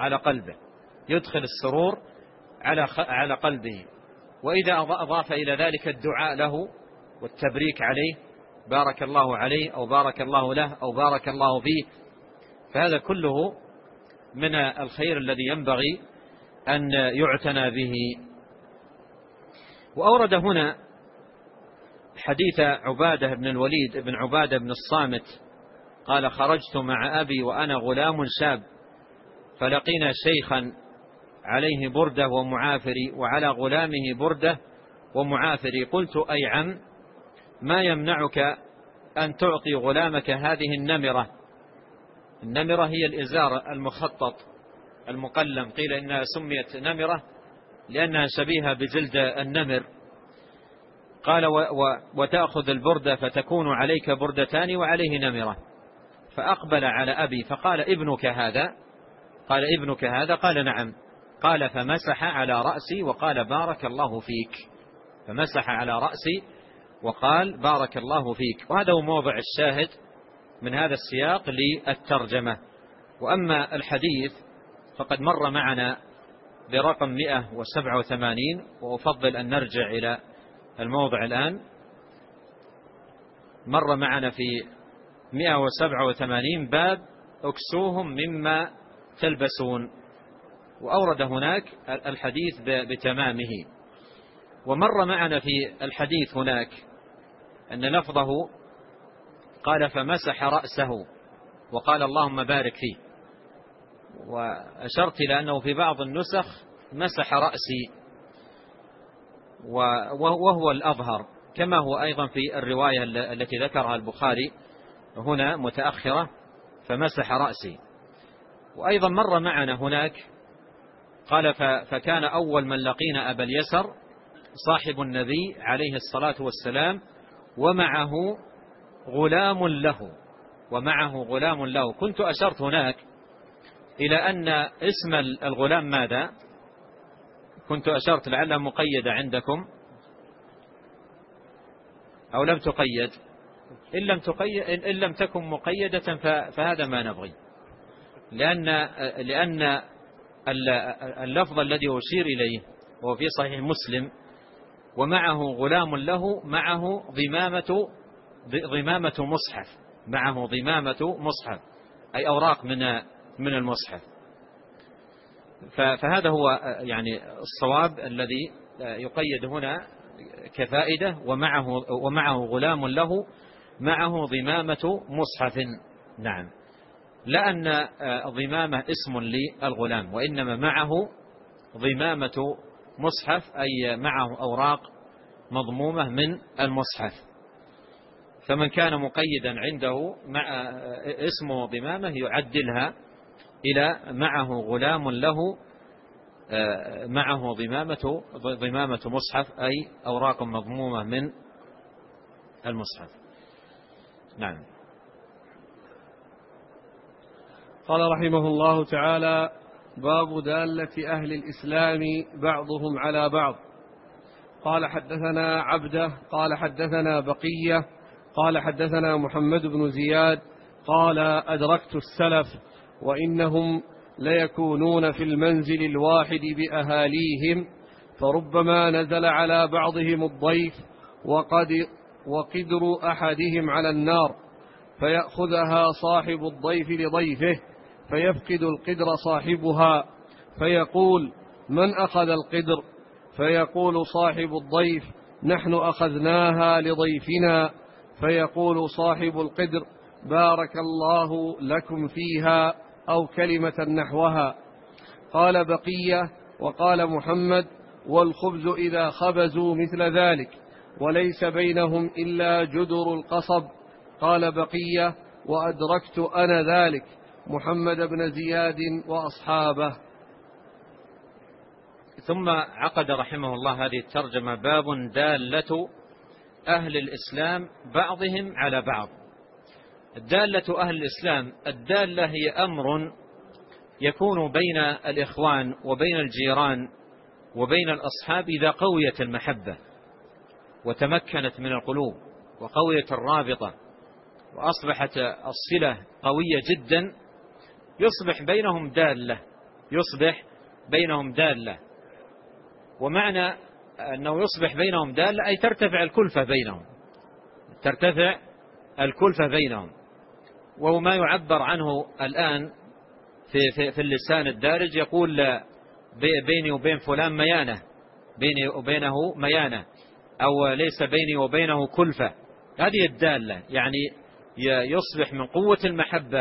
على قلبه. وإذا أضاف إلى ذلك الدعاء له والتبريك عليه، بارك الله عليه أو بارك الله له أو بارك الله فيه، فهذا كله من الخير الذي ينبغي أن يعتنى به. وأورد هنا حديث عبادة بن الوليد بن عبادة بن الصامت قال: خرجت مع أبي وأنا غلام شاب، فلقينا شيخا عليه بردة ومعافري وعلى غلامه بردة ومعافري، قلت: أي عم، ما يمنعك أن تعطي غلامك هذه النمرة؟ النمرة هي الإزار المخطط المقلم، قيل إنها سميت نمرة لأنها شبيهة بجلد النمر. قال: وتأخذ البردة فتكون عليك بردتان وعليه نمرة. فأقبل على أبي فقال: ابنك هذا؟ قال: ابنك هذا؟ قال: نعم. قال: فمسح على رأسي وقال: بارك الله فيك. فمسح على رأسي وقال: بارك الله فيك. وهذا هو موضع الشاهد من هذا السياق للترجمة. وأما الحديث فقد مر معنا برقم 187، وأفضل أن نرجع إلى الموضع الآن. مر معنا في 187 باب اكسوهم مما تلبسون، وأورد هناك الحديث بتمامه. ومر معنا في الحديث هناك أن لفظه قال: فمسح رأسه وقال: اللهم بارك فيه. وأشرت إلى أنه في بعض النسخ مسح رأسي، وهو الأظهر، كما هو أيضا في الرواية التي ذكرها البخاري هنا متأخرة: فمسح رأسي. وأيضا مر معنا هناك قال: فكان أول من لقينا أبا اليسر صاحب النبي عليه الصلاة والسلام ومعه غلام له. كنت أشرت هناك إلى أن اسم الغلام ماذا؟ كنت أشرت لعلها مقيدة عندكم أو لم تقيد. إن لم تكن مقيدة فهذا ما نبغي، لأن اللفظ الذي أشير إليه هو في صحيح مسلم: ومعه غلام له، معه ضمامة مصحف، أي أوراق من المصحف. فهذا هو يعني الصواب الذي يقيد هنا كفائدة: ومعه غلام له معه ضمامة مصحف. نعم، لا أن ضمامة اسم للغلام، وإنما معه ضمامة مصحف، أي معه أوراق مضمومة من المصحف. فمن كان مقيدا عنده مع اسم ضمامة يعدلها إلى معه غلام له معه ضمامة مصحف، أي أوراق مضمومة من المصحف. نعم. قال رحمه الله تعالى: باب دالة أهل الإسلام بعضهم على بعض. قال: حدثنا عبده قال حدثنا بقية قال حدثنا محمد بن زياد قال: أدركت السلف وإنهم ليكونون في المنزل الواحد بأهاليهم، فربما نزل على بعضهم الضيف وقدر أحدهم على النار، فيأخذها صاحب الضيف لضيفه، فيفقد القدر صاحبها، فيقول: من أخذ القدر؟ فيقول صاحب الضيف: نحن أخذناها لضيفنا. فيقول صاحب القدر: بارك الله لكم فيها، أو كلمة نحوها. قال بقية: وقال محمد: والخبز إذا خبزوا مثل ذلك وليس بينهم إلا جدر القصب. قال بقية: وأدركت أنا ذلك محمد بن زياد وأصحابه. ثم عقد رحمه الله هذه الترجمة: باب دالة أهل الإسلام بعضهم على بعض. الدالة أهل الإسلام، الدالة هي أمر يكون بين الإخوان وبين الجيران وبين الأصحاب إذا قويت المحبة وتمكنت من القلوب وقويت الرابطة وأصبحت الصلة قوية جدا، يصبح بينهم دالة. ومعنى أنه يصبح بينهم دالة أي ترتفع الكلفة بينهم. وهو ما يعبر عنه الآن في اللسان الدارج، يقول بيني وبين فلان ميانة، بيني وبينه ميانة، أو ليس بيني وبينه كلفة. هذه الدالة، يعني يصبح من قوة المحبة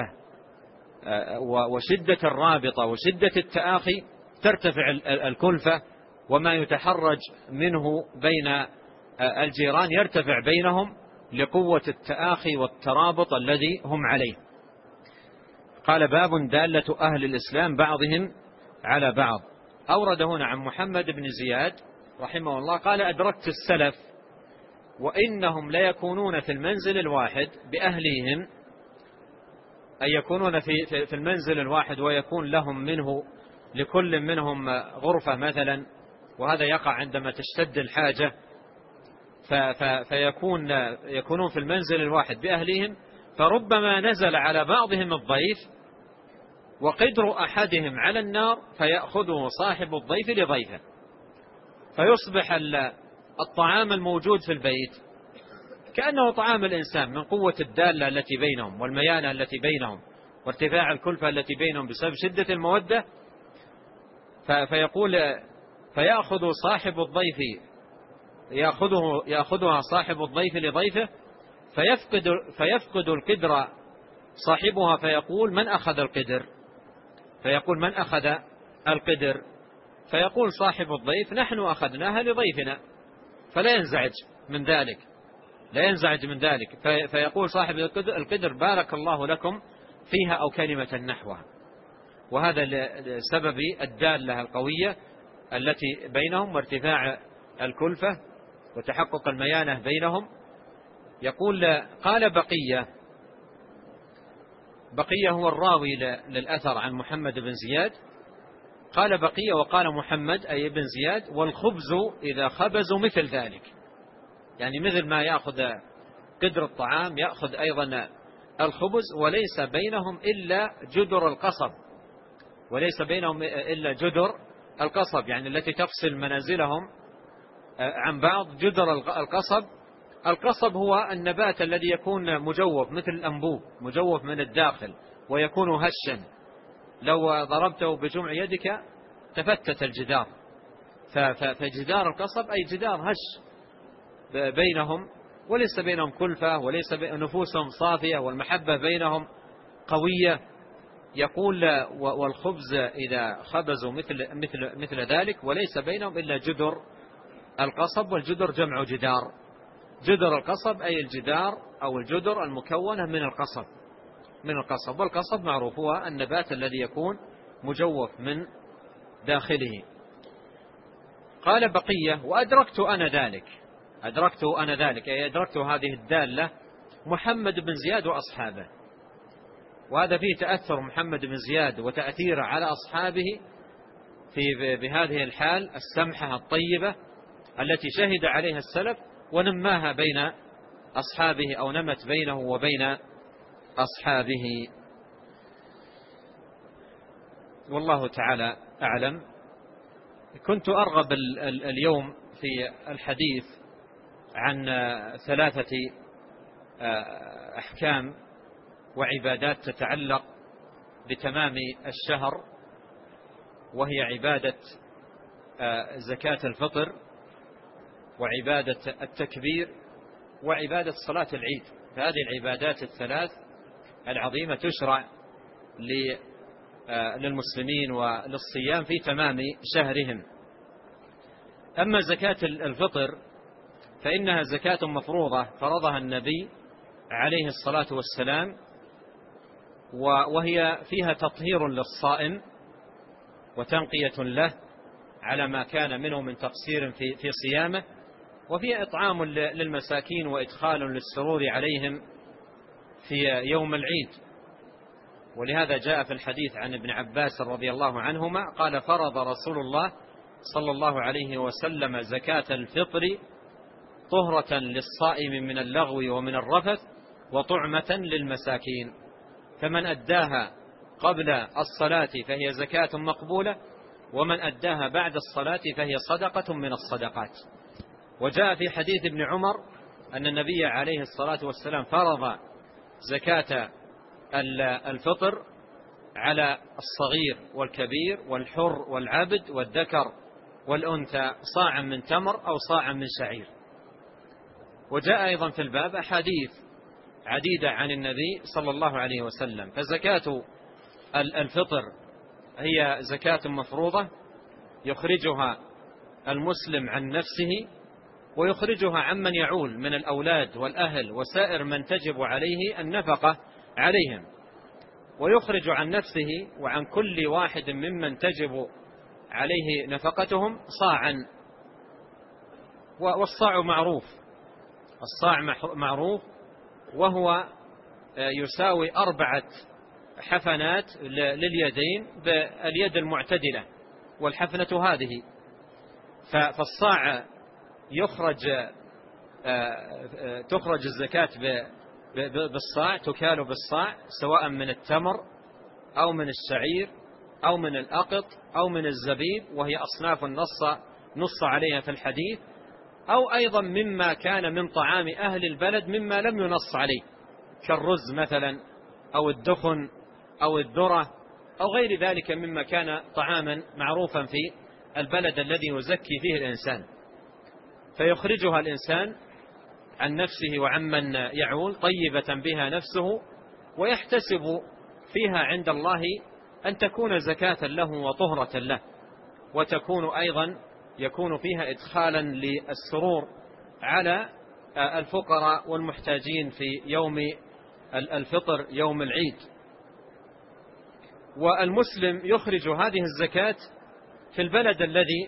وشدة الرابطة وشدة التآخي ترتفع الكلفة، وما يتحرج منه بين الجيران يرتفع بينهم لقوة التآخي والترابط الذي هم عليه. قال: باب دالة أهل الإسلام بعضهم على بعض. أورد هنا عن محمد بن زياد رحمه الله قال: أدركت السلف وإنهم ليكونون في المنزل الواحد بأهليهم، أي يكونون في المنزل الواحد ويكون لهم منه لكل منهم غرفة مثلا، وهذا يقع عندما تشتد الحاجة، فيكونون في المنزل الواحد بأهليهم، فربما نزل على بعضهم الضيف وقدر أحدهم على النار فيأخذه صاحب الضيف لضيفه، فيصبح الطعام الموجود في البيت كأنه طعام الإنسان من قوة الدالة التي بينهم والميانة التي بينهم وارتفاع الكلفة التي بينهم بسبب شدة المودة. فيأخذ صاحب الضيف يأخذها صاحب الضيف لضيفه، فيفقد القدر صاحبها، فيقول: من أخذ القدر؟ فيقول صاحب الضيف: نحن أخذناها لضيفنا، فلا ينزعج من ذلك. فيقول صاحب القدر: بارك الله لكم فيها، أو كلمة نحوها. وهذا لسبب الدالة القوية التي بينهم وارتفاع الكلفة وتحقق الميانة بينهم. يقول: قال بقية هو الراوي للأثر عن محمد بن زياد. قال بقية وقال محمد أي بن زياد: والخبز إذا خبزوا مثل ذلك، يعني مثل ما يأخذ قدر الطعام يأخذ أيضا الخبز، وليس بينهم إلا جدر القصب، يعني التي تفصل منازلهم عن بعض. جدر القصب هو النبات الذي يكون مجوف مثل الأنبوب، مجوف من الداخل ويكون هشا، لو ضربته بجمع يدك تفتت الجدار. فجدار القصب أي جدار هش بينهم، وليس بينهم كلفة، وليس نفوسهم صافية والمحبة بينهم قوية. يقول: والخبز إذا خبزوا مثل ذلك وليس بينهم إلا جدر القصب. والجدر جمع جدر القصب أي الجدار أو الجدر المكونة من القصب. والقصب معروف هو النبات الذي يكون مجوف من داخله. قال بقية: وأدركت أنا ذلك أي أدركت هذه الدالة محمد بن زياد وأصحابه. وهذا فيه تأثر محمد بن زياد وتأثيره على أصحابه بهذه الحال السمحة الطيبة التي شهد عليها السلف ونماها بين أصحابه، أو نمت بينه وبين أصحابه. والله تعالى أعلم. كنت أرغب اليوم في الحديث عن 3 أحكام وعبادات تتعلق بتمام الشهر، وهي عبادة زكاة الفطر، وعبادة التكبير، وعبادة صلاة العيد. فهذه العبادات الثلاث العظيمة تشرع للمسلمين وللصيام في تمام شهرهم. أما زكاة الفطر فإنها زكاة مفروضة فرضها النبي عليه الصلاة والسلام، وهي فيها تطهير للصائم وتنقية له على ما كان منه من تقصير في صيامه، وفيها إطعام للمساكين وإدخال للسرور عليهم في يوم العيد. ولهذا جاء في الحديث عن ابن عباس رضي الله عنهما قال: فرض رسول الله صلى الله عليه وسلم زكاة الفطر طهرة للصائم من اللغو ومن الرفث وطعمة للمساكين، فمن أداها قبل الصلاة فهي زكاة مقبولة، ومن أداها بعد الصلاة فهي صدقة من الصدقات. وجاء في حديث ابن عمر أن النبي عليه الصلاة والسلام فرض زكاة الفطر على الصغير والكبير والحر والعبد والذكر والأنثى صاعا من تمر أو صاعا من شعير. وجاء أيضا في الباب أحاديث عديدة عن النبي صلى الله عليه وسلم. فزكاة الفطر هي زكاة مفروضة يخرجها المسلم عن نفسه ويخرجها عمن يعول من الأولاد والأهل وسائر من تجب عليه النفقة عليهم، ويخرج عن نفسه وعن كل واحد ممن تجب عليه نفقتهم صاعا. والصاع معروف، الصاع معروف، وهو يساوي 4 حفنات لليدين باليد المعتدلة، والحفنة هذه. فالصاع تخرج الزكاة بالصاع، تكال بالصاع، سواء من التمر أو من الشعير أو من الأقط أو من الزبيب، وهي أصناف نص عليها في الحديث، أو أيضا مما كان من طعام أهل البلد مما لم ينص عليه، كالرز مثلا أو الدخن أو الذرة أو غير ذلك مما كان طعاما معروفا في البلد الذي يزكي فيه الإنسان، فيخرجها الإنسان عن نفسه وعمن يعول طيبة بها نفسه، ويحتسب فيها عند الله أن تكون زكاة له وطهرة له، وتكون أيضا يكون فيها إدخالا للسرور على الفقراء والمحتاجين في يوم الفطر يوم العيد. والمسلم يخرج هذه الزكاة في البلد الذي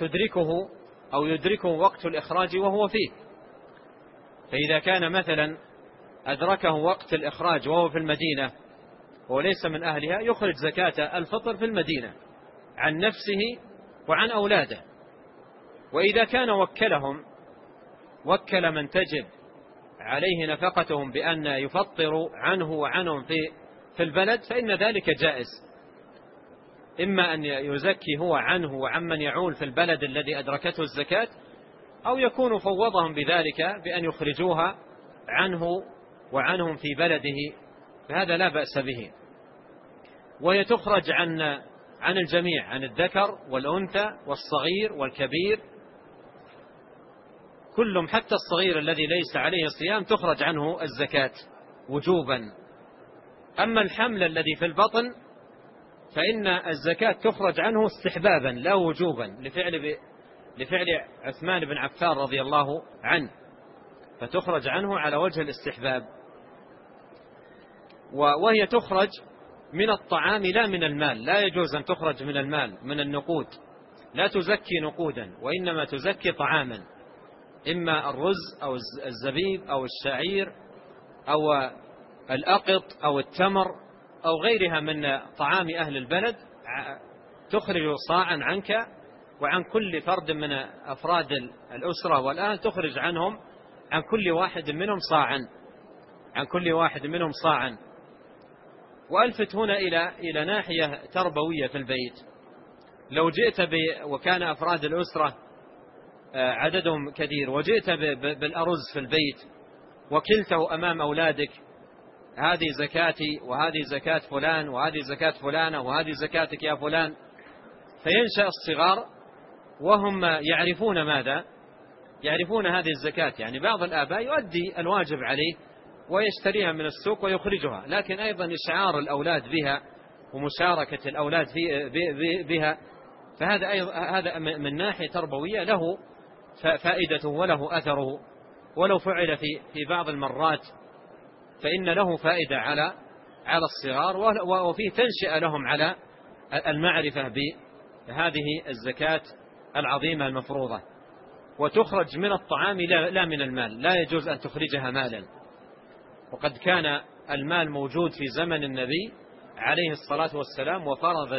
يدركه وقت الإخراج وهو فيه. فإذا كان مثلا أدركه وقت الإخراج وهو في المدينة وليس من أهلها، يخرج زكاة الفطر في المدينة عن نفسه وعن أولاده. وإذا كان وكل من تجب عليه نفقتهم بأن يفطر عنه وعنهم في البلد، فإن ذلك جائز، إما أن يزكي هو عنه وعمن يعول في البلد الذي أدركته الزكاة، أو يكون فوضهم بذلك بأن يخرجوها عنه وعنهم في بلده، فهذا لا بأس به. وهي تخرج عن الجميع، عن الذكر والأنثى والصغير والكبير، كلهم، حتى الصغير الذي ليس عليه صيام تخرج عنه الزكاة وجوبا. أما الحمل الذي في البطن فإن الزكاة تخرج عنه استحبابا لا وجوبا، لفعل عثمان بن عفان رضي الله عنه، فتخرج عنه على وجه الاستحباب. وهي تخرج من الطعام لا من المال، لا يجوز أن تخرج من المال، من النقود، لا تزكي نقودا، وإنما تزكي طعاما، إما الرز أو الزبيب أو الشعير أو الأقط أو التمر أو غيرها من طعام أهل البلد، تخرج صاعا عنك وعن كل فرد من أفراد الأسرة والآن، تخرج عنهم عن كل واحد منهم صاعا. وألفت هنا إلى ناحية تربوية في البيت. لو جئت وكان أفراد الأسرة عددهم كثير، وجئت بالأرز في البيت وكلته أمام أولادك، هذه زكاتي وهذه زكاة فلان وهذه زكاة فلانة وهذه زكاتك يا فلان، فينشأ الصغار وهم يعرفون ماذا؟ يعرفون هذه الزكاة. يعني بعض الآباء يؤدي الواجب عليه ويشتريها من السوق ويخرجها، لكن أيضا إشعار الأولاد بها ومشاركة الأولاد بها، فهذا من ناحية تربوية له فائدته وله أثره، ولو فعل في بعض المرات فإن له فائدة على الصغار، وفيه تنشئة لهم على المعرفة بهذه الزكاة العظيمة المفروضة. وتخرج من الطعام لا من المال، لا يجوز أن تخرجها مالا. وقد كان المال موجود في زمن النبي عليه الصلاة والسلام وفرض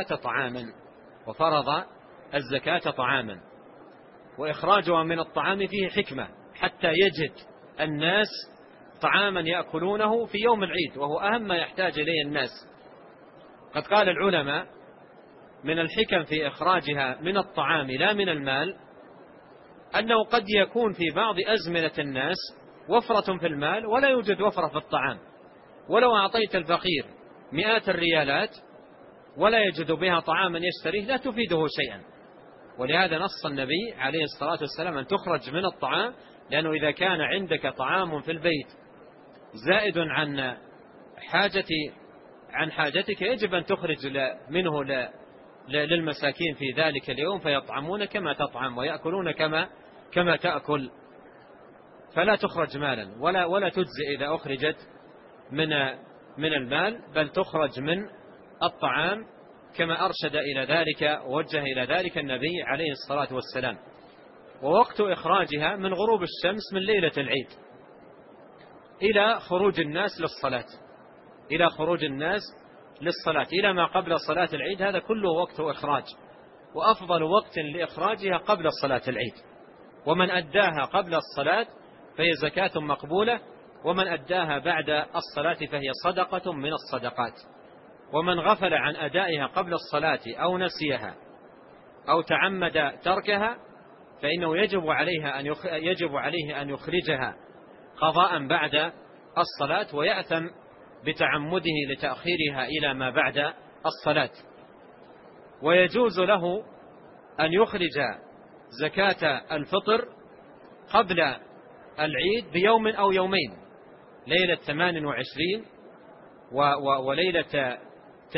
الزكاة طعاما، وإخراجها من الطعام فيه حكمة حتى يجد الناس طعاما يأكلونه في يوم العيد، وهو أهم ما يحتاج إليه الناس. قد قال العلماء من الحكم في إخراجها من الطعام لا من المال أنه قد يكون في بعض أزمنة الناس وفرة في المال ولا يوجد وفرة في الطعام، ولو أعطيت الفقير مئات الريالات ولا يجد بها طعاما يشتريه لا تفيده شيئا. ولهذا نص النبي عليه الصلاة والسلام أن تخرج من الطعام، لأنه إذا كان عندك طعام في البيت زائد عن حاجتك يجب أن تخرج منه للمساكين في ذلك اليوم، فيطعمون كما تطعم ويأكلون كما تأكل. فلا تخرج مالا ولا تجزئ إذا أخرجت من المال، بل تخرج من الطعام كما أرشد إلى ذلك ووجه إلى ذلك النبي عليه الصلاة والسلام. ووقت إخراجها من غروب الشمس من ليلة العيد إلى خروج الناس للصلاة إلى ما قبل صلاة العيد، هذا كله وقت إخراج، وأفضل وقت لإخراجها قبل صلاة العيد. ومن أداها قبل الصلاة فهي زكاة مقبولة، ومن أداها بعد الصلاة فهي صدقة من الصدقات. ومن غفل عن أدائها قبل الصلاة أو نسيها أو تعمد تركها فإنه يجب عليه أن يخرجها قضاء بعد الصلاة، ويأثم بتعمده لتأخيرها إلى ما بعد الصلاة. ويجوز له أن يخرج زكاة الفطر قبل العيد بيوم أو يومين، ليلة 28 وليلة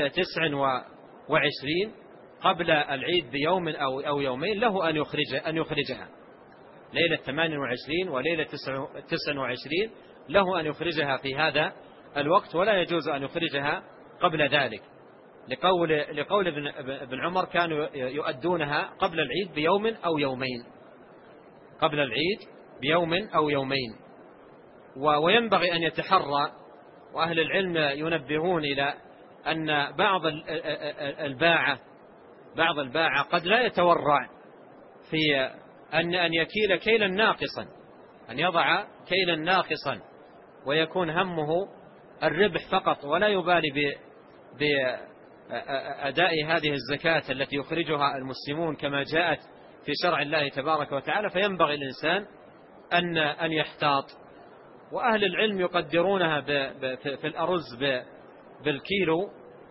29 قبل العيد بيوم أو يومين، له أن يخرجها ليلة 28 وليلة 29 له أن يخرجها في هذا الوقت، ولا يجوز أن يخرجها قبل ذلك، لقول ابن عمر كانوا يؤدونها قبل العيد بيوم أو يومين. وينبغي أن يتحرى، وأهل العلم ينبهون إلى أن بعض الباعة قد لا يتورع في أن يكيل كيلا ناقصا، أن يضع كيلا ناقصا ويكون همه الربح فقط، ولا يبالي بأداء هذه الزكاة التي يخرجها المسلمون كما جاءت في شرع الله تبارك وتعالى. فينبغي الإنسان أن يحتاط. وأهل العلم يقدرونها في الأرز بالكيلو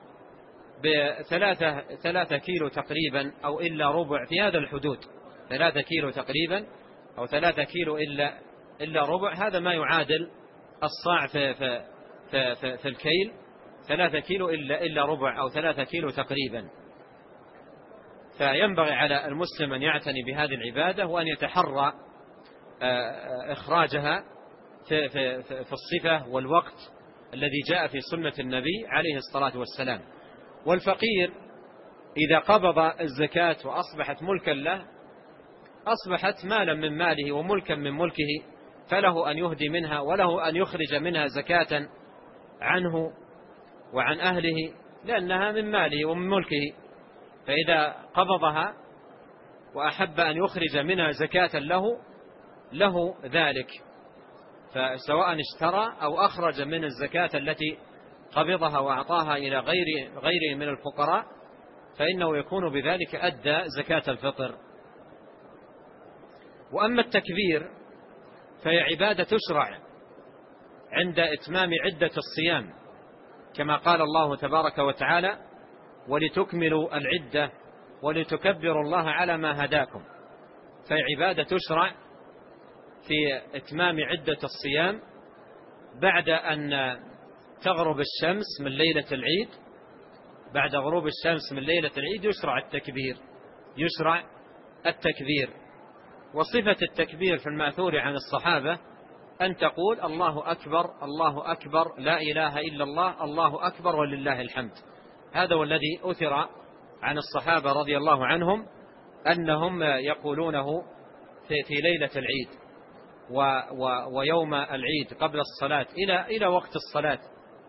ب3 كيلو تقريبا أو إلا ربع، في هذا الحدود 3 كيلو تقريبا أو 3 كيلو إلا ربع، هذا ما يعادل الصاع في الكيل، 3 كيلو إلا ربع أو 3 كيلو تقريبا. فينبغي على المسلم أن يعتني بهذه العبادة وأن يتحرى إخراجها في الصفة والوقت الذي جاء في سنة النبي عليه الصلاة والسلام. والفقير إذا قبض الزكاة وأصبحت ملكا له أصبحت مالا من ماله وملكا من ملكه، فله أن يهدي منها وله أن يخرج منها زكاة عنه وعن أهله، لأنها من ماله ومن ملكه. فإذا قبضها وأحب أن يخرج منها زكاة له ذلك، فسواء اشترى أو أخرج من الزكاة التي قبضها وأعطاها إلى غيره من الفقراء، فإنه يكون بذلك أدى زكاة الفطر. وأما التكبير فهي عبادة تشرع عند إتمام عدة الصيام، كما قال الله تبارك وتعالى: ولتكملوا العدة ولتكبروا الله على ما هداكم. فهي عبادة تشرع في إتمام عدة الصيام بعد أن تغرب الشمس من ليلة العيد بعد غروب الشمس من ليلة العيد يشرع التكبير. وصفة التكبير في المأثور عن الصحابة أن تقول الله أكبر الله أكبر لا إله إلا الله الله أكبر ولله الحمد. هذا هو الذي أثر عن الصحابة رضي الله عنهم أنهم يقولونه في ليلة العيد ويوم العيد قبل الصلاة إلى وقت الصلاة.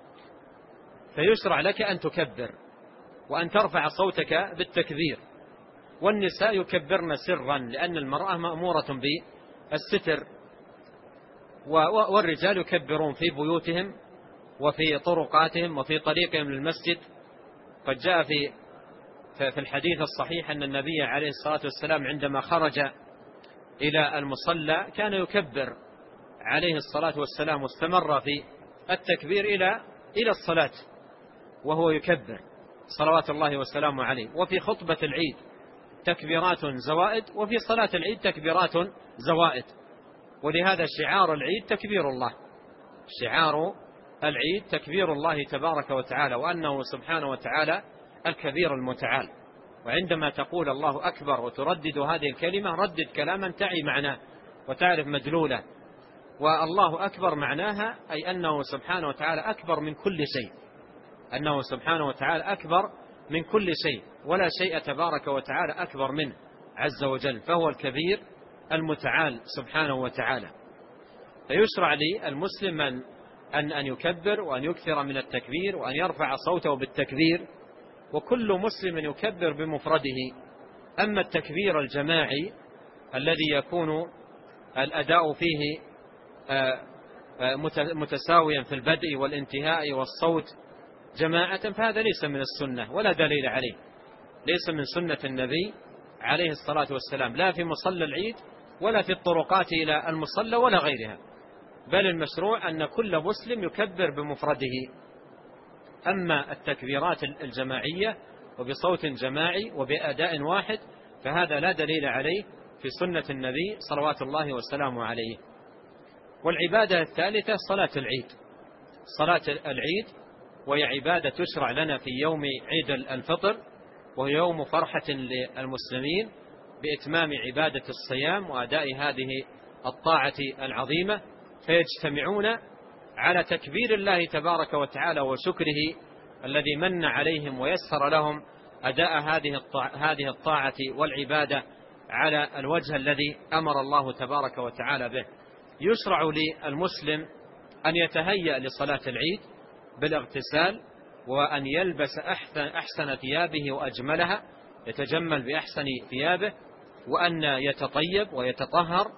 فيشرع لك أن تكبر وأن ترفع صوتك بالتكبير. والنساء يكبرن سرا لأن المرأة مأمورة بالستر، والرجال يكبرون في بيوتهم وفي طرقاتهم وفي طريقهم للمسجد. قد جاء في الحديث الصحيح أن النبي عليه الصلاة والسلام عندما خرج إلى المصلى كان يكبر عليه الصلاة والسلام، واستمر في التكبير إلى الصلاة وهو يكبر صلوات الله والسلام عليه. وفي خطبة العيد تكبيرات زوائد، وفي صلاة العيد تكبيرات زوائد. ولهذا شعار العيد تكبير الله، شعار العيد تكبير الله تبارك وتعالى، وأنه سبحانه وتعالى الكبير المتعال. وعندما تقول الله أكبر وتردد هذه الكلمة ردد كلاما تعي معناه وتعرف مدلوله. والله أكبر معناها أي أنه سبحانه وتعالى أكبر من كل شيء، أنه سبحانه وتعالى أكبر من كل شيء، ولا شيء تبارك وتعالى أكبر منه عز وجل، فهو الكبير المتعال سبحانه وتعالى. فيشرع للمسلم أن يكبر وأن يكثر من التكبير وأن يرفع صوته بالتكبير، وكل مسلم يكبر بمفرده. أما التكبير الجماعي الذي يكون الأداء فيه متساويا في البدء والانتهاء والصوت جماعة فهذا ليس من السنة ولا دليل عليه، ليس من سنة النبي عليه الصلاة والسلام، لا في مصلى العيد ولا في الطرقات إلى المصلى ولا غيرها، بل المشروع أن كل مسلم يكبر بمفرده. أما التكبيرات الجماعية وبصوت جماعي وبأداء واحد فهذا لا دليل عليه في سنة النبي صلوات الله والسلام عليه. والعبادة الثالثة صلاة العيد. صلاة العيد وهي عبادة تشرع لنا في يوم عيد الفطر، وهو يوم فرحة للمسلمين بإتمام عبادة الصيام وأداء هذه الطاعة العظيمة، فيجتمعون على تكبير الله تبارك وتعالى وشكره الذي من عليهم ويسر لهم أداء هذه الطاعة والعبادة على الوجه الذي أمر الله تبارك وتعالى به. يشرع للمسلم أن يتهيأ لصلاة العيد بالاغتسال، وأن يلبس أحسن ثيابه وأجملها، يتجمل بأحسن ثيابه، وأن يتطيب ويتطهر.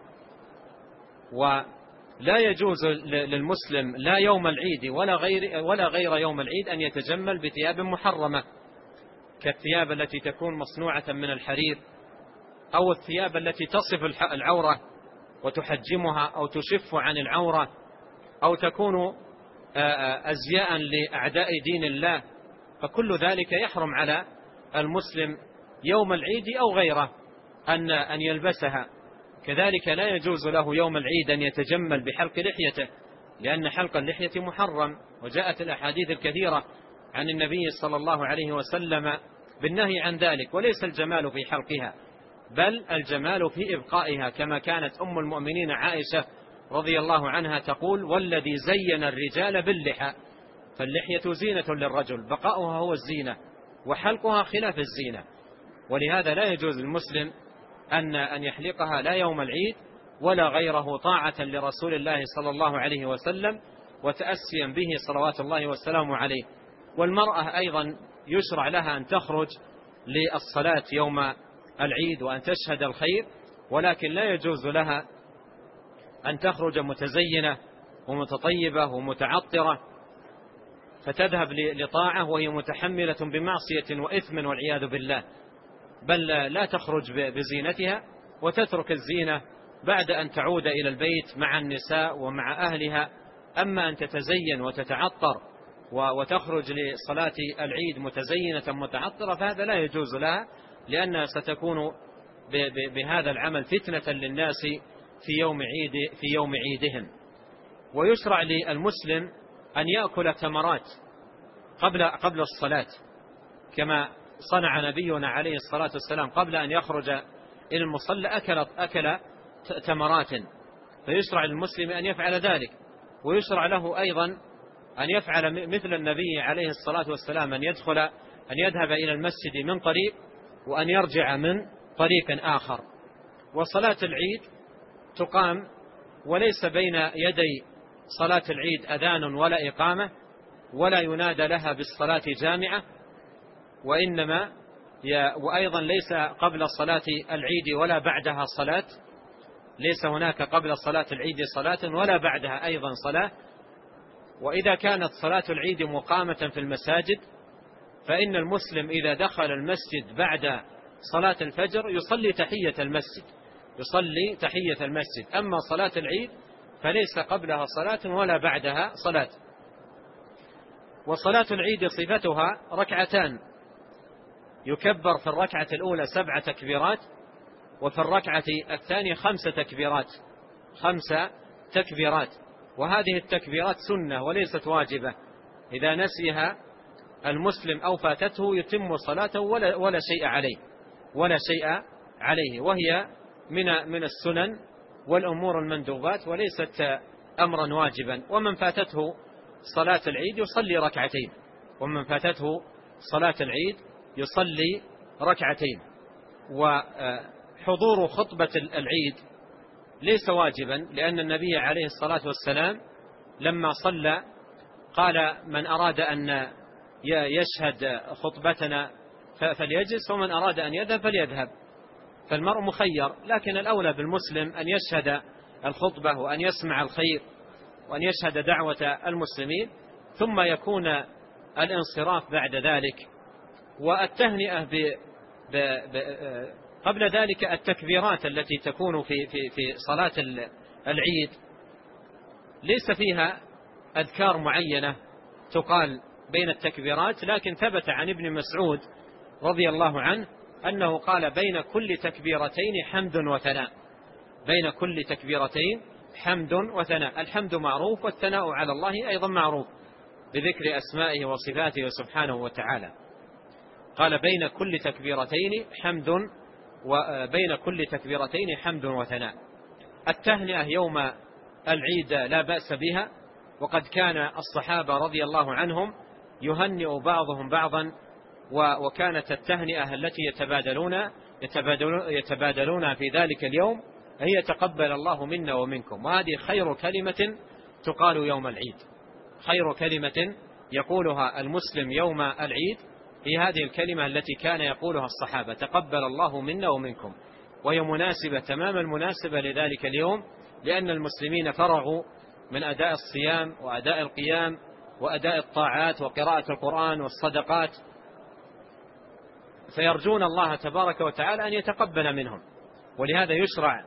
ولا يجوز للمسلم لا يوم العيد ولا غير يوم العيد أن يتجمل بثياب محرمة، كالثياب التي تكون مصنوعة من الحرير، أو الثياب التي تصف العورة وتحجمها أو تشف عن العورة، أو تكون أزياء لأعداء دين الله. فكل ذلك يحرم على المسلم يوم العيد أو غيره أن يلبسها. كذلك لا يجوز له يوم العيد أن يتجمل بحلق لحيته، لأن حلق اللحية محرم، وجاءت الأحاديث الكثيرة عن النبي صلى الله عليه وسلم بالنهي عن ذلك. وليس الجمال في حلقها، بل الجمال في إبقائها، كما كانت أم المؤمنين عائشة رضي الله عنها تقول: والذي زين الرجال باللحى، فاللحية زينة للرجل، بقاؤها هو الزينة، وحلقها خلاف الزينة. ولهذا لا يجوز للمسلم أن يحلقها لا يوم العيد ولا غيره، طاعة لرسول الله صلى الله عليه وسلم وتأسيا به صلوات الله والسلام عليه. والمرأة أيضا يشرع لها أن تخرج للصلاة يوم العيد وأن تشهد الخير، ولكن لا يجوز لها أن تخرج متزينة ومتطيبة ومتعطرة فتذهب لطاعة وهي متحملة بمعصية وإثم والعياذ بالله، بل لا تخرج بزينتها وتترك الزينة بعد أن تعود إلى البيت مع النساء ومع أهلها. أما أن تتزين وتتعطر وتخرج لصلاة العيد متزينة متعطرة فهذا لا يجوز لها، لأنها ستكون بهذا العمل فتنة للناس في يوم عيدهم. ويشرع للمسلم أن يأكل تمرات قبل الصلاة، كما صنع نبينا عليه الصلاة والسلام قبل أن يخرج إلى المصلى أكل تمرات، فيشرع للمسلم أن يفعل ذلك. ويشرع له أيضا أن يفعل مثل النبي عليه الصلاة والسلام، أن يذهب إلى المسجد من طريق وأن يرجع من طريق آخر. وصلاة العيد تقام وليس بين يدي صلاة العيد أذان ولا إقامة، ولا ينادى لها بالصلاة جامعة، وأيضا ليس قبل صلاة العيد ولا بعدها صلاة، ليس هناك قبل صلاة العيد صلاة ولا بعدها أيضا صلاة. وإذا كانت صلاة العيد مقامة في المساجد، فإن المسلم إذا دخل المسجد بعد صلاة الفجر يصلي تحية المسجد. أما صلاة العيد فليس قبلها صلاة ولا بعدها صلاة. وصلاة العيد صفتها ركعتان، يكبر في الركعة الأولى 7 تكبيرات، وفي الركعة الثانية 5 تكبيرات. وهذه التكبيرات سنة وليست واجبة، إذا نسيها المسلم أو فاتته يتم صلاته ولا شيء عليه، وهي من السنن والأمور المندوبات وليست أمرا واجبا. ومن فاتته صلاة العيد يصلي ركعتين. وحضور خطبة العيد ليس واجبا، لأن النبي عليه الصلاة والسلام لما صلى قال: من أراد أن يشهد خطبتنا فليجلس، ومن أراد أن يذهب فليذهب. فالمرء مخير، لكن الأولى بالمسلم أن يشهد الخطبة وأن يسمع الخير وأن يشهد دعوة المسلمين، ثم يكون الانصراف بعد ذلك. والتهنئة قبل ذلك التكبيرات التي تكون في صلاة العيد ليس فيها أذكار معينة تقال بين التكبيرات، لكن ثبت عن ابن مسعود رضي الله عنه أنه قال: بين كل تكبيرتين حمد وثناء. الحمد معروف، والثناء على الله أيضا معروف بذكر أسمائه وصفاته سبحانه وتعالى. قال: بين كل تكبيرتين حمد وثناء. التهنئة يوم العيد لا بأس بها، وقد كان الصحابة رضي الله عنهم يهنئ بعضهم بعضا، وكانت التهنئة التي يتبادلون في ذلك اليوم هي: تقبل الله منا ومنكم. وهذه خير كلمة تقال يوم العيد، خير كلمة يقولها المسلم يوم العيد هي هذه الكلمة التي كان يقولها الصحابة: تقبل الله منا ومنكم. وهي مناسبة تمام المناسبة لذلك اليوم، لأن المسلمين فرغوا من أداء الصيام وأداء القيام وأداء الطاعات وقراءة القرآن والصدقات، فيرجون الله تبارك وتعالى أن يتقبل منهم. ولهذا يشرع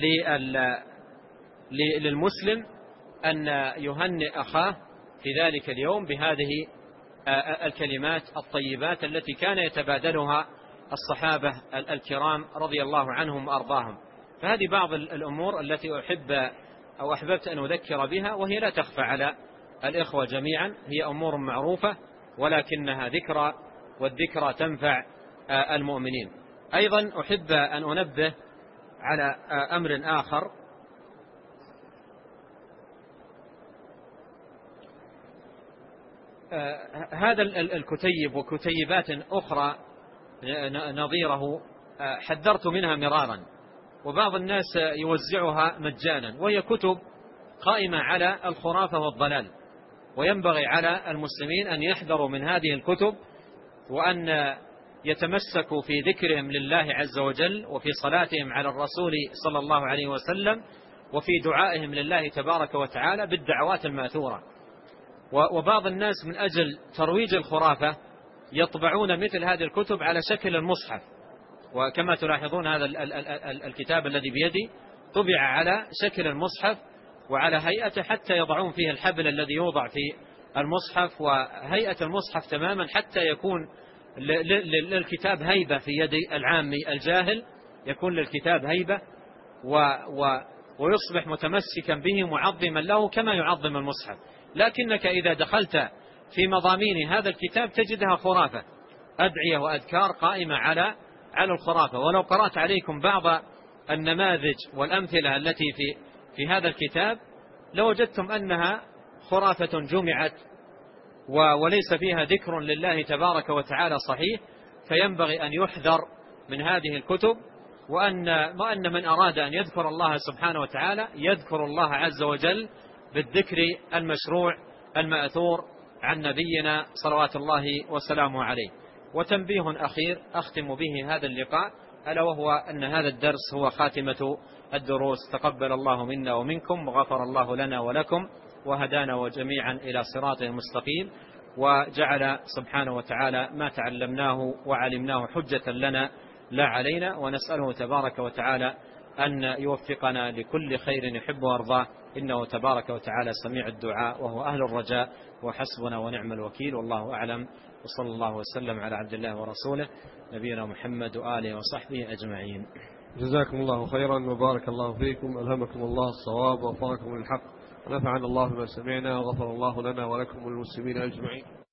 للمسلم أن يهنئ أخاه في ذلك اليوم بهذه الكلمات الطيبات التي كان يتبادلها الصحابة الكرام رضي الله عنهم وأرضاهم. فهذه بعض الأمور التي أحببت أن أذكر بها، وهي لا تخفى على الإخوة جميعا، هي أمور معروفة ولكنها ذكرى، والذكرى تنفع المؤمنين. أيضا أحب أن أنبه على أمر آخر، هذا الكتيب وكتيبات أخرى نظيره حذرت منها مرارا، وبعض الناس يوزعها مجانا، وهي كتب قائمة على الخرافة والضلال. وينبغي على المسلمين أن يحذروا من هذه الكتب، وأن يتمسكوا في ذكرهم لله عز وجل، وفي صلاتهم على الرسول صلى الله عليه وسلم، وفي دعائهم لله تبارك وتعالى بالدعوات الماثورة. وبعض الناس من أجل ترويج الخرافة يطبعون مثل هذه الكتب على شكل المصحف، وكما تلاحظون هذا الكتاب الذي بيدي طبع على شكل المصحف وعلى هيئته، حتى يضعون فيه الحبل الذي يوضع في المصحف وهيئة المصحف تماما، حتى يكون للكتاب هيبة في يد العامي الجاهل، يكون للكتاب هيبة ويصبح متمسكا به معظما له كما يعظم المصحف. لكنك إذا دخلت في مضامين هذا الكتاب تجدها خرافة، أدعية وأذكار قائمة على الخرافة. ولو قرأت عليكم بعض النماذج والأمثلة التي في هذا الكتاب لوجدتم أنها خرافة جمعت وليس فيها ذكر لله تبارك وتعالى صحيح. فينبغي أن يحذر من هذه الكتب، وأن من أراد أن يذكر الله سبحانه وتعالى يذكر الله عز وجل بالذكر المشروع المأثور عن نبينا صلوات الله وسلامه عليه. وتنبيه أخير أختم به هذا اللقاء، ألا وهو أن هذا الدرس هو خاتمة الدروس. تقبل الله منا ومنكم، وغفر الله لنا ولكم، وهدانا وجميعا إلى صراط مستقيم، وجعل سبحانه وتعالى ما تعلمناه وعلمناه حجة لنا لا علينا. ونسأله تبارك وتعالى أن يوفقنا لكل خير يحب وارضاه، إنه تبارك وتعالى سميع الدعاء وهو أهل الرجاء، وحسبنا ونعم الوكيل، والله أعلم. وصلى الله وسلم على عبد الله ورسوله نبينا محمد وآله وصحبه أجمعين. جزاكم الله خيرا وبارك الله فيكم، ألهمكم الله الصواب ووفقكم للحق، ونفعنا الله بما سمعنا، وغفر الله لنا ولكم وللمسلمين أجمعين.